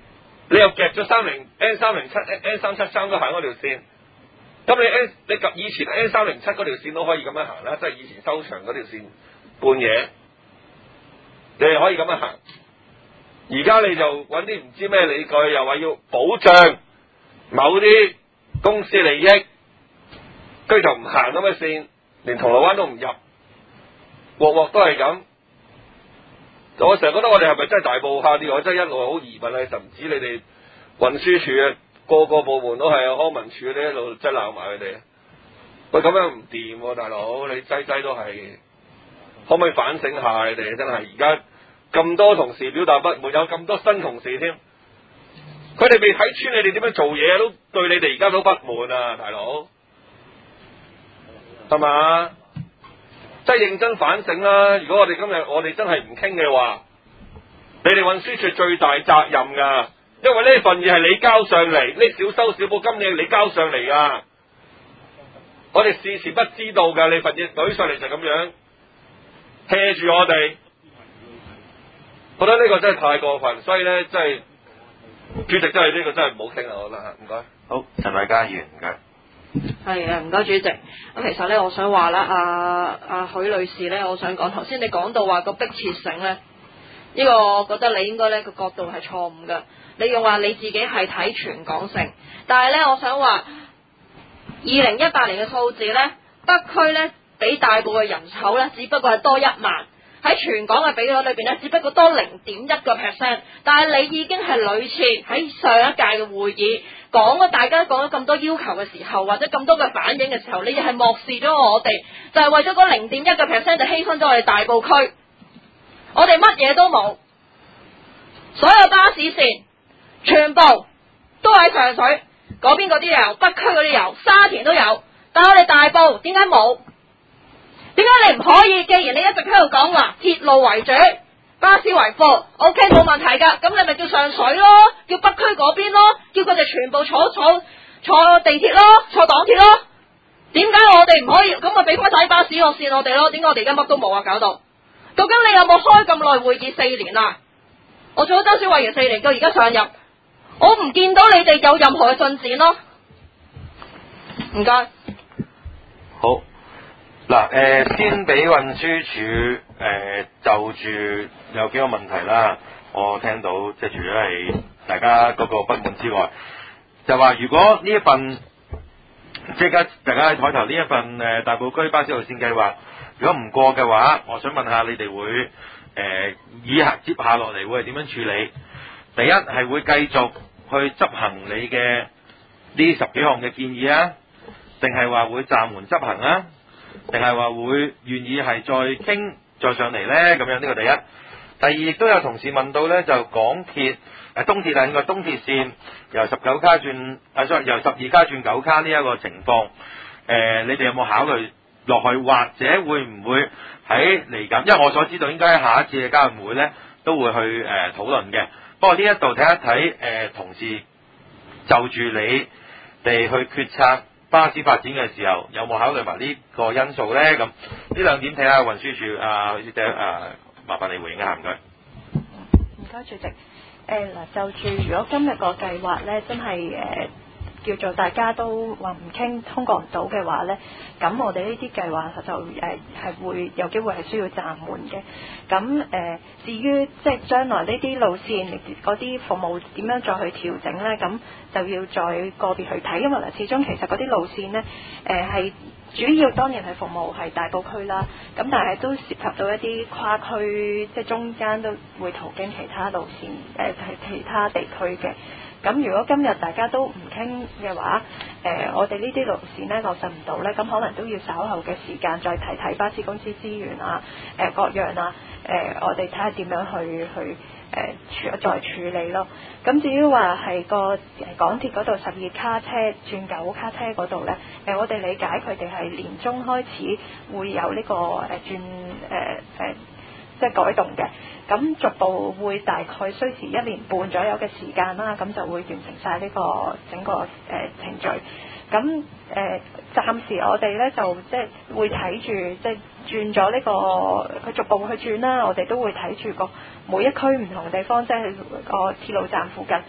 Speaker 3: 你又夾咗三零 N 三零七 N 三七三都行嗰條線，咁你 N 你及以前 N 三零七嗰條線都可以咁樣行啦，即係以前收場嗰條線半夜，你哋可以咁樣行。而家你就揾啲唔知咩理據，又話要保障某啲公司利益，佢就唔行咁嘅線，連銅鑼灣都唔入，鑊鑊都係咁。我成日覺得我哋係咪真係大埔下啲？我真係一路好疑問咧，就唔止你哋運輸署啊，個個部門都係啊，康文署呢一路真係鬧埋佢哋。喂，咁樣唔掂喎，大佬，你擠擠都係，可唔可以反省下你哋？真係而家咁多同事表達不滿，有咁多新同事添，佢哋未睇穿你哋點樣做嘢，都對你哋而家都不滿啊，大佬，係嘛？真係認真反省啦！如果我哋今日我哋真係唔傾嘅話，你哋運輸署最大責任㗎，因為呢份嘢係你交上嚟，呢小修小補今年係你交上嚟㗎，我哋事前不知道㗎，你份嘢舉上嚟就咁樣 hea 住我哋，覺得呢個真係太過分，所以咧真係主席真係呢個真係唔好傾啦，我覺得嚇，唔該。
Speaker 1: 好，陳偉嘉議員唔該。
Speaker 4: 係啊，唔該主席。咁其實咧，我想話啦，阿阿許女士咧，我想講頭先你講到話個迫切性咧，呢、呢個我覺得你應該咧個角度係錯誤㗎。你用話你自己係睇全港性，但係咧，我想話二零一八年嘅數字咧，北區咧比大埔嘅人口咧，只不過係多一萬。喺全港嘅比率裏邊咧，只不過多零點一個 percent， 但係你已經係屢次喺上一屆嘅會議講咗，大家講咗咁多要求嘅時候，或者咁多嘅反應嘅時候，你係漠視咗我哋，就係為咗嗰零點一個 percent 就犧牲咗我哋大埔區，我哋乜嘢都冇，所有巴士線全部都喺上水嗰邊嗰啲有，北區嗰啲有，沙田都有，但係我哋大埔點解冇？點解你唔可以？既然你一直喺度講話鐵路為主，巴士為輔 ，OK 冇問題㗎。咁你咪叫上水咯，叫北區嗰邊咯，叫佢哋全部坐坐坐地鐵咯，坐港鐵咯。點解我哋唔可以？咁咪俾翻晒巴士路線我哋咯？點解我哋而家乜都冇啊？搞到究竟你有冇開咁耐會議四年啦？我做咗州小委員四年，到而家上任，我唔見到你哋有任何嘅進展咯。唔該。
Speaker 1: 好。嗱，誒、呃、先俾運輸署誒、呃、就住有幾個問題啦，我聽到即係除咗係大家嗰個不滿之外，就話如果呢一份即係家大家喺台頭呢一份誒、呃、大埔區巴士路線計劃，如果唔過嘅話，我想問下你哋會誒、呃、以下接下落嚟會係點樣處理？第一係會繼續去執行你嘅呢十幾項嘅建議啊，定係話會暫緩執行啊？定係話會願意係再傾再上嚟呢？咁樣呢個第一。第二亦都有同事問到呢，就港鐵誒東鐵啊，應該東鐵線由十九卡轉啊，sorry由十二卡轉九卡呢一個情況，誒、呃、你哋有冇考慮落去，或者會唔會喺嚟緊？因為我所知道應該喺下一次嘅交易會呢都會去誒、呃、討論嘅。不過呢一度睇一睇誒、呃、同事就住你哋去決策巴士發展嘅時候，有冇考慮埋呢個因素呢？咁呢兩點睇下運輸署啊，或者啊，麻煩你回應一下，唔該。
Speaker 4: 唔該，主席。誒、呃、嗱，就住如果今日個計劃咧，真係誒、呃、叫做大家都話唔傾通過唔到嘅話咧，咁我哋呢啲計劃就誒係、呃、會有機會係需要暫緩嘅。咁誒、呃，至於即係將來呢啲路線嗰啲服務點樣再去調整咧，咁就要再個別去睇，因為嗱，始終其實嗰啲路線咧，誒、呃、係主要當然係服務係大埔區啦，咁但係都涉及到一啲跨區，即係中間都會途經其他路線，誒、呃、係其他地區嘅。咁如果今日大家都唔傾嘅話，誒、呃、我哋呢啲路線咧落實唔到咧，咁可能都要稍後嘅時間再睇睇巴士公司資源啊，誒、呃、各樣啊，誒、呃、我哋睇下點樣去去誒處再處理咯。咁至於話係個港鐵嗰度十二卡車轉九卡車嗰度咧，誒、呃、我哋理解佢哋係年中開始會有呢、這個誒、呃、轉誒誒、呃、即係改動嘅。咁逐步會大概需時一年半左右嘅時間啦，咁就會完成晒呢個整個誒、呃、程序。咁誒、呃、暫時我哋咧就即係會睇住即係轉咗呢個佢逐步去轉啦，我哋都會睇住個每一區唔同地方，即係個鐵路站附近誒、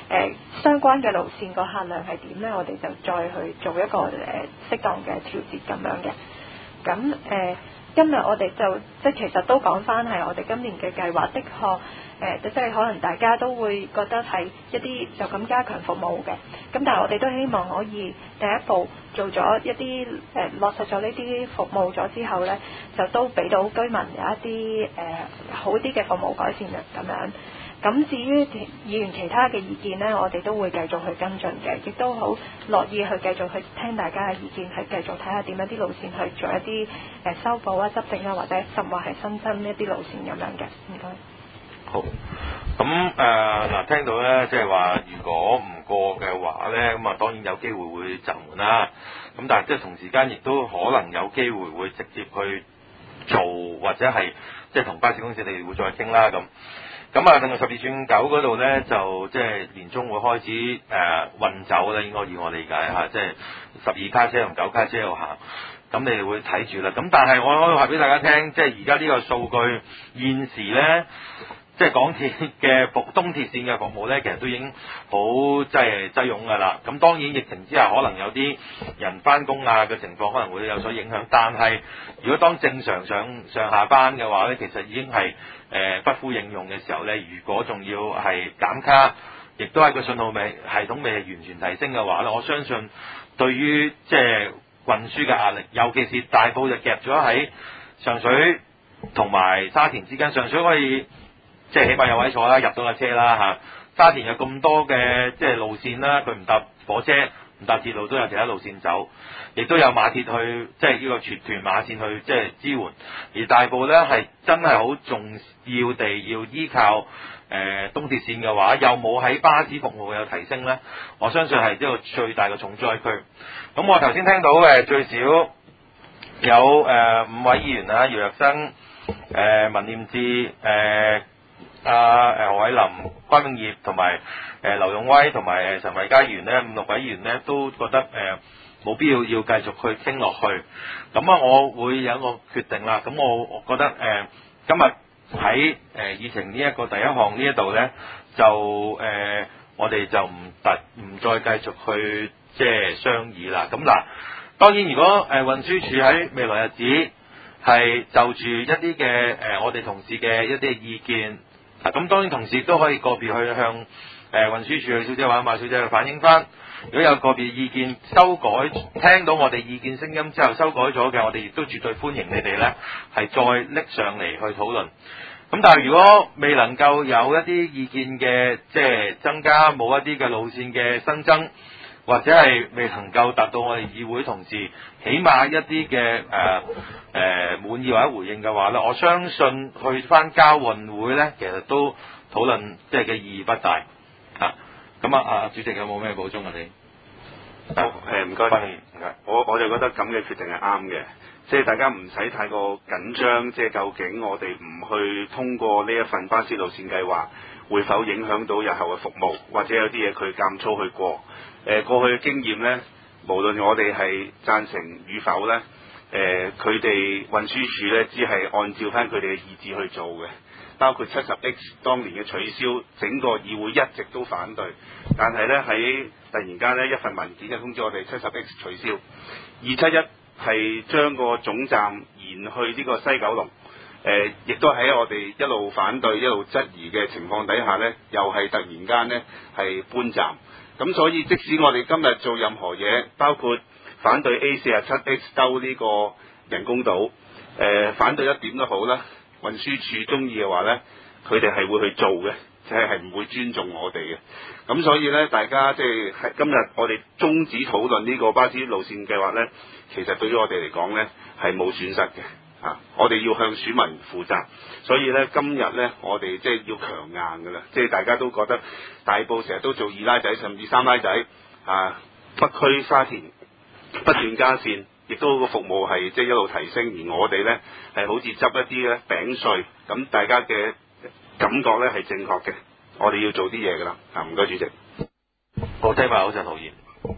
Speaker 4: 呃、相關嘅路線個客量係點咧，我哋就再去做一個誒、呃、適當嘅調節咁樣嘅。咁誒、呃、今日我哋就即係其實都講翻係我哋今年嘅計劃，的確。誒、呃，即係可能大家都會覺得係一啲就咁加強服務嘅，咁但係我哋都希望可以第一步做咗一啲誒、呃、落實咗呢啲服務咗之後呢，就都俾到居民有一啲誒、呃、好啲嘅服務改善嘅咁樣。咁至於議員其他嘅意見呢，我哋都會繼續去跟進嘅，亦都好樂意去繼續去聽大家嘅意見，去繼續睇下點樣啲路線去做一啲誒、呃、修補啊、執正啊，或者甚或係新增一啲路線咁樣嘅。唔該。
Speaker 1: 好，咁誒嗱，聽到咧，即係話如果唔過嘅話咧，咁啊當然有機會會暫緩啦。咁但係即係同時間亦都可能有機會會直接去做，或者係即係同巴士公司你哋會再傾啦咁。咁啊，另外十二轉九嗰度咧，就即係年中會開始誒、呃、運走啦，應該以我理解嚇，即係十二卡車同九卡車喺度行。咁你哋會睇住啦。咁但係我可以話俾大家聽，即係而家呢個數據現時咧。即係港鐵嘅服東鐵線嘅服務咧，其實都已經好即係擠擁㗎啦。咁當然疫情之下，可能有啲人翻工啊嘅情況可能會有所影響。但係如果當正常上上下班嘅話咧，其實已經係誒、呃、不敷應用嘅時候咧。如果仲要係減卡，亦都係個信號未系統未係完全提升嘅話咧，我相信對於即係運輸嘅壓力，尤其是大埔就夾咗喺上水同埋沙田之間，上水可以。即係起碼有位坐啦，入到架車啦嚇。沙田有咁多嘅即係路線啦，佢唔搭火車、唔搭鐵路都有其他路線走，亦都有馬鐵去即係呢個全團馬線去即係支援。而大埔咧係真係好重要地要依靠誒、呃、東鐵線嘅話，又冇喺巴士服務有提升咧，我相信係一個最大嘅重災區。咁我頭先聽到誒最少有誒、呃、五位議員啊，姚若生、誒文念智、誒、呃。阿誒、啊、何偉林、關永業同埋誒劉勇威同埋誒陳維佳議員咧，五六位議員咧都覺得誒冇、呃、必要要繼續去傾落去。咁啊，我會有一個決定啦。咁我我覺得誒、呃、今日喺誒議程呢一個第一項呢一度咧，就誒、呃、我哋就唔特唔再繼續去即係商議啦。咁嗱，當然如果誒、呃、運輸署喺未來日子係就住一啲嘅誒我哋同事嘅一啲意見。嗱，咁當然同時都可以個別去向誒、呃、運輸署嘅小姐或者馬小姐去反映翻，如果有個別意見修改，聽到我哋意見聲音之後修改咗嘅，我哋亦都絕對歡迎你哋咧係再拎上嚟去討論。咁但係如果未能夠有一啲意見嘅即係增加，冇一啲嘅路線嘅新增，或者係未能夠達到我哋議會同事起碼一啲嘅誒誒滿意或者回應嘅話咧，我相信去翻交運會咧，其實都討論即係嘅意義不大嚇。咁啊，啊主席有冇咩補充啊？你
Speaker 2: 好誒，唔該，唔該。我我就覺得咁嘅決定係啱嘅，即係大家唔使太過緊張，即係究竟我哋唔去通過呢一份巴士路線計劃，會否影響到日後嘅服務，或者有啲嘢佢監粗去過？誒過去嘅經驗咧，無論我哋係贊成與否咧，誒佢哋運輸署咧只係按照翻佢哋嘅意志去做嘅，包括七十 X 當年嘅取消，整個議會一直都反對，但係咧喺突然間咧一份文件就通知我哋七十 X 取消，二七一係將個總站延去呢個西九龍，誒、呃、亦都喺我哋一路反對一路質疑嘅情況底下咧，又係突然間咧係搬站。咁所以即使我哋今日做任何嘢，包括反對 A 四十七 X 兜呢個人工島，誒、呃、反對一點都好啦，運輸署中意嘅話咧，佢哋係會去做嘅，就係係唔會尊重我哋嘅。咁所以咧，大家即係係今日我哋終止討論呢個巴士路線計劃咧，其實對於我哋嚟講咧係冇損失嘅。啊！我哋要向選民負責，所以咧今日咧我哋即係要強硬㗎啦，即係大家都覺得大埔成日都做二奶仔甚至三奶仔，啊北區沙田不斷加線，亦都個服務係即係一路提升，而我哋咧係好似執一啲咧餅碎，咁大家嘅感覺咧係正確嘅，我哋要做啲嘢㗎啦。啊，唔該主席。
Speaker 1: 好，聽埋好陳浩然。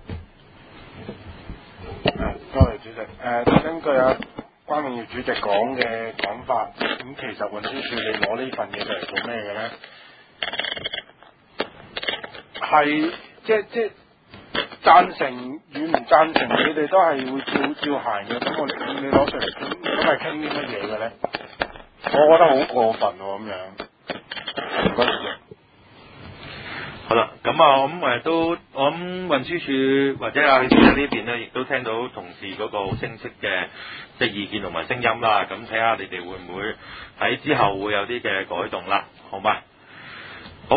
Speaker 18: 誒，多謝主席。誒、呃，根據啊關永業主席講嘅講法，咁其實運輸署你攞呢份嘢就嚟做咩嘅咧？ 係即即贊成與唔贊成，你哋都係會照照行嘅。咁我哋你攞上嚟傾，咁係傾啲乜嘢嘅咧？我覺得好過分喎、咁樣。唔該主席。
Speaker 1: 好啦，咁啊，我諗誒都，我諗運輸署或者啊，其實呢邊咧，亦都聽到同事嗰個好清晰嘅即係意見同埋聲音啦。咁睇下你哋會唔會喺之後會有啲嘅改動啦，好嘛？好。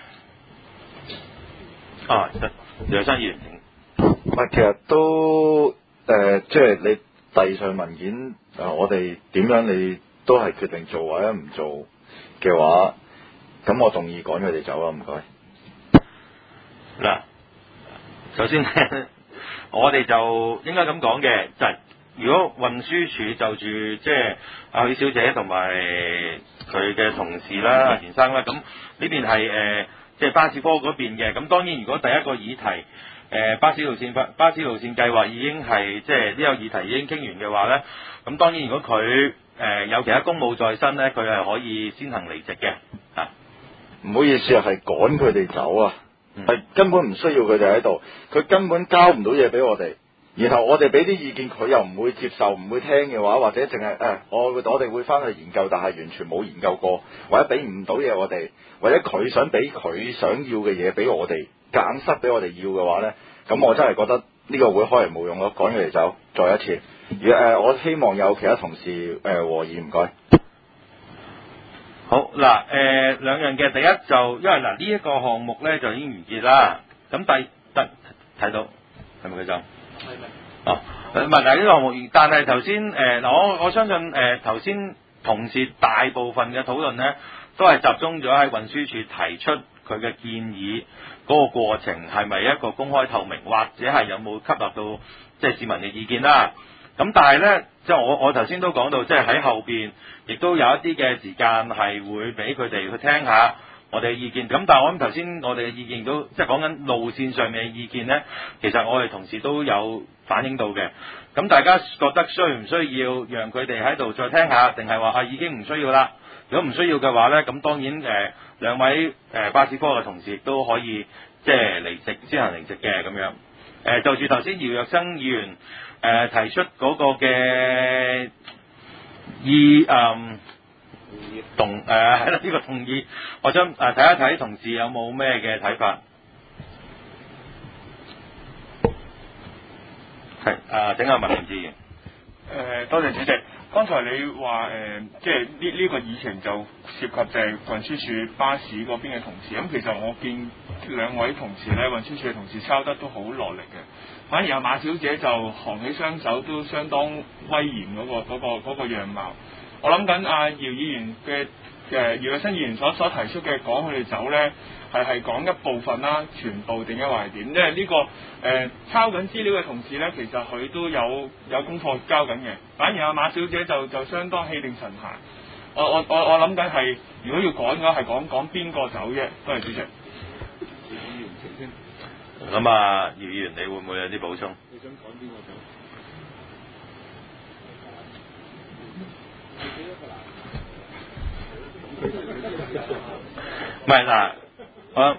Speaker 1: 啊，梁生議員請。
Speaker 7: 唔係，其實都誒、呃，即係你遞上文件，誒、呃，我哋點樣你都係決定做或者唔做嘅話，咁我動議趕佢哋走啦，唔該。
Speaker 1: 嗱，首先我哋就應該咁講嘅，就係、是、如果運輸署就住即係阿許小姐同埋佢嘅同事啦、阿田生啦，咁呢邊係誒即係巴士科嗰邊嘅，咁當然如果第一個議題誒、呃、巴士路線巴巴士路線計劃已經係即係呢個議題已經傾完嘅話咧，咁當然如果佢誒、呃、有其他公務在身咧，佢係可以先行離席嘅嚇。
Speaker 7: 唔好意思啊，係趕佢哋走啊！係根本唔需要佢哋喺度，佢根本交唔到嘢俾我哋，然後我哋俾啲意見佢又唔會接受，唔會聽嘅話，或者淨係誒我我哋會翻去研究，但係完全冇研究過，或者俾唔到嘢我哋，或者佢想俾佢想要嘅嘢俾我哋，夾硬塞俾我哋要嘅話咧，咁我真係覺得呢個會開嚟冇用咯，趕佢哋走，再一次。如果誒我希望有其他同事誒、呃、和議，唔該。
Speaker 1: 好嗱，誒、呃、兩樣嘅，第一就因為嗱呢一個項目咧就已經完結啦，咁第得睇到係咪佢就？係咪？哦，唔係嗱呢個項目，但係頭先誒嗱我我相信誒頭先同事大部分嘅討論咧，都係集中咗喺運輸署提出佢嘅建議嗰個過程係咪一個公開透明，或者係有冇吸納到即係市民嘅意見啦？咁但係咧，即係我我頭先都講到，即係喺後邊亦都有一啲嘅時間係會俾佢哋去聽下我哋嘅意見。咁但係我諗頭先我哋嘅意見都即係講緊路線上面嘅意見咧，其實我哋同事都有反映到嘅。咁大家覺得需唔需要讓佢哋喺度再聽下，定係話啊已經唔需要啦？如果唔需要嘅話咧，咁當然誒、呃、兩位誒、呃、巴士科嘅同事亦都可以即係離席先行離席嘅咁樣。誒、呃、就住頭先姚若生議員誒、呃、提出嗰個嘅意誒同誒係啦呢個同意，我想誒睇一睇同事有冇咩嘅睇法。係誒整下文字。誒、
Speaker 16: 呃、多謝主席。剛才你話誒、呃，即係呢呢個議程就涉及就係運輸署巴士嗰邊嘅同事。咁、嗯、其實我見兩位同事咧，運輸署嘅同事抄得都好落力嘅。反而阿馬小姐就扛起雙手都相當威嚴嗰、嗰個嗰、嗰個嗰個樣貌。我諗緊阿姚議員嘅誒姚若新議員所所提出嘅趕佢哋走咧，係係講一部分啦，全部定一話係點？因為呢、呢個誒、呃、抄緊資料嘅同事咧，其實佢都有有功課交緊嘅。反而阿馬小姐就就相當氣定神閒。我我我我諗緊係，如果要趕嘅話，係講講邊個走啫？多謝主席。
Speaker 1: 咁啊，姚議員，你會唔會有啲補充？
Speaker 16: 你想趕邊個走？
Speaker 1: 唔係嗱，我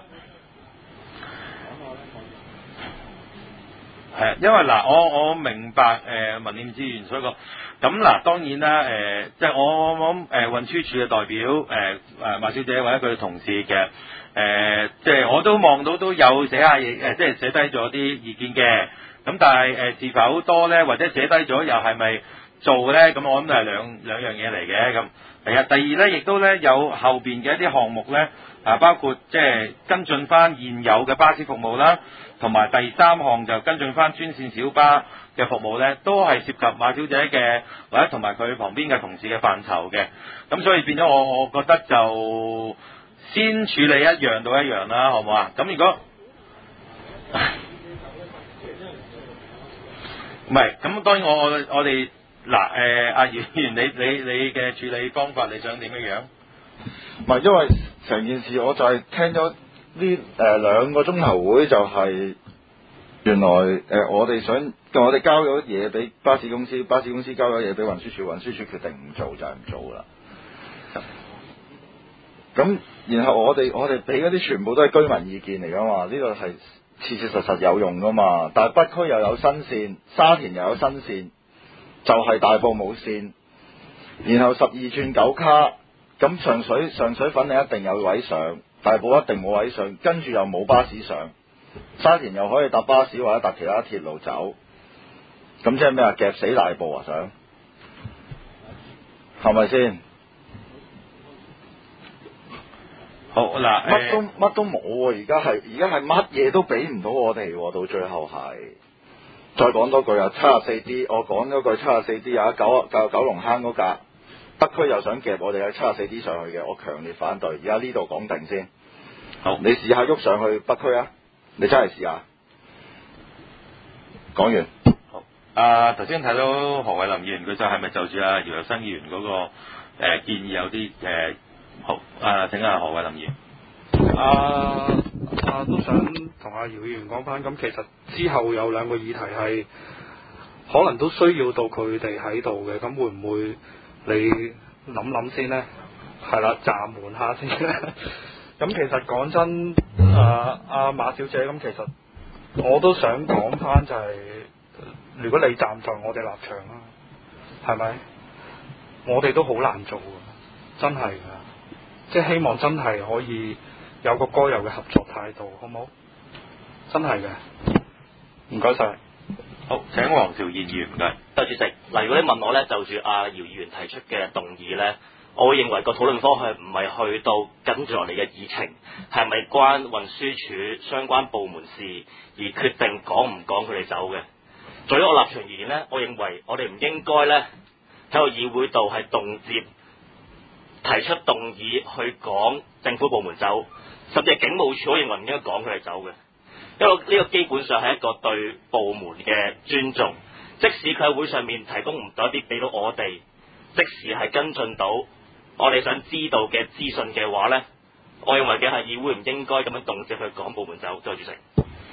Speaker 1: 係因為嗱，我我明白誒、呃、民政資源所講。咁嗱，當然啦，誒、呃，即係我我諗誒運輸署嘅代表誒誒馬小姐或者佢嘅同事嘅誒、呃，即係我都望到都有寫下嘢誒，即係寫低咗啲意見嘅。咁但係誒、呃、是否多咧，或者寫低咗又係咪做咧？咁我諗都係兩兩樣嘢嚟嘅。咁第日第二咧，亦都咧有後邊嘅一啲項目咧，啊包括即係跟進翻現有嘅巴士服務啦，同埋第三項就跟進翻專線小巴嘅服務咧，都係涉及馬小姐嘅或者同埋佢旁邊嘅同事嘅範疇嘅。咁所以變咗我我覺得就先處理一樣到一樣啦，好唔好啊？咁如果唔係，咁當然我我我哋嗱誒阿姚議員，你你你嘅處理方法你想點樣樣？
Speaker 7: 唔係，因為成件事我就係聽咗呢誒兩個鐘頭會，就係原來誒、呃、我哋想我哋交咗嘢俾巴士公司，巴士公司交咗嘢俾運輸署，運輸署決定唔做就係唔做啦。 咁然後我哋我哋俾嗰啲全部都係居民意見嚟噶嘛，呢個係切切實實有用噶嘛。但係北區又有新線，沙田又有新線，就係、是、大埔冇線。然後十二轉九卡，咁上水上水粉嶺一定有位上，大埔一定冇位上，跟住又冇巴士上。沙田又可以搭巴士或者搭其他鐵路走，咁即係咩啊？夾死大埔啊！想係咪先？
Speaker 1: 好嗱，
Speaker 7: 乜都乜都冇喎！而家係而家係乜嘢都俾唔到我哋喎，到最後係。再講多句啊，七十四 D， 我講咗句七十四 D 有九九九龍坑嗰架，北區又想夾我哋喺七十四 D 上去嘅，我強烈反對。而家呢度講定先。
Speaker 1: 好，
Speaker 7: 你試下喐上去北區啊！你真係試下。講完。
Speaker 1: 好。啊，頭先睇到何偉林議員，佢就係咪就住阿姚生議員嗰、那個、呃、建議有啲誒、呃、好？啊，請阿何偉林議員。
Speaker 5: 啊啊，都想同阿姚議員講翻，咁其實之後有兩個議題係可能都需要到佢哋喺度嘅，咁會唔會你諗諗先呢？係啦，暫緩下先咧。咁其實講真，啊阿馬小姐，咁其實我都想講翻就係、是，如果你站在我哋立場啦，係咪？我哋都好難做㗎，真係㗎，即係希望真係可以有個該有嘅合作態度，好唔好？真係嘅，唔該晒。
Speaker 1: 好，請黃兆賢議員唔該。
Speaker 19: 多謝主席。嗱，如果你問我咧，就住阿姚議員提出嘅動議咧，我會認為個討論方向唔係去到跟住落嚟嘅議程，係咪關運輸署相關部門事而決定講唔講佢哋走嘅。在於我立場而言咧，我認為我哋唔應該咧喺個議會度係動輒提出動議去講政府部門走，甚至係警務處，我認為唔應該講佢哋走嘅。因為呢個基本上係一個對部門嘅尊重，即使佢喺會上面提供唔到一啲俾到我哋，即使係跟進到我哋想知道嘅資訊嘅話呢，我認為嘅係議會唔應該咁樣動輒去講部門走。多謝主席。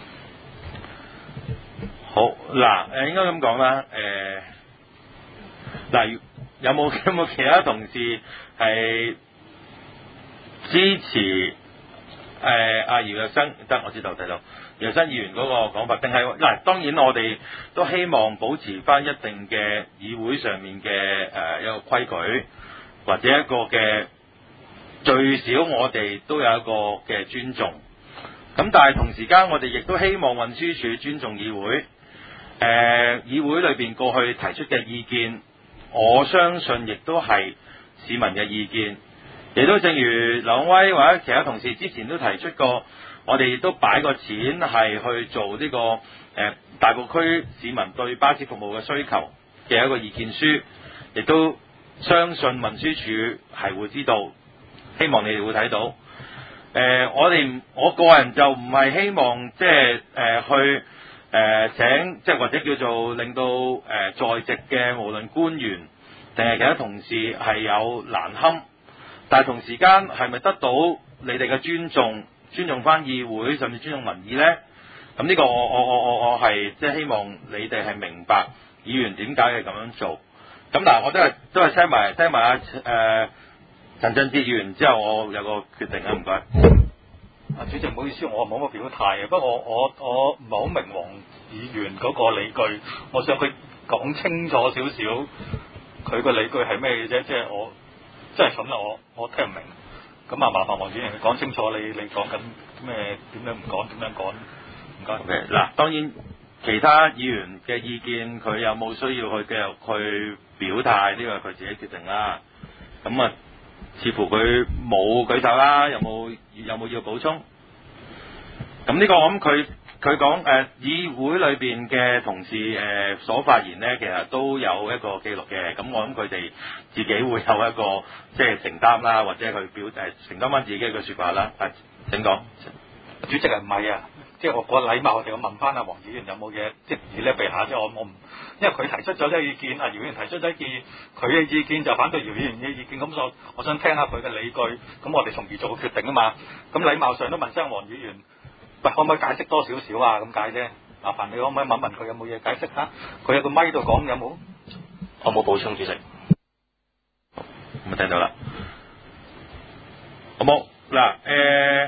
Speaker 1: 好嗱，誒應該咁講啦，誒嗱有冇有冇其他同事係支持誒阿姚若生？得我知道睇到。姚生議員嗰個講法，定係嗱？當然我哋都希望保持翻一定嘅議會上面嘅誒、呃、一個規矩，或者一個嘅最少我哋都有一個嘅尊重。咁但係同時間我哋亦都希望運輸署尊重議會。誒、呃、議會裏邊過去提出嘅意見，我相信亦都係市民嘅意見，亦都正如劉威或者其他同事之前都提出過。我哋亦都擺個錢係去做呢、這個誒、呃、大埔區市民對巴士服務嘅需求嘅一個意見書，亦都相信運輸署係會知道，希望你哋會睇到。誒、呃，我哋我個人就唔係希望即係誒去誒、呃、請即係或者叫做令到誒、呃、在席嘅無論官員定係其他同事係有難堪，但係同時間係咪得到你哋嘅尊重？尊重翻議會，甚至尊重民意呢？咁呢個我我我我我係即係希望你哋係明白議員點解係咁樣做。咁但係我都係都係聽埋聽埋阿誒陳振志議員之後，我有個決定啊，唔該。
Speaker 6: 啊，主席唔好意思，我冇乜表態嘅，不過我我我唔係好明黃議員嗰個理據，我想佢講清楚少少，佢個理據係咩嘅啫？即係我真係蠢啦，我我聽唔明。咁啊，麻煩黃主任講清楚你，你你講緊咩？點樣唔講？點樣講？唔該。
Speaker 1: OK，嗱，當然其他議員嘅意見，佢有冇需要去繼續去表態？呢個係佢自己決定啦。咁啊，似乎佢冇舉手啦，有冇有冇要補充？咁呢個我諗佢佢講誒議會裏邊嘅同事誒、呃、所發言呢，其實都有一個記錄嘅。咁我諗佢哋自己會有一個即係承擔啦，或者去表誒、呃、承擔翻自己嘅説話啦。誒，請講。
Speaker 6: 主席啊，唔係啊，即係我個禮貌，我哋要問翻阿黃議員有冇嘢即係咧避下啫。我我唔，因為佢提出咗啲意見，阿姚議員提出咗一件佢嘅意見就反對姚議員嘅意見，咁所以我想聽下佢嘅理據，咁我哋從而做個決定啊嘛。咁禮貌上都問聲黃議員。喂，可唔可以解釋多少少啊？咁解啫。麻煩你可唔可以問問佢有冇嘢解釋下？佢有個咪度講有冇？
Speaker 19: 我冇補充，主席。
Speaker 1: 咁啊聽到啦。 好冇嗱誒。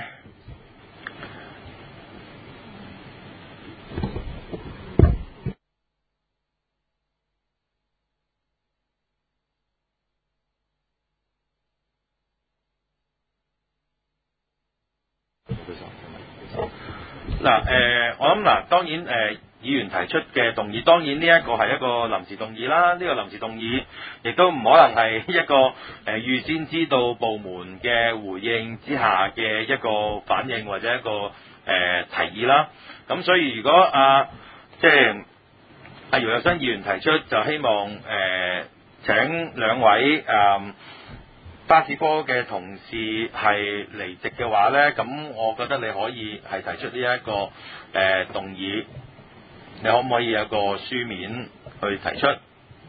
Speaker 1: 嗱誒、呃，我諗嗱，當然誒、呃，議員提出嘅動議，當然呢一個係一個臨時動議啦。呢、這個臨時動議亦都唔可能係一個誒、呃、預先知道部門嘅回應之下嘅一個反應或者一個誒、呃、提議啦。咁所以如果啊，即係阿姚友新議員提出，就希望誒、呃、請兩位誒、呃巴士科嘅同事係離席嘅話呢，咁我覺得你可以係提出呢、這、一個誒、呃、動議，你可唔可以有個書面去提出？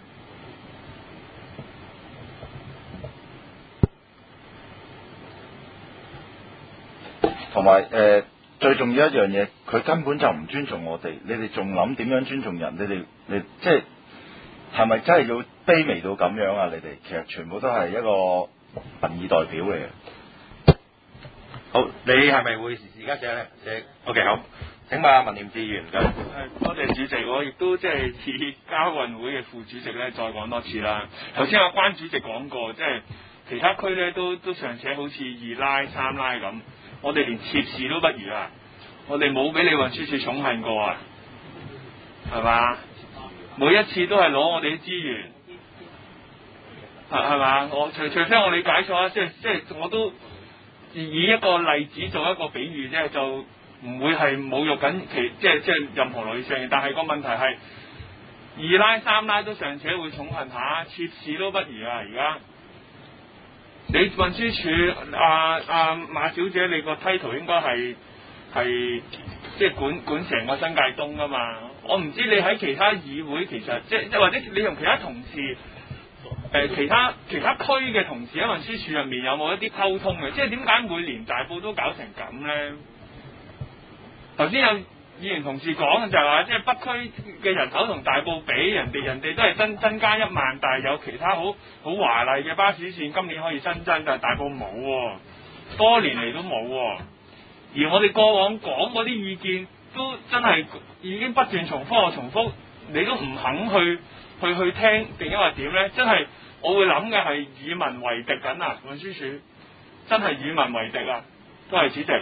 Speaker 7: 同埋誒最重要一樣嘢，佢根本就唔尊重我哋，你哋仲諗點樣尊重人？你哋你即係係咪真係要卑微到咁樣啊？你哋其實全部都係一個民意代表嚟嘅。
Speaker 1: 好，你係咪會而家寫寫 ？OK， 好。請問文念志議員嘅。
Speaker 16: 誒，多謝主席，我亦都即係以交運會嘅副主席咧，再講多次啦。頭先阿關主席講過，即係其他區咧都都尚且好似二拉三拉咁，我哋連妾侍都不如啊！我哋冇俾你運輸署寵幸過啊，係嘛？每一次都係攞我哋啲資源。係係嘛？我除除非我理解錯啊，即係即係我都以一個例子做一個比喻啫，就唔會係侮辱緊其即係即係任何女性。但係個問題係二奶三奶都尚且會寵幸下，妾侍都不如啊！而家你運輸署阿阿馬小姐，你個 title 應該係係即係管管成個新界東噶嘛？我唔知你喺其他議會其實即係或者你同其他同事。誒、呃、其他其他區嘅同事喺運輸署入面有冇一啲溝通嘅？即係點解每年大埔都搞成咁咧？頭先有議員同事講就係話，即係北區嘅人口同大埔比，人哋人哋都係增增加一萬，但係有其他好好華麗嘅巴士線今年可以新增，但係大埔冇喎，多年嚟都冇喎。而我哋過往講嗰啲意見都真係已經不斷重複又重複，你都唔肯去。去去聽定抑或點咧？真係我會諗嘅係與民為敵緊啊！運輸署真係與民為敵啊！多謝主席。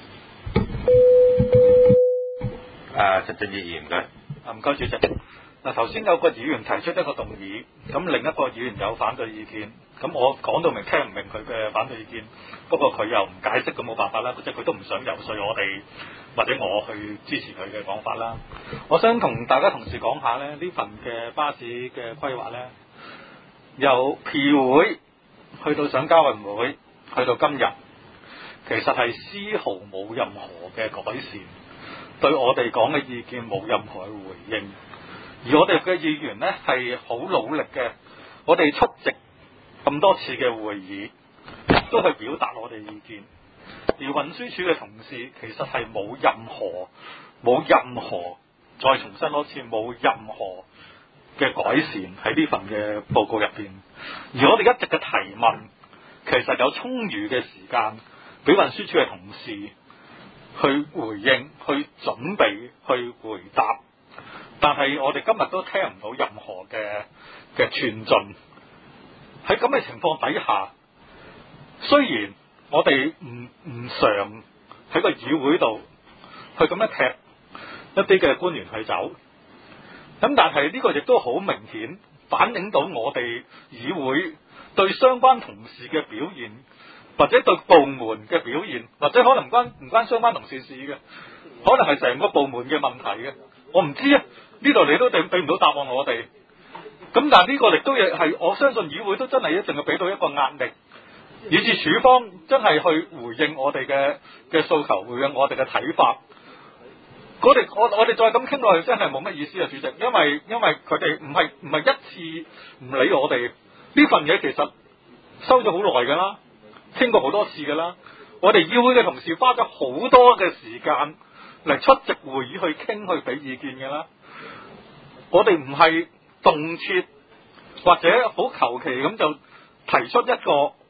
Speaker 1: 啊，陳振議員唔該。
Speaker 6: 啊，唔該主席。嗱，頭先有個議員提出一個動議，咁另一個議員有反對意見，咁我講到明聽唔明佢嘅反對意見，不過佢又唔解釋，咁冇辦法啦，即係佢都唔想游說我哋或者我去支持佢嘅講法啦。我想同大家同事講下咧，呢份嘅巴士嘅規劃咧，由票會去到上交運會，去到今日，其實係絲毫冇任何嘅改善，對我哋講嘅意見冇任何嘅回應。而我哋嘅議員呢係好努力嘅，我哋出席咁多次嘅會議，都去表達我哋意見。而運輸署嘅同事其實係冇任何冇任何，再重申多次，冇任何嘅改善喺呢份嘅報告入邊。而我哋一直嘅提問，其實有充裕嘅時間俾運輸署嘅同事去回應、去準備、去回答。但係我哋今日都聽唔到任何嘅嘅寸進。喺咁嘅情況底下，雖然我哋唔唔常喺個議會度去咁樣踢一啲嘅官員去走，咁但係呢個亦都好明顯反映到我哋議會對相關同事嘅表現，或者對部門嘅表現，或者可能唔關唔關相關同事事嘅，可能係成個部門嘅問題嘅，我唔知啊。呢度你都俾俾唔到答案我哋，咁但係呢個亦都係我相信議會都真係一定要俾到一個壓力，以至署方真係去回應我哋嘅嘅訴求，回應我哋嘅睇法。我哋我我哋再咁傾落去真係冇乜意思啊，主席，因為因為佢哋唔係唔係一次唔理我哋呢份嘢，其實收咗好耐㗎啦，傾過好多次㗎啦。我哋議會嘅同事花咗好多嘅時間嚟出席會議去傾去俾意見㗎啦。我哋唔係動輒或者好求其咁就提出一個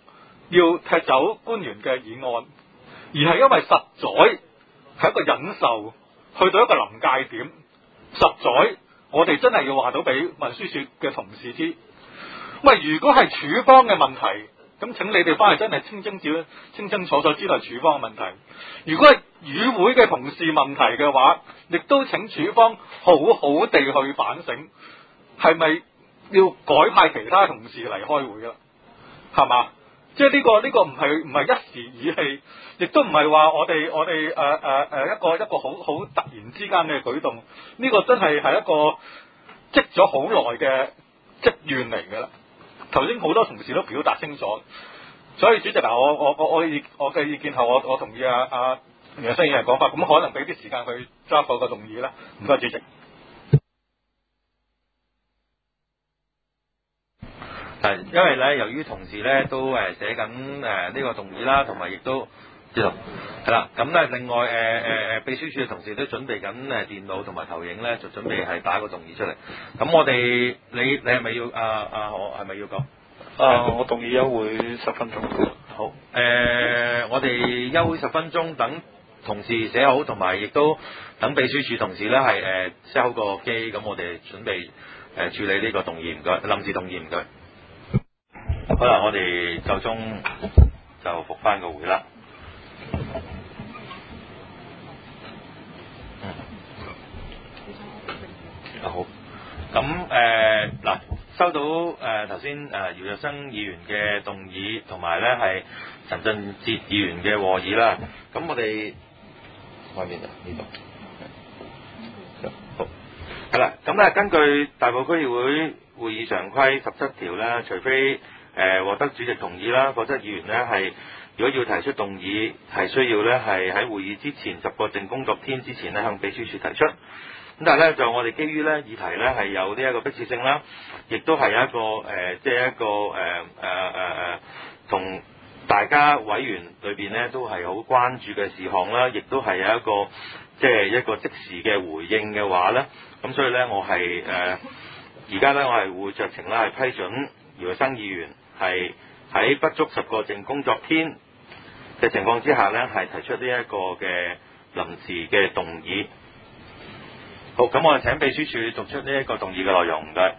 Speaker 6: 要踢走官員嘅議案，而係因為實在係一個忍受，去到一個臨界點，實在我哋真係要話到俾運輸署嘅同事知，喂，如果係處方嘅問題，咁請你哋翻去真係清清楚清清楚楚知道係處方嘅問題。如果係與會嘅同事問題嘅話，亦都請處方好好地去反省，係咪要改派其他同事嚟開會啦？係嘛？即係呢個呢、呢個唔係唔係一時意氣，亦都唔係話我哋我哋誒誒誒一個一個好好突然之間嘅舉動。呢、呢個真係係一個積咗好耐嘅積怨嚟嘅啦。頭先好多同事都表達清楚，所以主席嗱，我我我我意我嘅意見係我我同意啊啊梁生議員講法，咁可能俾啲時間去揸貨個動議啦。唔該，主席。
Speaker 1: 係，因為咧，由於同事咧都誒寫緊誒呢個動議啦，同埋亦都知道係啦。咁咧，另外誒誒誒秘書處嘅同事都準備緊誒電腦同埋投影咧，就準備係打個動議出嚟。咁我哋你你係咪要啊啊我係咪要講？
Speaker 5: 啊，我動議休會十分鐘。
Speaker 1: 好，誒、呃，我哋休會十分鐘，等同事寫好，同埋亦都等秘書處同事咧係誒 set 好個機，咁我哋準備誒、呃、處理呢個動議，唔該，臨時動議唔該。好啦，我哋夠鐘就復翻個會啦。嗯。好。咁誒嗱，收到誒頭先誒姚若生議員嘅動議，同埋咧係陳振哲議員嘅和議啦。咁我哋外面啊呢度。好。係啦，咁咧根據大埔區議會會議常規十七條咧，除非誒獲、呃、得主席同意啦，否則議員呢係如果要提出動議，係需要呢係喺會議之前十個正工作天之前呢向秘書處提出。咁但係呢，就我哋基於呢議題呢係有呢一個迫切性啦，亦都係一個誒即係一個誒誒誒誒同大家委員裏邊呢都係好關注嘅事項啦，亦都係有一個即係、就是、一個即時嘅回應嘅話呢。咁所以呢，我係誒而家呢，我係會酌情啦係批准姚若生議員係喺不足十個正工作天嘅情況之下呢，係提出呢一個嘅臨時嘅動議。好，咁我哋請秘書處讀出呢一個動議嘅內容，唔該。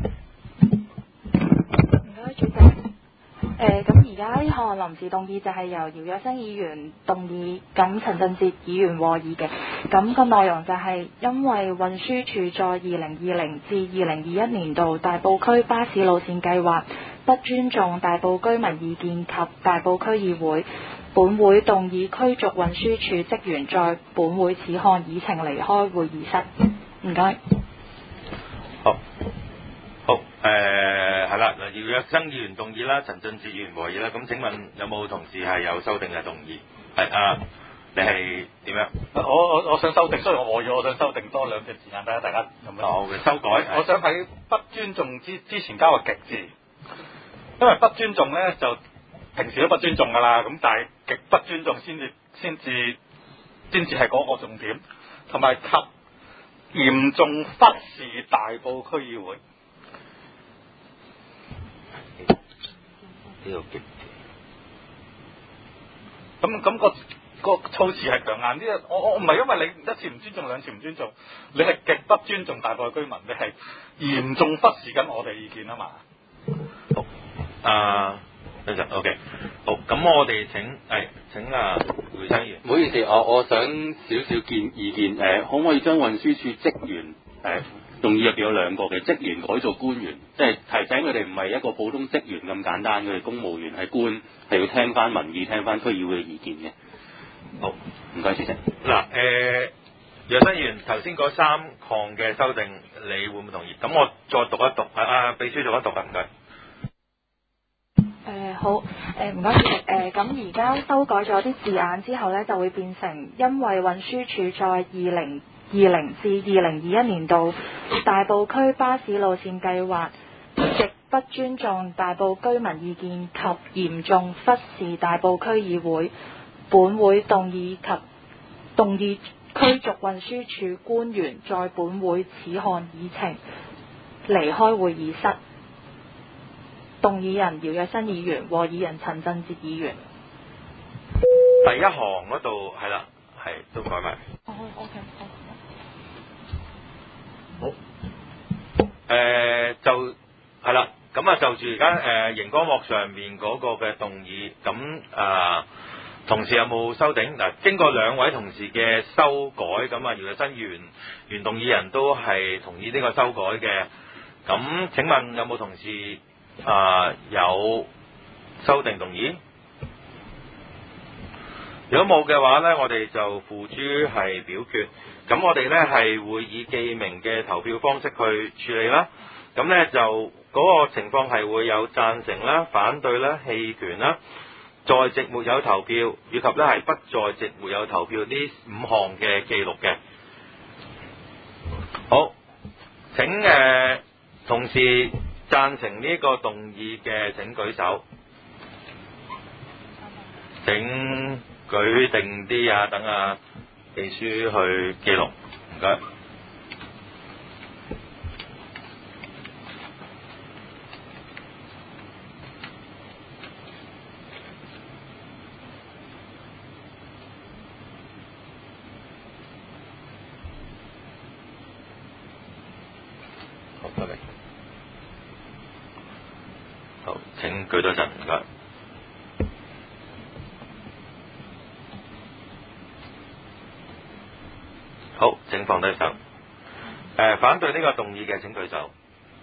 Speaker 4: 唔該，主席。誒，咁而家呢項臨時動議就係由姚若生議員動議，咁陳振哲議員和議嘅。咁、個內容就係因為運輸署在二零二零至二零二一年度大埔區巴士路線計劃不尊重大埔居民意見及大埔區議會，本會動議驅逐運輸署職員在本會此項議程離開會議室。唔該。
Speaker 1: 好，好，誒係啦，嗱，姚若生議員動議啦，陳振哲議員和議啦，咁請問有冇同事係有修訂嘅動議？係啊，你係點樣？
Speaker 6: 我我我想修訂，雖然我和議，我想修訂多兩隻字眼，睇下大家有冇。
Speaker 1: 好嘅，修改。
Speaker 6: 我想喺不尊重之之前加個極字，因為不尊重咧就平時都不尊重㗎啦，咁但係極不尊重先至先至先至係嗰個重點，同埋及嚴重忽視大埔區議會。
Speaker 1: 呢個極
Speaker 6: 咁咁個個措辭係強硬啲，我我唔係因為你一次唔尊重，兩次唔尊重，你係極不尊重大埔嘅居民，你係嚴重忽視緊我哋意見啊嘛。
Speaker 1: 好，啊，等陣 OK， 好，咁我哋請係請啊姚生議員。
Speaker 12: 唔好意思，我我想少少建意見，誒、呃，可唔可以將運輸署職員誒、呃、動議入邊有兩個嘅職員改做官員，即係提醒佢哋唔係一個普通職員咁簡單，佢哋公務員係官，係要聽翻民意，聽翻區議會嘅意見嘅。好，唔該，主席。
Speaker 1: 嗱，誒，姚生議員頭先嗰三項嘅修訂，你會唔會同意？咁我再讀一讀，啊啊，秘書讀一讀啊，唔該。
Speaker 4: 誒、呃、好，誒唔該主席，誒咁而家修改咗啲字眼之後呢，就會變成因為運輸署在二零二零至二零二一年度大埔區巴士路線計劃極不尊重大埔居民意見及嚴重忽視大埔區議會，本會動議及動議驅逐運輸署官員在本會此項議程離開會議室。 動議人姚若新議員，和議人陳振哲議員。
Speaker 1: 第一行嗰度係啦，係都改埋。
Speaker 4: 哦，OK，
Speaker 1: 好。誒、呃、就係啦，咁啊就住而家誒熒光幕上面嗰個嘅動議，咁啊、呃、同事有冇修訂？嗱，經過兩位同事嘅修改，咁啊姚若新議員原動議人都係同意呢個修改嘅。咁請問有冇同事啊、呃、有修訂動議？如果冇嘅話呢，我哋就付諸係表決。咁我哋呢係會以記名嘅投票方式去處理啦。咁呢就嗰個情況係會有贊成啦、反對啦、棄權啦、在席沒有投票，以及呢係不在席沒有投票呢五項嘅記錄嘅。好，請誒、呃、同事贊成呢個動議嘅請舉手。請舉定啲啊，等啊秘書去記錄，唔該。好，得嚟。好，請舉多陣，唔該。好，請放低手。誒、呃，反對呢個動議嘅請舉手。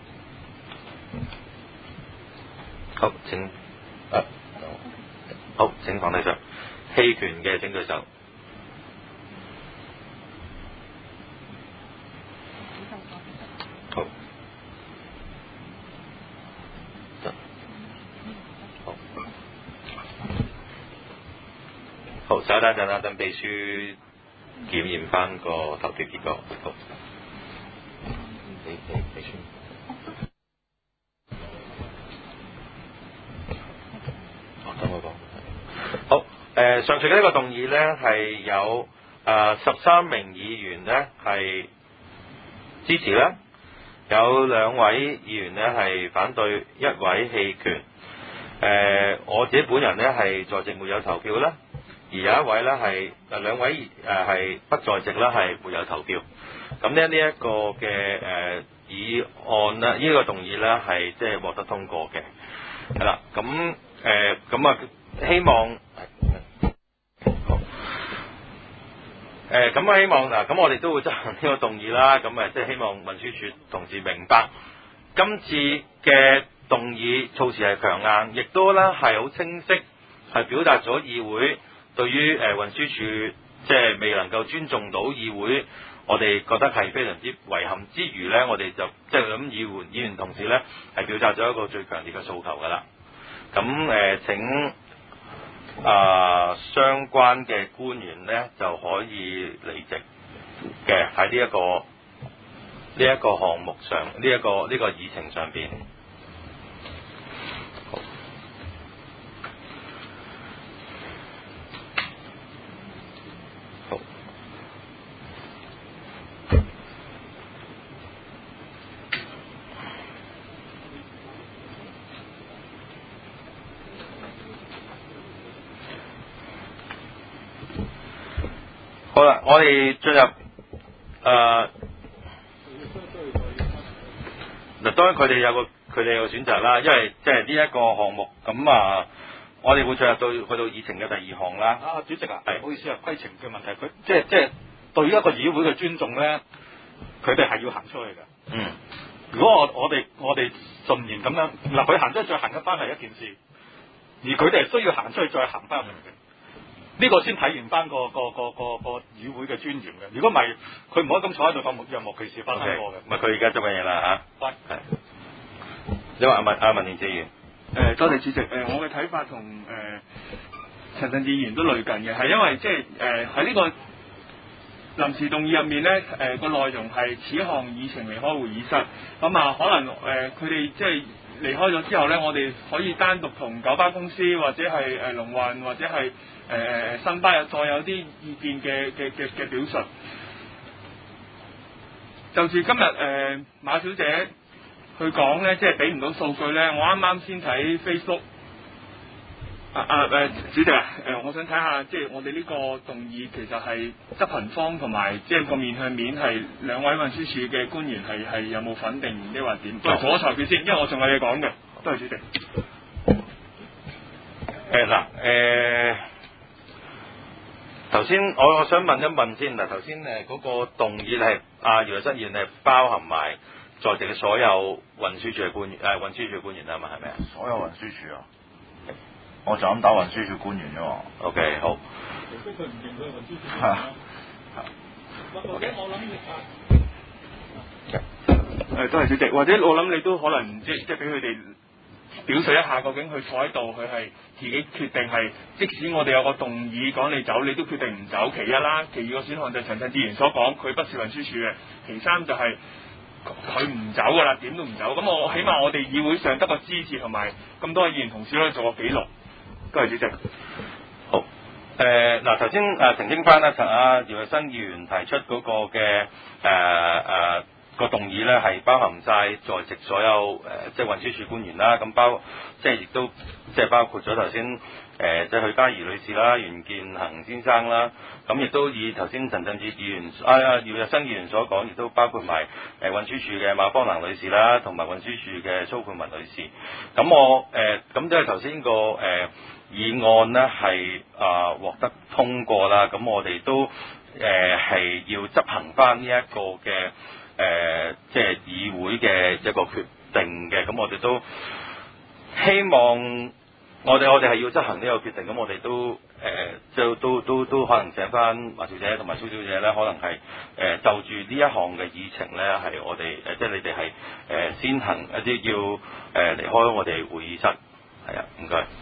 Speaker 1: 好，請。啊、好，請放低手。棄權嘅請舉手。好。好。好，稍等陣啦，等秘書檢驗翻個投票結果。好，你你你先。哦，等我講。好，誒、呃，上述嘅呢個動議呢，係有誒十三名議員呢係支持啦，有兩位議員呢係反對，一位棄權。誒、呃，我自己本人呢係在席沒有投票啦。而有一位咧係誒兩位誒係不在席啦，係沒有投票。咁咧呢一個嘅誒、呃、議案咧，呢、這個動議咧係即係獲得通過嘅，係啦。咁誒咁啊，希望好誒咁啊，希望嗱，咁我哋都會執行呢個動議啦。咁誒，即係希望運輸署同事明白，今次嘅動議措辭係強硬，亦都咧係好清晰，係表達咗議會對於誒運輸署即係未能夠尊重到議會，我哋覺得係非常之遺憾之餘呢，我哋就即係咁議員議員同事呢係表達咗一個最強烈嘅訴求㗎啦。咁誒、呃、請啊、呃、相關嘅官員呢就可以離席嘅喺呢一個呢一、這個項目上，呢、這、一個呢、這個議程上邊。好啦，我哋進入誒嗱、呃，當然佢哋有個佢哋有個選擇啦，因為即係呢一個項目咁啊，我哋會進入到去到議程嘅第二項啦。
Speaker 6: 啊，主席啊，係，唔好意思啊，規程嘅問題，佢即係即係對於一個議會嘅尊重咧，佢哋係要行出去嘅。
Speaker 1: 嗯。
Speaker 6: 如果我我哋我哋順延咁樣，嗱佢行出去再行一翻係一件事，而佢哋係需要行出去再行翻入嚟嘅。呢個先體現翻個個個個個議會嘅尊嚴嘅。如果唔係，佢唔可以咁坐喺度當若無其事發生過嘅。
Speaker 1: 唔係佢而家做緊嘢啦嚇。係。你話阿文阿文連志議員。
Speaker 16: 誒，多謝主席。誒、呃，我嘅睇法同誒陳振志議員都類近嘅，係因為即係誒喺呢個臨時動議入面咧，誒、呃、個內容係此項議程離開會議室。咁啊，可能誒佢哋即係離開咗之後咧，我哋可以單獨同九巴公司或者係誒龍運或者係。誒、呃、新巴有再有啲意見嘅嘅嘅嘅表述，就似今日誒、呃、馬小姐去講咧，即係俾唔到數據咧。我啱啱先睇 Facebook。啊啊誒，主席啊，誒，我想睇下，即係我哋呢個動議其實係執行方同埋即係個面向面係兩位運輸署嘅官員係係有冇份定抑或點？都係做咗裁決先，因為我仲有嘢講嘅。多謝主席。
Speaker 1: 誒嗱誒，頭先我我想問一問先嗱，頭先誒嗰個動議係阿姚生議員係包含埋在席嘅所有運輸署嘅官員誒運輸署嘅官員啊嘛，係咪啊？
Speaker 7: 所有運輸署啊？我就咁打運輸署官員啫喎。
Speaker 1: O K 好。
Speaker 16: 除非佢唔認佢係運輸署。
Speaker 7: 係啊。
Speaker 16: 或者我諗誒，多謝主席。或者我諗你都可能即即係俾佢哋表述一下，究竟佢坐喺度，佢係自己決定係，即使我哋有個動議趕你走，你都決定唔走。其一啦，其二個選項就係陳振志源所講，佢不是運輸署嘅。其三就係、是。佢唔走㗎啦，點都唔走。咁我起碼我哋議會上得個支持，同埋咁多位議員同事可以做個記錄。多謝主席。
Speaker 1: 好。誒嗱頭先誒澄清翻啦，阿姚生議員提出嗰個嘅誒誒個動議咧，係包含晒在席所有誒、呃、即係運輸署官員啦，咁包即係亦都即係包括咗頭先誒即係許嘉怡女士啦、袁建恒先生啦，咁亦都以頭先陳振志議員啊啊姚生議員所講，亦都包括埋誒運輸署嘅馬芳蘭女士啦，同埋運輸署嘅蘇佩文女士。咁我誒咁即係頭先個誒。呃議案呢係啊獲得通過啦，咁我哋都誒係、呃、要執行翻呢一個嘅誒即係議會嘅一個決定嘅，咁我哋都希望我哋我哋係要執行呢個決定，咁我哋都誒就都都都可能請翻華小姐同埋蘇小姐咧，可能係誒、呃、就住呢一項嘅議程咧，係我哋誒即係你哋係誒先行一啲要誒、呃、離開我哋會議室，係啊，唔該。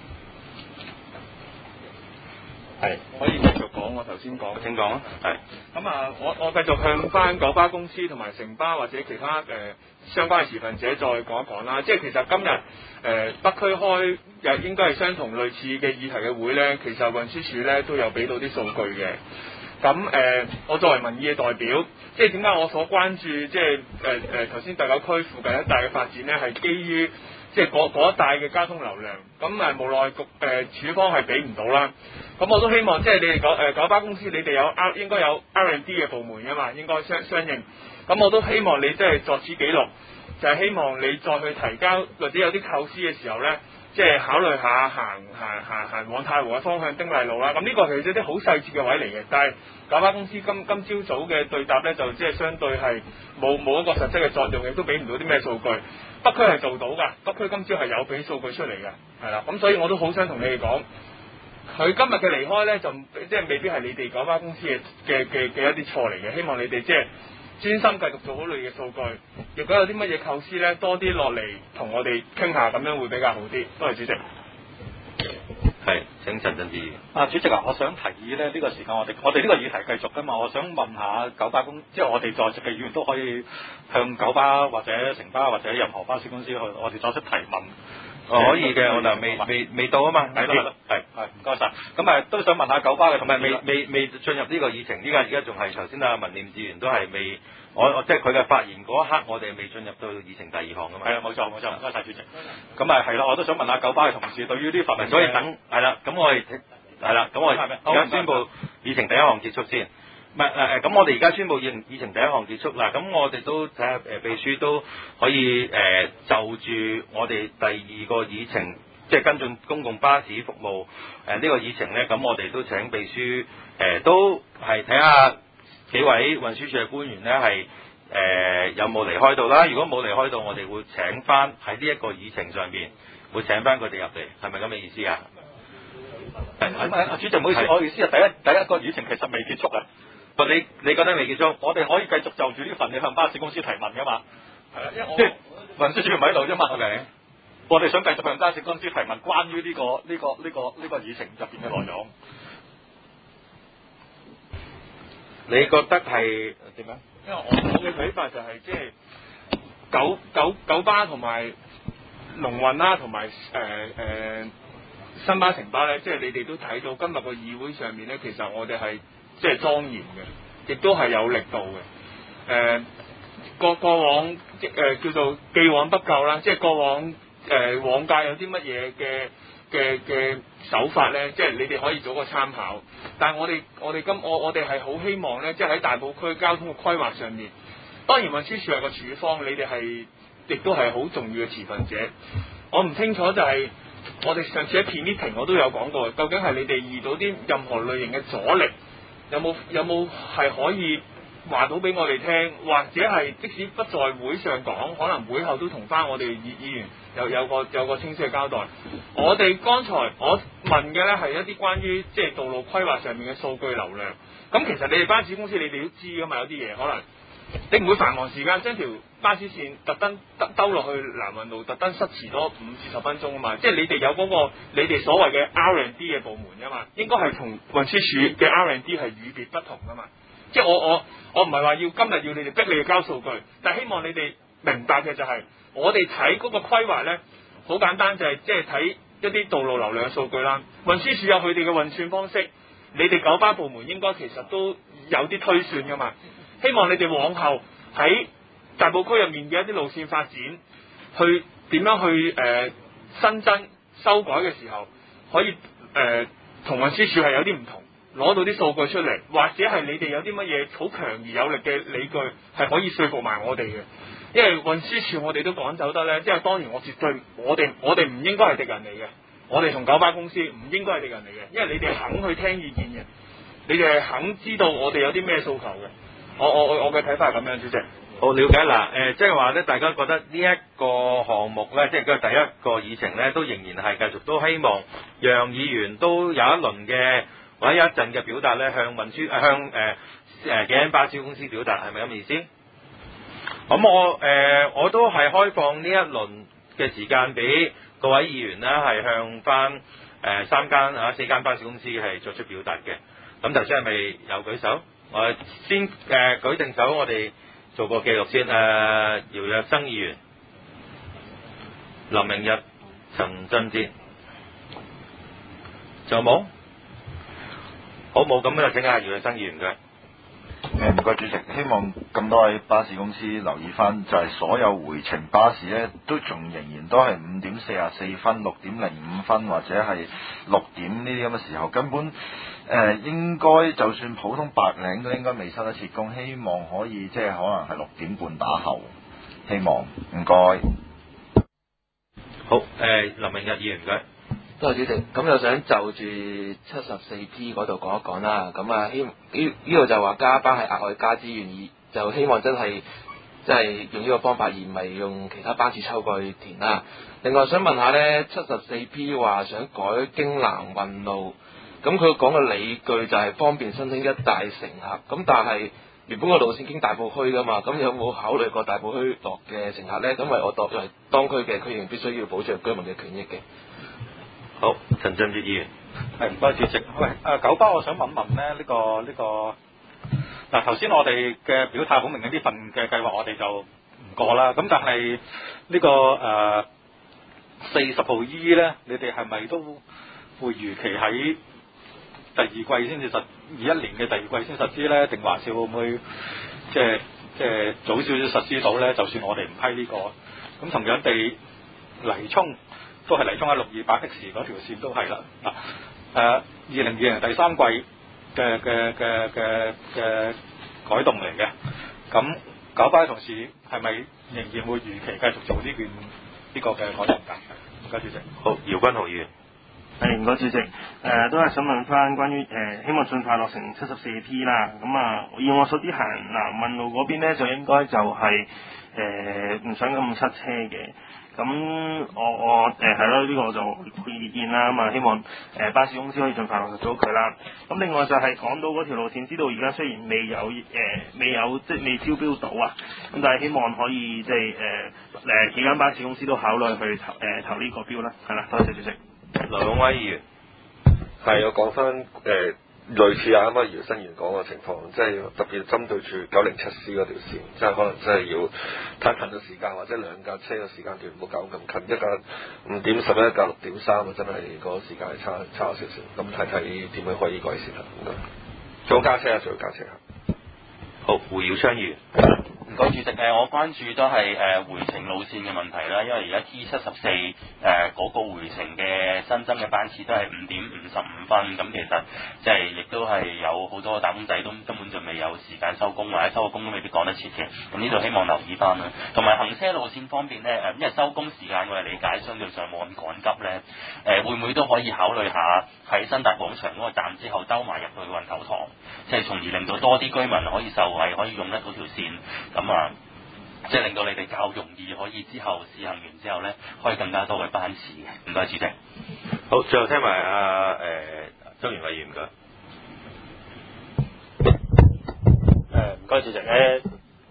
Speaker 16: 係，可以繼續講我頭先講。
Speaker 1: 請講啊。係。
Speaker 16: 咁啊，我我繼續向翻九巴公司同埋城巴或者其他誒、呃、相關嘅持份者再講一講啦。即係其實今日誒、呃、北區開又應該係相同類似嘅議題嘅會咧，其實運輸署咧都有俾到啲數據嘅。咁誒、呃，我作為民意嘅代表，即係點解我所關注即係誒誒頭先第九區附近一帶嘅發展咧，係基於即係嗰嗰一帶嘅交通流量。咁誒無奈局誒署方係俾唔到啦。咁我都希望即係你哋九誒九巴公司，你哋有 R 應該有 R and D 嘅部門㗎嘛，應該相相應。咁我都希望你即係作此記錄，就係、是、希望你再去提交或者有啲構思嘅時候咧，即係考慮下行行行行往太和嘅方向丁麗路啦。咁呢個其實啲好細節嘅位嚟嘅，但係九巴公司今今朝早嘅對答咧，就即係相對係冇冇一個實質嘅作用，亦都俾唔到啲咩數據。北區係做到㗎，北區今朝係有俾數據出嚟嘅，係啦。咁所以我都好想同你哋講。佢今日嘅離開咧，就即係未必係你哋九巴公司嘅嘅嘅嘅一啲錯嚟嘅。希望你哋即係專心繼續做好你嘅數據。如果有啲乜嘢構思咧，多啲落嚟同我哋傾下，咁樣會比較好啲。多謝主席。
Speaker 1: 係，請陳振志。
Speaker 6: 啊，主席啊，我想提議咧，呢、這個時間我哋我哋呢個議題繼續㗎嘛。我想問下九巴公，即係我哋在席嘅議員都可以向九巴或者城巴或者任何巴士公司去，我哋作出提問。
Speaker 1: 哦，可以嘅，我就未未未到啊嘛，
Speaker 6: 係咯係咯，係係唔該晒。咁誒都想問下九巴嘅，同埋未未未進入呢個議程，依家而家仲係頭先啊文念志源都係未，我我即係佢嘅發言嗰一刻，我哋未進入到議程第二項噶嘛。係啊，冇錯冇錯，唔該晒主席。咁誒係啦，我都想問下九巴嘅同事對於呢份，
Speaker 1: 所以等係啦，咁我哋係啦，咁我哋而家宣布議程第一項結束先。唔係誒誒，咁我哋而家宣布議議程第一項結束啦。咁我哋都睇下誒秘書都可以誒、呃、就住我哋第二個議程，即係跟進公共巴士服務誒呢、呃呢個議程咧。咁我哋都請秘書誒、呃、都係睇下幾位運輸署嘅官員咧係誒有冇離開到啦。如果冇離開到，我哋會請翻喺呢一個議程上邊會請翻佢哋入嚟，係咪咁嘅意思啊？係係，主席唔好意思，我意思係第一第一個議程其實未結束啊。你你覺得未結束？我哋可以繼續就住呢份你向巴士公司提問噶嘛？係啊，因為我即係運輸署唔喺度啫嘛。OK，我哋想繼續向巴士公司提問關於呢、呢個呢、呢個呢、呢個呢、呢個議程入邊嘅內容。你覺得係點樣？
Speaker 16: 因為我我嘅睇法就係即係九九九巴同埋龍運啦，同埋誒誒新巴城巴咧，即係你哋都睇到今日個議會上面咧，其實我哋係。即係莊嚴嘅，亦都係有力度嘅。誒、呃， 過過往誒、呃、叫做既往不咎啦，即係過往誒、呃、往屆有啲乜嘢嘅嘅嘅手法咧，即係你哋可以做個參考。但係我哋我哋今我我哋係好希望咧，即係喺大埔區交通嘅規劃上面，當然運輸署係個處方，你哋係亦都係好重要嘅持份者。我唔清楚就係、是、我哋上次喺片 meeting 我都有講過，究竟係你哋遇到啲任何類型嘅阻力，有冇有冇係可以話到俾我哋聽，或者係即使不在會上講，可能會後都同翻我哋議議員有有個有個清晰嘅交代。我哋剛才我問嘅咧係一啲關於即係道路規劃上面嘅數據流量。咁其實你哋巴士公司你哋都知噶嘛，有啲嘢可能你唔會繁忙時間將條巴士線特登兜落去南運路，特登塞遲多五至十分鐘啊嘛。即係你哋有嗰、個你哋所謂嘅 R and D 嘅部門噶嘛，應該係同運輸署嘅 R and D 係與別不同噶嘛。即係我我我唔係話要今日要你哋逼你哋交數據，但係希望你哋明白嘅就係、是、我哋睇嗰個規劃咧，好簡單就係即係睇一啲道路流量嘅數據啦。運輸署有佢哋嘅運算方式，你哋九巴部門應該其實都有啲推算噶嘛。希望你哋往後喺大埔區入面嘅一啲路線發展，去點樣去誒、呃、新增修改嘅時候，可以誒同運輸署係有啲唔同。攞到啲數據出嚟，或者係你哋有啲乜嘢好強而有力嘅理據，係可以說服埋我哋嘅。因為運輸署我哋都趕走得咧，即係當然我絕對我哋我哋唔應該係敵人嚟嘅，我哋同九巴公司唔應該係敵人嚟嘅，因為你哋肯去聽意見嘅，你哋係肯知道我哋有啲咩訴求嘅。我我我我嘅睇法係咁樣，主席。
Speaker 1: 好了解嗱，誒即係話咧，大家覺得呢一個項目咧，即係佢第一個議程咧，都仍然係繼續都希望讓議員都有一輪嘅。或者有一陣嘅表達咧，向運輸、呃、向誒誒幾間巴士公司表達，係咪咁嘅意思？咁我誒、呃、我都係開放呢一輪嘅時間俾各位議員咧，係向翻誒、呃、三間啊四間巴士公司係作出表達嘅。咁頭先係咪有舉手？我先誒、呃、舉定手，我哋做個記錄先。誒、呃、姚若生議員、林明日、陳振哲，仲有冇？好冇咁就請下姚若生議員嘅。
Speaker 7: 誒唔該主席，希望咁多位巴士公司留意翻，就係、是、所有回程巴士咧，都仲仍然都係五點四十四分、六點零五分或者係六點呢啲咁嘅時候，根本誒、呃、應該就算普通白領都應該未收得切工，希望可以即係可能係六點半打後，希望唔該。
Speaker 1: 好誒、呃，林明日議員嘅。
Speaker 20: 多謝主席，咁又想就住七十四 P 嗰度講一講啦。咁啊，希呢呢度就話加班係額外加資源，而就希望真係即係用呢個方法，而唔係用其他班次抽過去填啦。另外想問下呢，七十四 P 話想改經南運路，咁佢講嘅理據就係方便申請一大乘客。咁但係原本個路線經大埔區噶嘛，咁有冇考慮過大埔區落嘅乘客呢？因為我作為當區嘅區議員，必須要保障居民嘅權益嘅。
Speaker 1: 好，陳振哲議員，
Speaker 6: 係唔該主席。喂，誒九巴，我想問問咧，呢、這個呢、這個嗱頭先我哋嘅表態好明嘅呢份嘅計劃，我哋就唔過啦。咁但係、這個呃、呢個誒四十號 E 咧，你哋係咪都會預期喺第二季先至實二一年嘅第二季先實施咧？定還是會唔會即係即係早少少實施到咧？就算我哋唔批呢、這個，咁同樣地黎涌。都係黎涌喺六二八 X 嗰條線都係啦，嗱誒二零二零第三季嘅嘅嘅嘅嘅改動嚟嘅，咁九巴嘅同事係咪仍然會如期繼續做呢件呢個嘅改動㗎？唔該主席。
Speaker 1: 好，姚君豪議員。
Speaker 13: 係唔該主席，誒、呃、都係想問翻關於誒、呃、希望盡快落成七十四 P 啦，咁啊以我所知行南運路嗰邊咧就應該就係誒唔想咁塞車嘅。咁我我誒係咯，呢、呃這個我就配意見啦，咁啊希望誒、呃、巴士公司可以盡快落實咗佢啦。咁另外就係講到嗰條路線，知道而家雖然未有誒、呃、未有即係未招標到啊，咁但係希望可以即係誒誒幾間巴士公司都考慮去投誒、呃、投呢個標啦。係啦，多謝主席。
Speaker 1: 劉永威議員，
Speaker 3: 係我講翻誒類似啊啱啱姚生議員講嘅情況，即係特別針對住九零七 C 嗰條線，即係可能真係要太近嘅時間，或者兩架車嘅時間段唔好搞咁近，一架五點十一，一架六點三啊，真係個時間係差差少少，咁睇睇點樣可以改善啦。仲有加車啊，仲有加車啊。
Speaker 1: 好，胡耀昌議員。
Speaker 12: 該主席誒，我關注都係誒回程路線嘅問題啦，因為而家 T 七十四誒嗰個回程嘅新增嘅班次都係五點五十五分，咁其實即係亦都係有好多打工仔都根本就未有時間收工，或者收個工都未必趕得切嘅，咁呢度希望留意翻啦。同埋行車路線方面咧，誒因為收工時間我哋理解相對上冇咁趕急咧，誒會唔會都可以考慮下喺新達廣場嗰個站之後兜埋入去運頭塘，即係從而令到多啲居民可以受惠，可以用得到條線，咁啊，即係令到你哋較容易可以之後試行完之後咧，可以更加多嘅班次嘅。唔該，主席。
Speaker 1: 好，最後聽埋阿誒周元偉議員嘅。
Speaker 11: 誒唔該，主席誒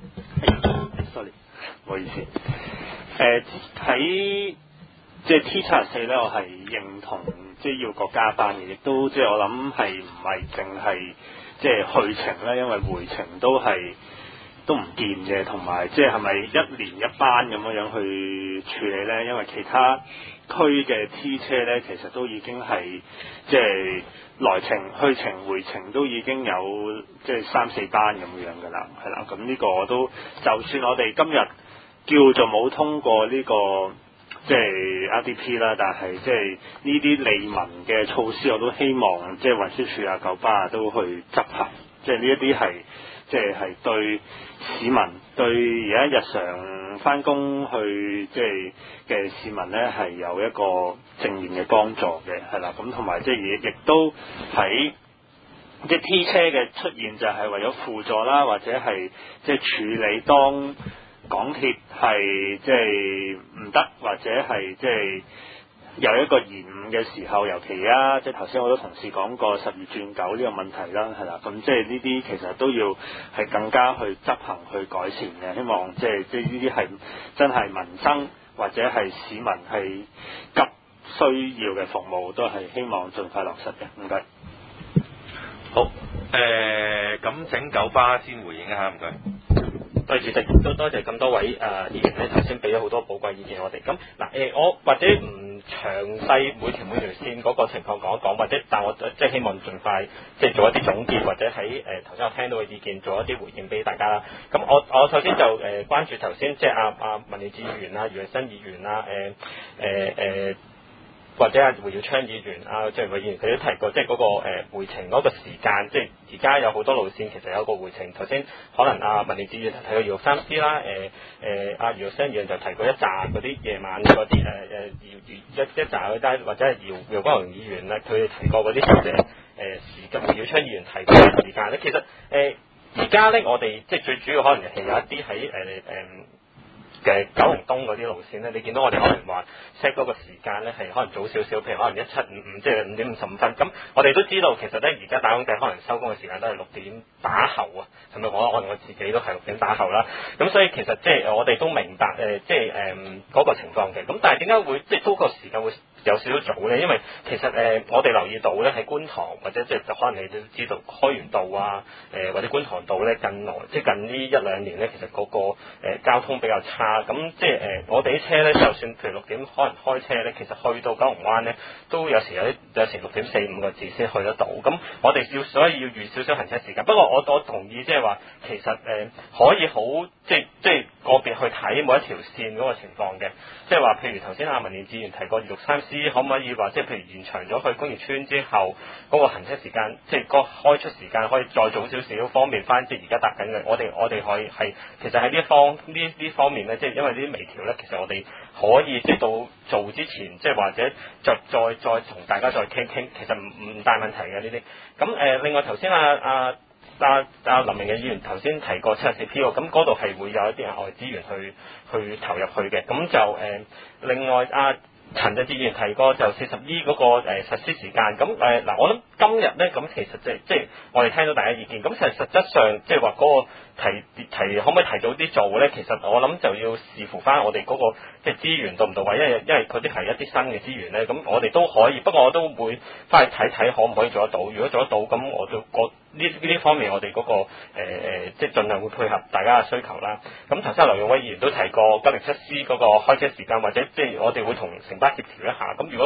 Speaker 11: ，sorry，唔好意思。誒喺即係 T 七十四咧，我係認同即係要個加班嘅，亦都即係我諗係唔係淨係即係去程咧，因為回程都係都唔見嘅，同埋即係係咪一連一班咁樣樣去處理咧？因為其他區嘅 T 車咧，其實都已經係即係來程、去程、回程都已經有即係三四班咁樣嘅啦，係啦。咁呢個我都就算我哋今日叫做冇通過呢個即係 R D P 啦，但係即係呢啲利民嘅措施，我都希望即係運輸署啊、九巴啊都去執行，即係呢一啲係即係係對市民對而家日常返工去即係嘅市民咧係有一個正面嘅幫助嘅，係啦。咁同埋即係亦亦都喺即係 T 車嘅出現就係為咗輔助啦，或者係即係處理當港鐵係即係唔得，或者係即係有一個延誤嘅時候，尤其啊，即係頭先好多同事講過十月轉九呢個問題啦，係啦，咁即係呢啲其實都要係更加去執行去改善嘅，希望即係即係呢啲係真係民生或者係市民係急需要嘅服務，都係希望盡快落實嘅。唔該。
Speaker 1: 好，誒咁請九巴先回應一下，唔該。
Speaker 8: 對，主席都多謝咁多位誒、呃、議員咧，頭先俾咗好多寶貴意見我哋。咁嗱誒，我或者唔詳細每條每條線嗰個情況講一講，或者但我即係希望盡快即係做一啲總結，或者喺誒頭先我聽到嘅意見做一啲回應俾大家啦。咁我我首先就誒、呃、關注頭先即係阿阿文理智議員啊、余偉新議員啊、誒誒誒。或者阿胡耀昌議員啊，即係委員佢都提過，即係嗰個誒回程嗰個時間，即係而家有好多路線其實有個回程。頭先可能阿文理智議員提過姚三 C 啦，誒誒阿余生議員就提過一紮嗰啲夜晚嗰啲誒誒姚一一紮嗰單，或者係姚姚光榮議員咧，佢哋提過嗰啲誒誒時間，胡耀昌議員提過嘅時間咧，其實誒而家咧我哋即係最主要可能係有一啲喺誒誒。呃呃嘅九龍東嗰啲路線咧，你見到我哋可能話 set 嗰個時間咧係可能早少少，譬如可能一七五五，即係五點五十五分。咁我哋都知道其實咧而家打工仔可能收工嘅時間都係六點打後啊，係咪？我我我自己都係六點打後啦。咁所以其實即係我哋都明白誒，即係誒嗰個情況嘅。咁但係點解會即係嗰個時間會有少少早咧？因為其實誒、呃、我哋留意到咧喺觀塘或者即係可能你都知道開源道啊，誒、呃、或者觀塘道咧近來即係近呢一兩年咧，其實嗰、那個、呃、交通比較差。咁即係誒、呃，我哋啲車咧，就算譬如六點可能開車咧，其實去到九龍灣咧，都有時有啲有時六點四五個字先去得到。咁我哋要所以要預少少行車時間。不過我我同意即係話，其實誒、呃、可以好即係即係個別去睇每一條線嗰個情況嘅。即係話，譬如頭先阿文理智員提過二六三 C， 可唔可以話即係譬如延長咗去工業村之後嗰、那個行車時間，即係個開出時間可以再早少少，方便翻即係而家搭緊嘅。我哋我哋可以係其實喺呢一方呢呢方面咧，即係因為呢啲微調咧，其實我哋可以即係到做之前，即係或者就再再同大家再傾傾，其實唔唔大問題嘅呢啲。咁誒、呃，另外頭先阿阿阿阿林明嘅議員頭先提過七十四 P 喎，咁嗰度係會有一啲額外資源去去投入去嘅。咁就誒、呃，另外阿、啊、陳振志議員提過就四十 E 嗰個誒、呃、實施時間。咁誒嗱，我諗今日咧，咁其實即係即係我哋聽到大家意見，咁其實實質上即係話嗰個。提提可唔可以提早啲做咧？其實我諗就要視乎翻我哋嗰、那個即係資源到唔到位，因為因為佢啲係一啲新嘅資源咧，咁我哋都可以。不過我都會翻去睇睇可唔可以做得到。如果做得到，咁我就我呢呢啲方面我哋嗰、那個誒誒、呃，即係盡量會配合大家嘅需求啦。咁頭先劉永威議員都提過九零七 C 嗰個開車時間，或者即係我哋會同城巴協調一下。咁如果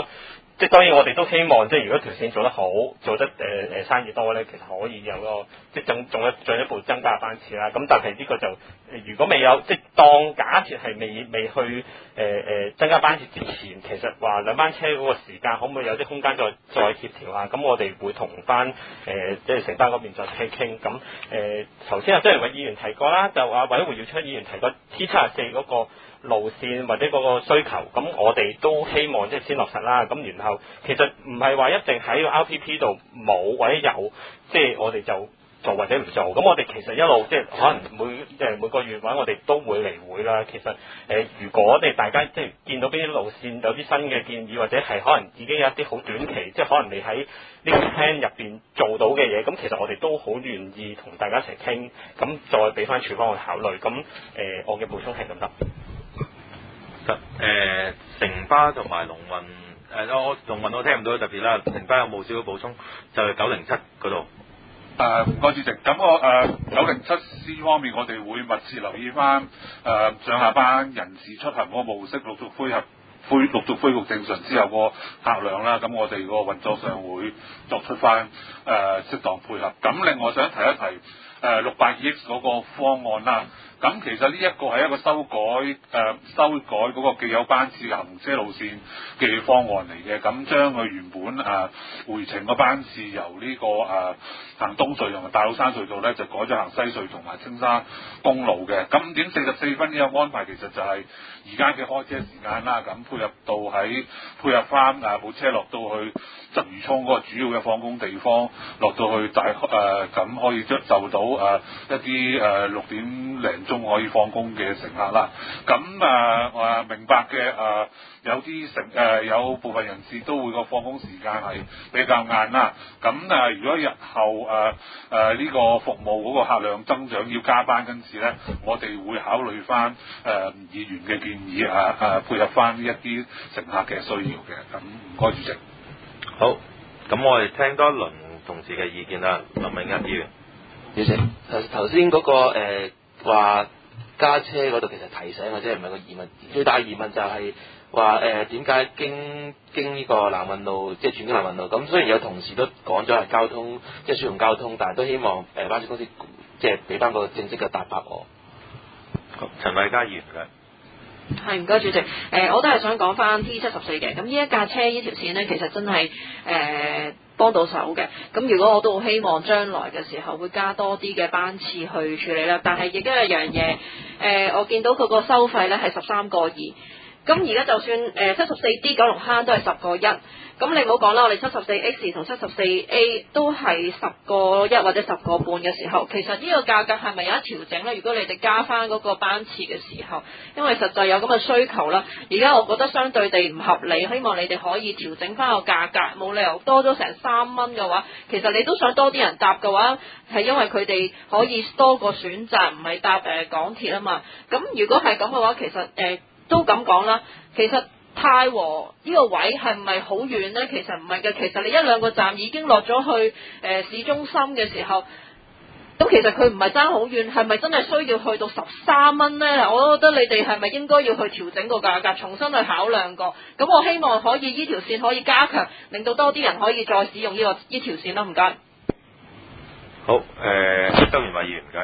Speaker 8: 即係當然我哋都希望，即係如果條線做得好，做得誒誒、呃、生意多咧，其實可以有個即係進仲一進一步增加班次啦。咁但係呢個就如果未有即係當假設係未未去誒誒、呃、增加班次之前，其實話兩班車嗰個時間可唔可以有啲空間再再協調啊？咁我哋會同翻誒即係城巴嗰邊再傾傾。咁誒頭先啊，張榮偉議員提過啦，就話或者胡耀昌議員提過 T 七十四嗰個路線或者嗰個需求，咁我哋都希望即係先落實啦。咁然後其實唔係話一定喺個 R P P 度冇或者有，即係我哋就做或者唔做。咁我哋其實一路即係可能每即係每個月或者我哋都會嚟會啦。其實誒、呃，如果我哋大家即係見到邊啲路線有啲新嘅建議，或者係可能自己有一啲好短期，即係可能你喺呢個 plan 入邊做到嘅嘢，咁其實我哋都好願意同大家一齊傾，咁再俾翻處方去考慮。咁誒、呃，我嘅補充係咁得。
Speaker 1: 誒、呃、城巴同埋龍運誒，我龍運我聽唔到特別啦。城巴有冇少少補充？就係九零七嗰度。
Speaker 9: 誒唔該主席，咁我誒九零七 C 方面，我哋會密切留意翻誒、呃、上下班人士出行嗰個模式，陸續恢復恢陸續恢復正常之後個客量啦。咁我哋個運作上會作出翻誒、呃、適當配合。咁另外想提一提誒六八二 X 嗰個方案啦。咁其實呢一個係一個修改誒、呃、修改嗰個既有班次嘅行車路線嘅方案嚟嘅，咁將佢原本誒、呃、回程嘅班次由呢、這個誒、呃、行東隧同埋大老山隧道咧，就改咗行西隧同埋青沙公路嘅。咁五點四十四分呢個安排其實就係而家嘅開車時間啦，咁配合到喺配合翻誒部車落到去鰂魚涌嗰個主要嘅放工地方，落到去大誒咁、呃、可以將就到誒、呃、一啲誒六點零鐘可以放工嘅乘客啦。咁誒誒明白嘅誒、呃、有啲乘誒有部分人士都會個放工時間係比較晏啦。咁誒、呃、如果日後誒誒呢個服務嗰個客量增長要加班跟住咧，我哋會考慮翻誒、呃、議員嘅建議啊誒、啊、配合翻呢一啲乘客嘅需要嘅。咁唔該主席。
Speaker 1: 好，咁我哋聽多一輪同事嘅意見啦。林永欣議員，
Speaker 20: 主席，頭頭先嗰個誒話加車嗰度其實提醒嘅啫，唔係個疑問。最大疑問就係話誒點解經經呢個南運路即係轉經南運路？咁雖然有同事都講咗係交通即係輸送交通，但係都希望誒巴士公司即係俾翻個正式嘅答覆我。
Speaker 1: 陳慧嘉議員嘅。
Speaker 4: 係唔該主席，誒、呃、我都係想講翻 T 七十四嘅，咁呢一架車呢條線呢，其實真係誒幫到手嘅。咁如果我都好希望將來嘅時候會加多啲嘅班次去處理啦，但係亦都有一樣嘢，誒、呃、我見到佢個收費呢係十三個二，咁而家就算誒七十四 D 九龍坑都係十個一。咁你唔好講啦，我哋七十四 X 同七十四 A 都係十個一或者十個半嘅時候，其實呢個價格係咪有一調整呢？如果你哋加翻嗰個班次嘅時候，因為實際有咁嘅需求啦。而家我覺得相對地唔合理，希望你哋可以調整翻個價格，冇理由多咗成三蚊嘅話，其實你都想多啲人搭嘅話，係因為佢哋可以多個選擇，唔係搭誒港鐵啊嘛。咁如果係咁嘅話，其實誒、呃、都咁講啦，其實。太和呢個位係唔係好遠呢？其實唔係嘅，其實你一兩個站已經落咗去誒、呃、市中心嘅時候，咁其實佢唔係爭好遠，係咪真係需要去到十三蚊呢？我覺得你哋係咪應該要去調整個價格，重新去考量過？咁我希望可以呢條線可以加強，令到多啲人可以再使用呢、這個呢條線啦。唔該。
Speaker 1: 好，誒、呃，周元偉議員唔該。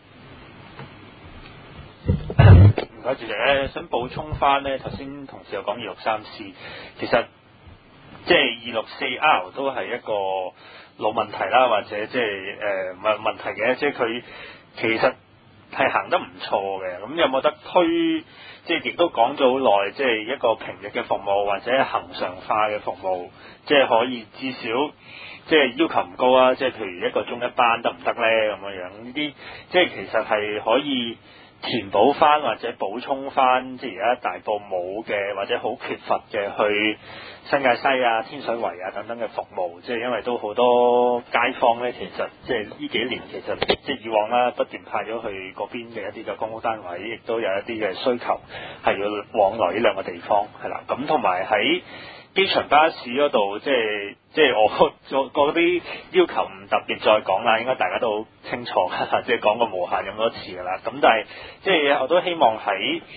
Speaker 11: 唔該主席咧，想補充翻咧，頭先同事有講二六三 C， 其實即係二六四 R 都係一個老問題啦，或者即係誒問問題嘅，即係佢其實係行得唔錯嘅。咁有冇得推？即係亦都講咗好耐，即係一個平日嘅服務或者恒常化嘅服務，即係可以至少即係要求唔高啊！即係譬如一個鐘一班得唔得咧？咁樣樣呢啲即係其實係可以。填補翻或者補充翻，即係而家大埔冇嘅或者好缺乏嘅去新界西啊、天水圍啊等等嘅服務，即係因為都好多街坊咧，其實即係呢幾年其實即係以往啦，不斷派咗去嗰邊嘅一啲嘅公屋單位，亦都有一啲嘅需求係要往來呢兩個地方，係啦，咁同埋喺機場巴士嗰度，即係即係我嗰啲要求唔特別再講啦，應該大家都好清楚，即係講過無限咁多次噶啦。咁但係即係我都希望喺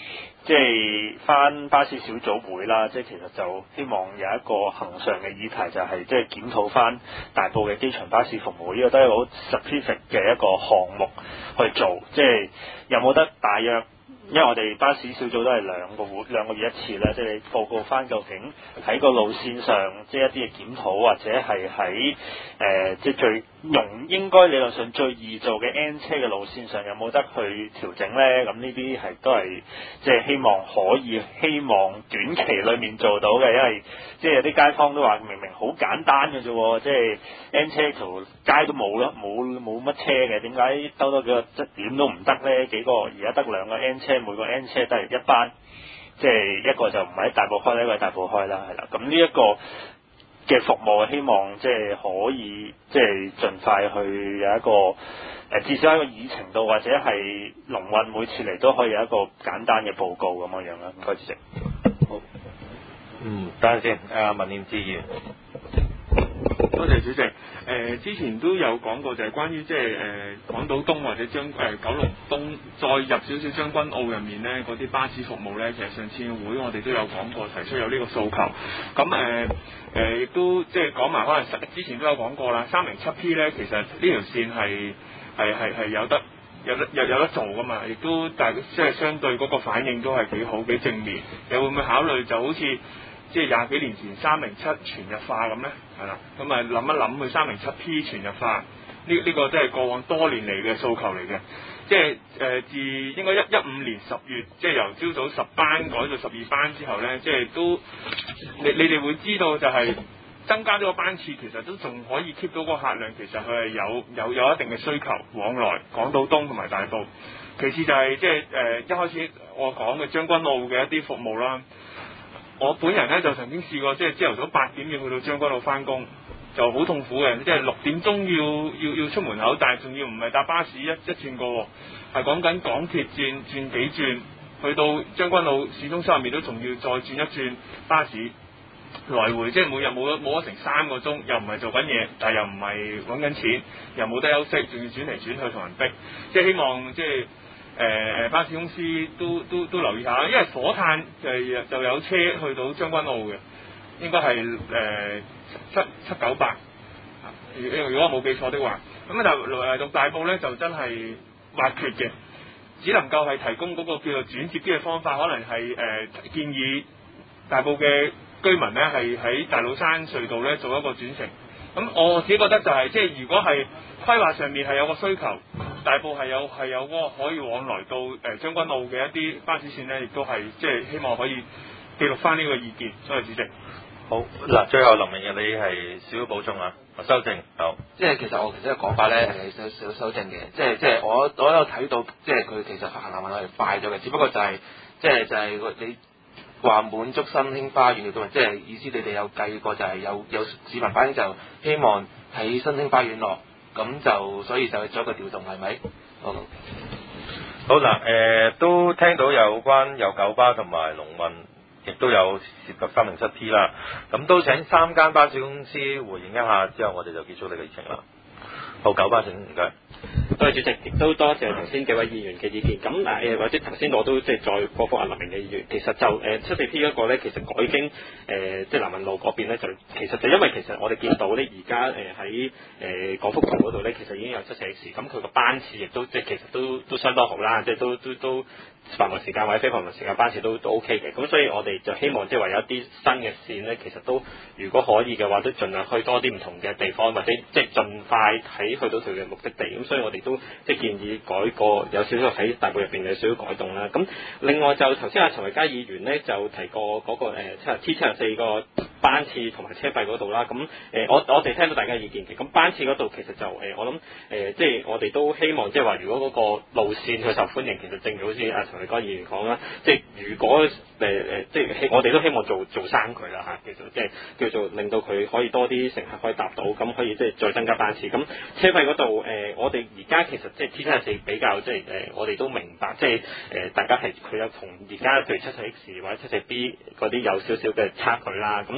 Speaker 11: 即係翻巴士小組會啦，即係其實就希望有一個恒常嘅議題，就係即係檢討翻大埔嘅機場巴士服務，呢個都係好 specific 嘅一個項目去做，即係有冇得大約？因為我哋巴士小組都係兩個會兩個月一次啦，即係你報告翻究竟喺個路線上，即係一啲嘅檢討，或者係喺誒即係最容應該理論上最易做嘅 N 車嘅路線上，有冇得去調整咧？咁呢啲係都係即係希望可以希望短期裡面做到嘅，因為即係有啲街坊都話明明好簡單嘅啫，即係 N 車條街都冇咯，冇冇乜車嘅，點解兜多幾個質點都唔得咧？幾個而家得兩個 N 車。每個 N 車都係一班，即係一個就唔喺大埔開，一個喺大埔開啦，係啦。咁呢一個嘅服務，希望即係可以即係盡快去有一個誒，至少喺個議程度，或者係龍運每次嚟都可以有一個簡單嘅報告咁樣樣啦。唔該，主席。
Speaker 1: 好。嗯，等陣先。誒，文念志議員。
Speaker 16: 多謝主席。誒、呃、之前都有講過，就係關於即係誒港島東或者將誒、呃、九龍東再入少少將軍澳入面咧，嗰啲巴士服務咧，其實上次嘅會我哋都有講過，提出有呢個訴求。咁誒誒亦都即係講埋，可能之前都有講過啦。三零七 P 咧，其實呢條線係係係係有得有得有有得做噶嘛，亦都但係即係相對嗰個反應都係幾好幾正面。你會唔會考慮就好似即係廿幾年前三零七全日化咁咧？係啦，咁啊諗一諗佢三零七 P 全日化，呢、這、呢個真係過往多年嚟嘅訴求嚟嘅。即係誒、呃、自應該一一五年十月，即係由朝早十班改到十二班之後咧，即係都你你哋會知道就係增加咗個班次，其實都仲可以 keep 到個客量，其實佢係有有有一定嘅需求往來港島東同埋大埔。其次就係即係誒一開始我講嘅將軍澳嘅一啲服務啦。我本人咧就曾經試過，即係朝頭早八點要去到將軍澳翻工，就好痛苦嘅。即係六點鐘要要要出門口，但係仲要唔係搭巴士一一轉過，係講緊港鐵轉轉幾轉，去到將軍澳市中心入面都仲要再轉一轉巴士來回，即係每日冇咗冇咗成三個鐘，又唔係做緊嘢，但係又唔係揾緊錢，又冇得休息，仲要轉嚟轉去同人逼，即係希望即係。誒誒、呃、巴士公司都都都留意下，因為火炭就就有車去到將軍澳嘅，應該係誒、呃、七七九八，如果我冇記錯的話，咁但係誒到大埔咧就真係挖缺嘅，只能夠係提供嗰個叫做轉接機嘅方法，可能係誒、呃、建議大埔嘅居民咧係喺大老山隧道咧做一個轉乘。咁我自己覺得就係、是、即係如果係規劃上面係有個需求，大埔係有係有嗰個可以往來到誒將軍澳嘅一啲巴士線咧，亦都係即係希望可以記錄翻呢個意見。多謝主席。
Speaker 1: 好嗱，最後林明日你係少少補充啊，修正好。
Speaker 20: 即係其實我其實嘅講法咧係少少修正嘅，即係即係我我有睇到，即係佢其實行行運係快咗嘅，只不過就係、是、即係就係、是、你。話滿足新興花園嘅，即係意思你哋有計過就係有有市民反映就希望喺新興花園落，咁就所以就做一個調動係咪？好，
Speaker 1: 好嗱，誒、呃、都聽到有關有九巴同埋龍運，亦都有涉及三零七 P 啦，咁都請三間巴士公司回應一下，之後我哋就結束呢個議程啦。好，九巴請唔該。
Speaker 8: 多謝主席，亦都多謝頭先幾位議員嘅意見。咁誒或者頭先我都即係再過覆阿林明嘅議員，其實就誒七四 P 嗰個咧，其實改經誒、呃、即係南運路嗰邊咧，就其實就因為其實我哋見到咧，而家誒喺誒廣福道嗰度咧，其實已經有七四 X，咁佢個班次亦都即係其實都都相當好啦，即係都都都繁忙時間或者非繁忙時間班次都都 OK 嘅。咁所以我哋就希望即係話有一啲新嘅線咧，其實都如果可以嘅話，都盡量去多啲唔同嘅地方，或者即係盡快喺去到佢嘅目的地。咁所以我哋都即係建議改個有少少喺大埔入邊有少少改動啦。咁另外就頭先阿陳維佳議員咧就提過嗰、那個誒七 T 七十四個班次同埋車費嗰度啦。咁誒、呃、我我哋聽到大家意見嘅，咁班次嗰度其實就誒、呃、我諗誒、呃、即係我哋都希望即係話如果嗰個路線佢受歡迎，其實正如好似阿陳維佳議員講啦，即係如果誒誒、呃、即係我哋都希望做做生佢啦嚇，其實即係叫做令到佢可以多啲乘客可以搭到，咁可以即係再增加班次。咁車費嗰度誒我哋而家其實即係 T 七十四比較即係誒、呃、我哋都明白，即係誒、呃、大家係佢有同而家譬如七四 X 或者七四 B 嗰啲有少少嘅差距啦。咁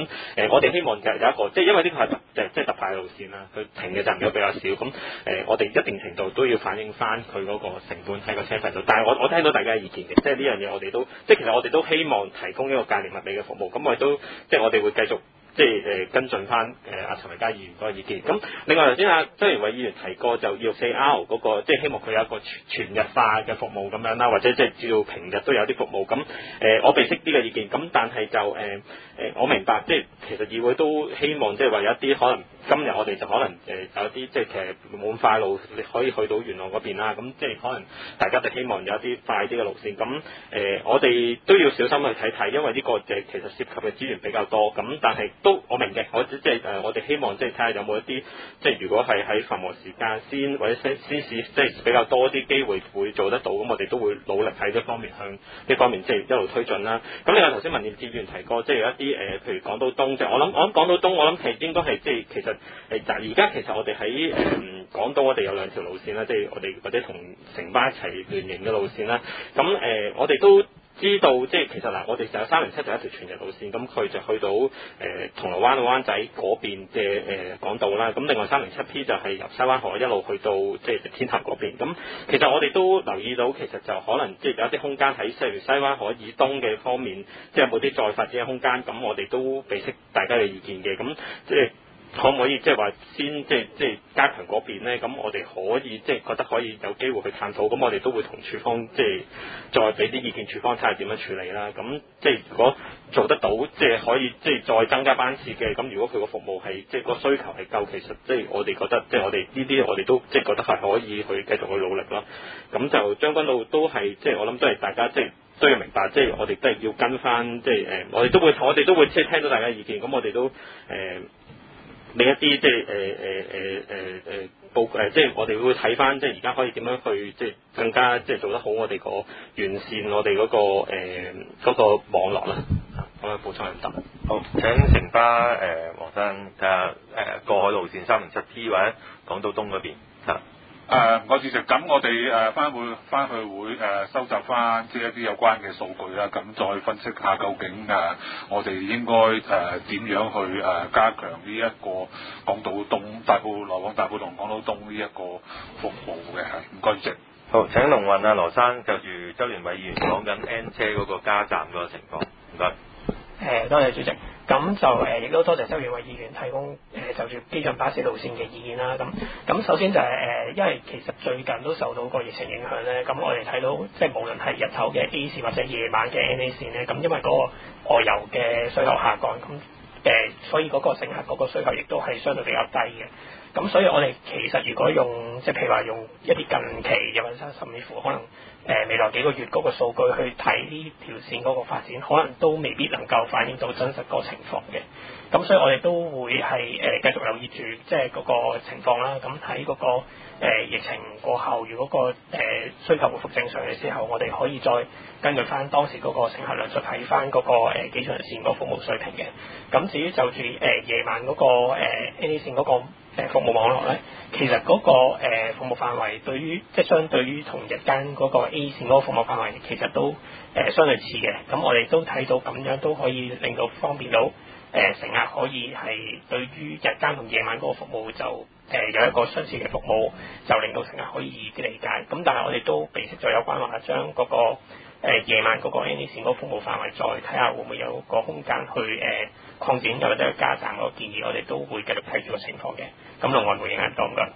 Speaker 8: 誒我哋希望就有一個，即係因為呢個係特即係即係特派路線啦，佢停嘅站數比較少，咁誒、呃、我哋一定程度都要反映翻佢嗰個成本喺個車費度。但係我我聽到大家嘅意見嘅，即係呢樣嘢我哋都即係其實我哋都希望提供一個價廉物美嘅服務，咁我哋都即係我哋會繼續。即係誒、呃、跟進翻誒阿陳維嘉議員嗰個意見。咁另外頭先阿周元偉議員提過就二六四 R 嗰、那個，即係希望佢有一個全全日化嘅服務咁樣啦，或者即係至到平日都有啲服務。咁誒、呃、我備悉呢個意見。咁但係就誒誒、呃、我明白，即係其實議會都希望即係話有一啲可能今日我哋就可能誒、呃、有啲即係其實冇咁快路，你可以去到元朗嗰邊啦。咁即係可能大家就希望有一啲快啲嘅路線。咁誒、呃、我哋都要小心去睇睇，因為呢個誒其實涉及嘅資源比較多。咁但係都我明嘅，我即係誒，我哋希望即係睇下有冇一啲，即係如果係喺繁忙時間先或者先先試，即係比較多啲機會會做得到，咁我哋都會努力喺呢方面向呢方面即係一路推進啦。咁另外頭先民建聯議員提過，即係有一啲誒、呃，譬如港島東，即係我諗我諗港島東，我諗係應該係即係其實誒，但而家其實我哋喺誒港島，我哋有兩條路線啦，即係我哋或者同城巴一齊聯營嘅路線啦。咁誒、呃，我哋都知道即係其實嗱，我哋就有三零七就一條全日路線，咁佢就去到誒、呃、銅鑼灣到灣仔嗰邊嘅誒、呃、港島啦。咁另外三零七 P 就係由西灣河一路去到即係天壇嗰邊。咁其實我哋都留意到，其實就可能即係有一啲空間喺例如西灣河以東嘅方面，即係有冇啲再發展嘅空間。咁我哋都備悉大家嘅意見嘅。咁即係。可唔可以即係話先即係即係加強嗰邊咧？咁我哋可以即係覺得可以有機會去探討，咁我哋都會同處方即係再俾啲意見，處方睇下點樣處理啦。咁即係如果做得到，即係可以即係再增加班次嘅。咁如果佢個服務係即係個需求係夠，其實即係我哋覺得即係我哋呢啲我哋都即係覺得係可以去繼續去努力咯。咁就將軍澳都係即係我諗都係大家即係都要明白，即係我哋都係要跟翻即係誒，我哋都會我哋都會即係聽到大家意見，咁我哋都誒。呃另一啲即係誒誒誒誒誒報誒，即係我哋會睇翻，即係而家可以點樣去即係更加即係做得好我哋個完善我哋嗰、嗰個誒嗰、呃嗰個網絡啦。咁啊補充一得。
Speaker 1: 好，請城巴誒黃生睇下誒過海路線三零七 P 或者港島東嗰邊嚇。
Speaker 9: 誒，我主席，咁我哋誒翻會翻去會誒、呃、收集翻即係一啲有關嘅數據啦，咁再分析下究竟誒、呃、我哋應該誒點樣去誒、呃、加強呢一個港島東大埔來往大埔同港島東呢一個服務嘅，係唔該主席。
Speaker 1: 好，請龍運啊羅生就住周聯偉議員講緊 N 車嗰個加站嗰個情況，唔該。
Speaker 10: 誒，多謝主席。咁就誒，亦都多謝周元偉議員提供誒、呃、就住機場巴士路線嘅意見啦。咁咁首先就係、是、誒、呃，因為其實最近都受到個疫情影響咧，咁我哋睇到即係無論係日頭嘅 A 線或者夜晚嘅 N A 線咧，咁因為嗰個外遊嘅需求下降，咁誒、呃，所以嗰個乘客嗰個需求亦都係相對比較低嘅。咁所以我哋其實如果用即係譬如話用一啲近期又或者甚至乎可能誒、呃、未來幾個月嗰個數據去睇呢條線嗰個發展，可能都未必能夠反映到真實個情況嘅。咁所以我哋都會係誒、呃、繼續留意住即係嗰個情況啦。咁喺嗰個、呃、疫情過後，如果、個誒、呃、需求回復正常嘅時候，我哋可以再根據翻當時嗰個乘客量，再睇翻嗰個誒機場線個服務水平嘅。咁至於就住誒、呃、夜晚嗰、個誒 N A 線嗰個誒服務網絡咧，其實嗰、個、呃、服務範圍對於即係相對於同日間嗰個 A 線嗰個服務範圍，其實都誒、呃、相類似嘅。咁我哋都睇到咁樣都可以令到方便到誒、呃、乘客可以係對於日間同夜晚嗰個服務就誒、呃、有一個相似嘅服務，就令到乘客可以易啲理解。咁但係我哋都備悉咗有關話將嗰、個誒夜、呃、晚嗰個 N A 線嗰個服務範圍再睇下會唔會有個空間去誒、呃、擴展，又或者加站嗰個建議，我哋都會繼續睇住個情況嘅。咁龍運回應係多唔該。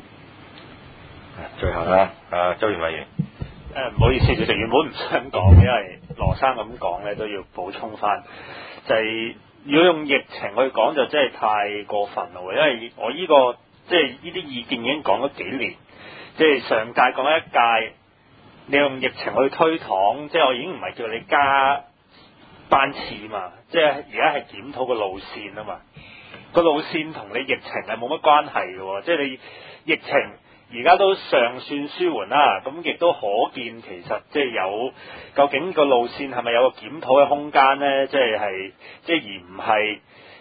Speaker 1: 最後啦，啊周元偉議員。
Speaker 11: 誒唔好意思，主席原本唔想講，因為羅生咁講咧都要補充翻，就係、是、如果用疫情去講就真係太過分咯，因為我呢、這個即係呢啲意見已經講咗幾年，即係上屆講一屆，你用疫情去推搪，即係我已經唔係叫你加班次嘛，即係而家係檢討個路線啊嘛，個路線同你疫情係冇乜關係嘅，即係你疫情而家都尚算舒緩啦，咁亦都可見其實即係有究竟個路線係咪有個檢討嘅空間咧？即係係即係而唔係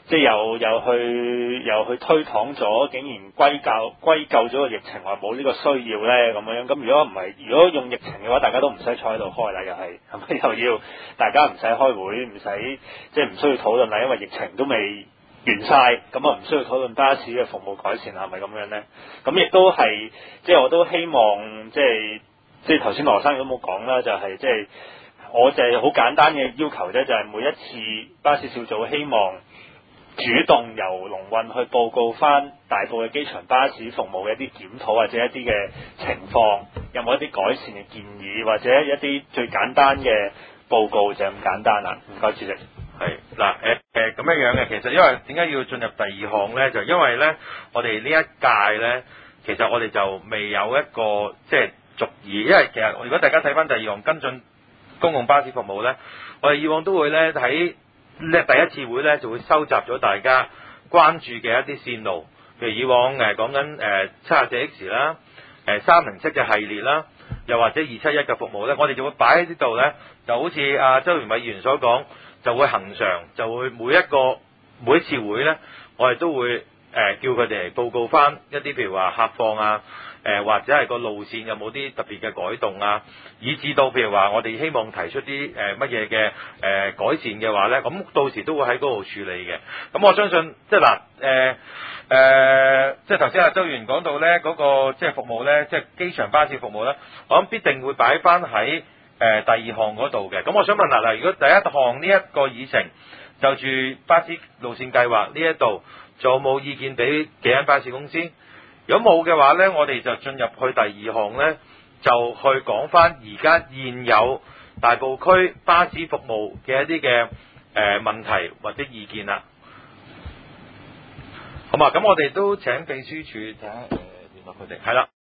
Speaker 11: 即係又又去又去推搪咗，竟然歸咎歸咎咗個疫情話冇呢個需要咧咁樣。咁如果唔係，如果用疫情嘅話，大家都唔使坐喺度開啦，又係係咪又要大家唔使開會，唔使即係唔需要討論啦，因為疫情都未完晒，咁啊唔需要討論巴士嘅服務改善係咪咁樣咧？咁亦都係即係我都希望即係即係頭先羅生都冇講啦，就係即係我就係好簡單嘅要求啫，就係每一次巴士小組希望主動由龍運去報告翻大埔嘅機場巴士服務嘅一啲檢討或者一啲嘅情況，有冇一啲改善嘅建議或者一啲最簡單嘅報告，就咁簡單啦。唔該主席。
Speaker 1: 係嗱誒誒咁樣樣嘅，其實因為點解要進入第二項咧？就因為咧，我哋呢一屆咧，其實我哋就未有一個即係續議，因為其實如果大家睇翻第二項跟進公共巴士服務咧，我哋以往都會咧喺咧第一次會咧就會收集咗大家關注嘅一啲線路，譬如以往誒講緊誒七廿四 X 啦，誒三零七嘅系列啦，又或者二七一嘅服務咧，我哋就會擺喺呢度咧，就好似阿周元偉議員所講，就會恒常，就會每一個每一次會咧，我哋都會誒、呃、叫佢哋嚟報告翻一啲譬如話客況啊。誒、呃、或者係個路線有冇啲特別嘅改動啊，以至到譬如話我哋希望提出啲誒乜嘢嘅誒改善嘅話咧，咁到時都會喺嗰度處理嘅。咁我相信即係嗱誒誒，即係頭先阿周議員講到咧嗰、那個即係服務咧，即係機場巴士服務咧，我諗必定會擺翻喺誒第二項嗰度嘅。咁我想問嗱嗱，如果第一項呢一個議程就住巴士路線計劃呢一度，仲有冇意見俾幾間巴士公司？如果冇嘅話呢，我哋就進入去第二項呢，就去講翻而家現有大埔區巴士服務嘅一啲嘅誒問題或者意見啦。好嘛，咁我哋都請秘書處睇下誒聯絡佢哋。係啦。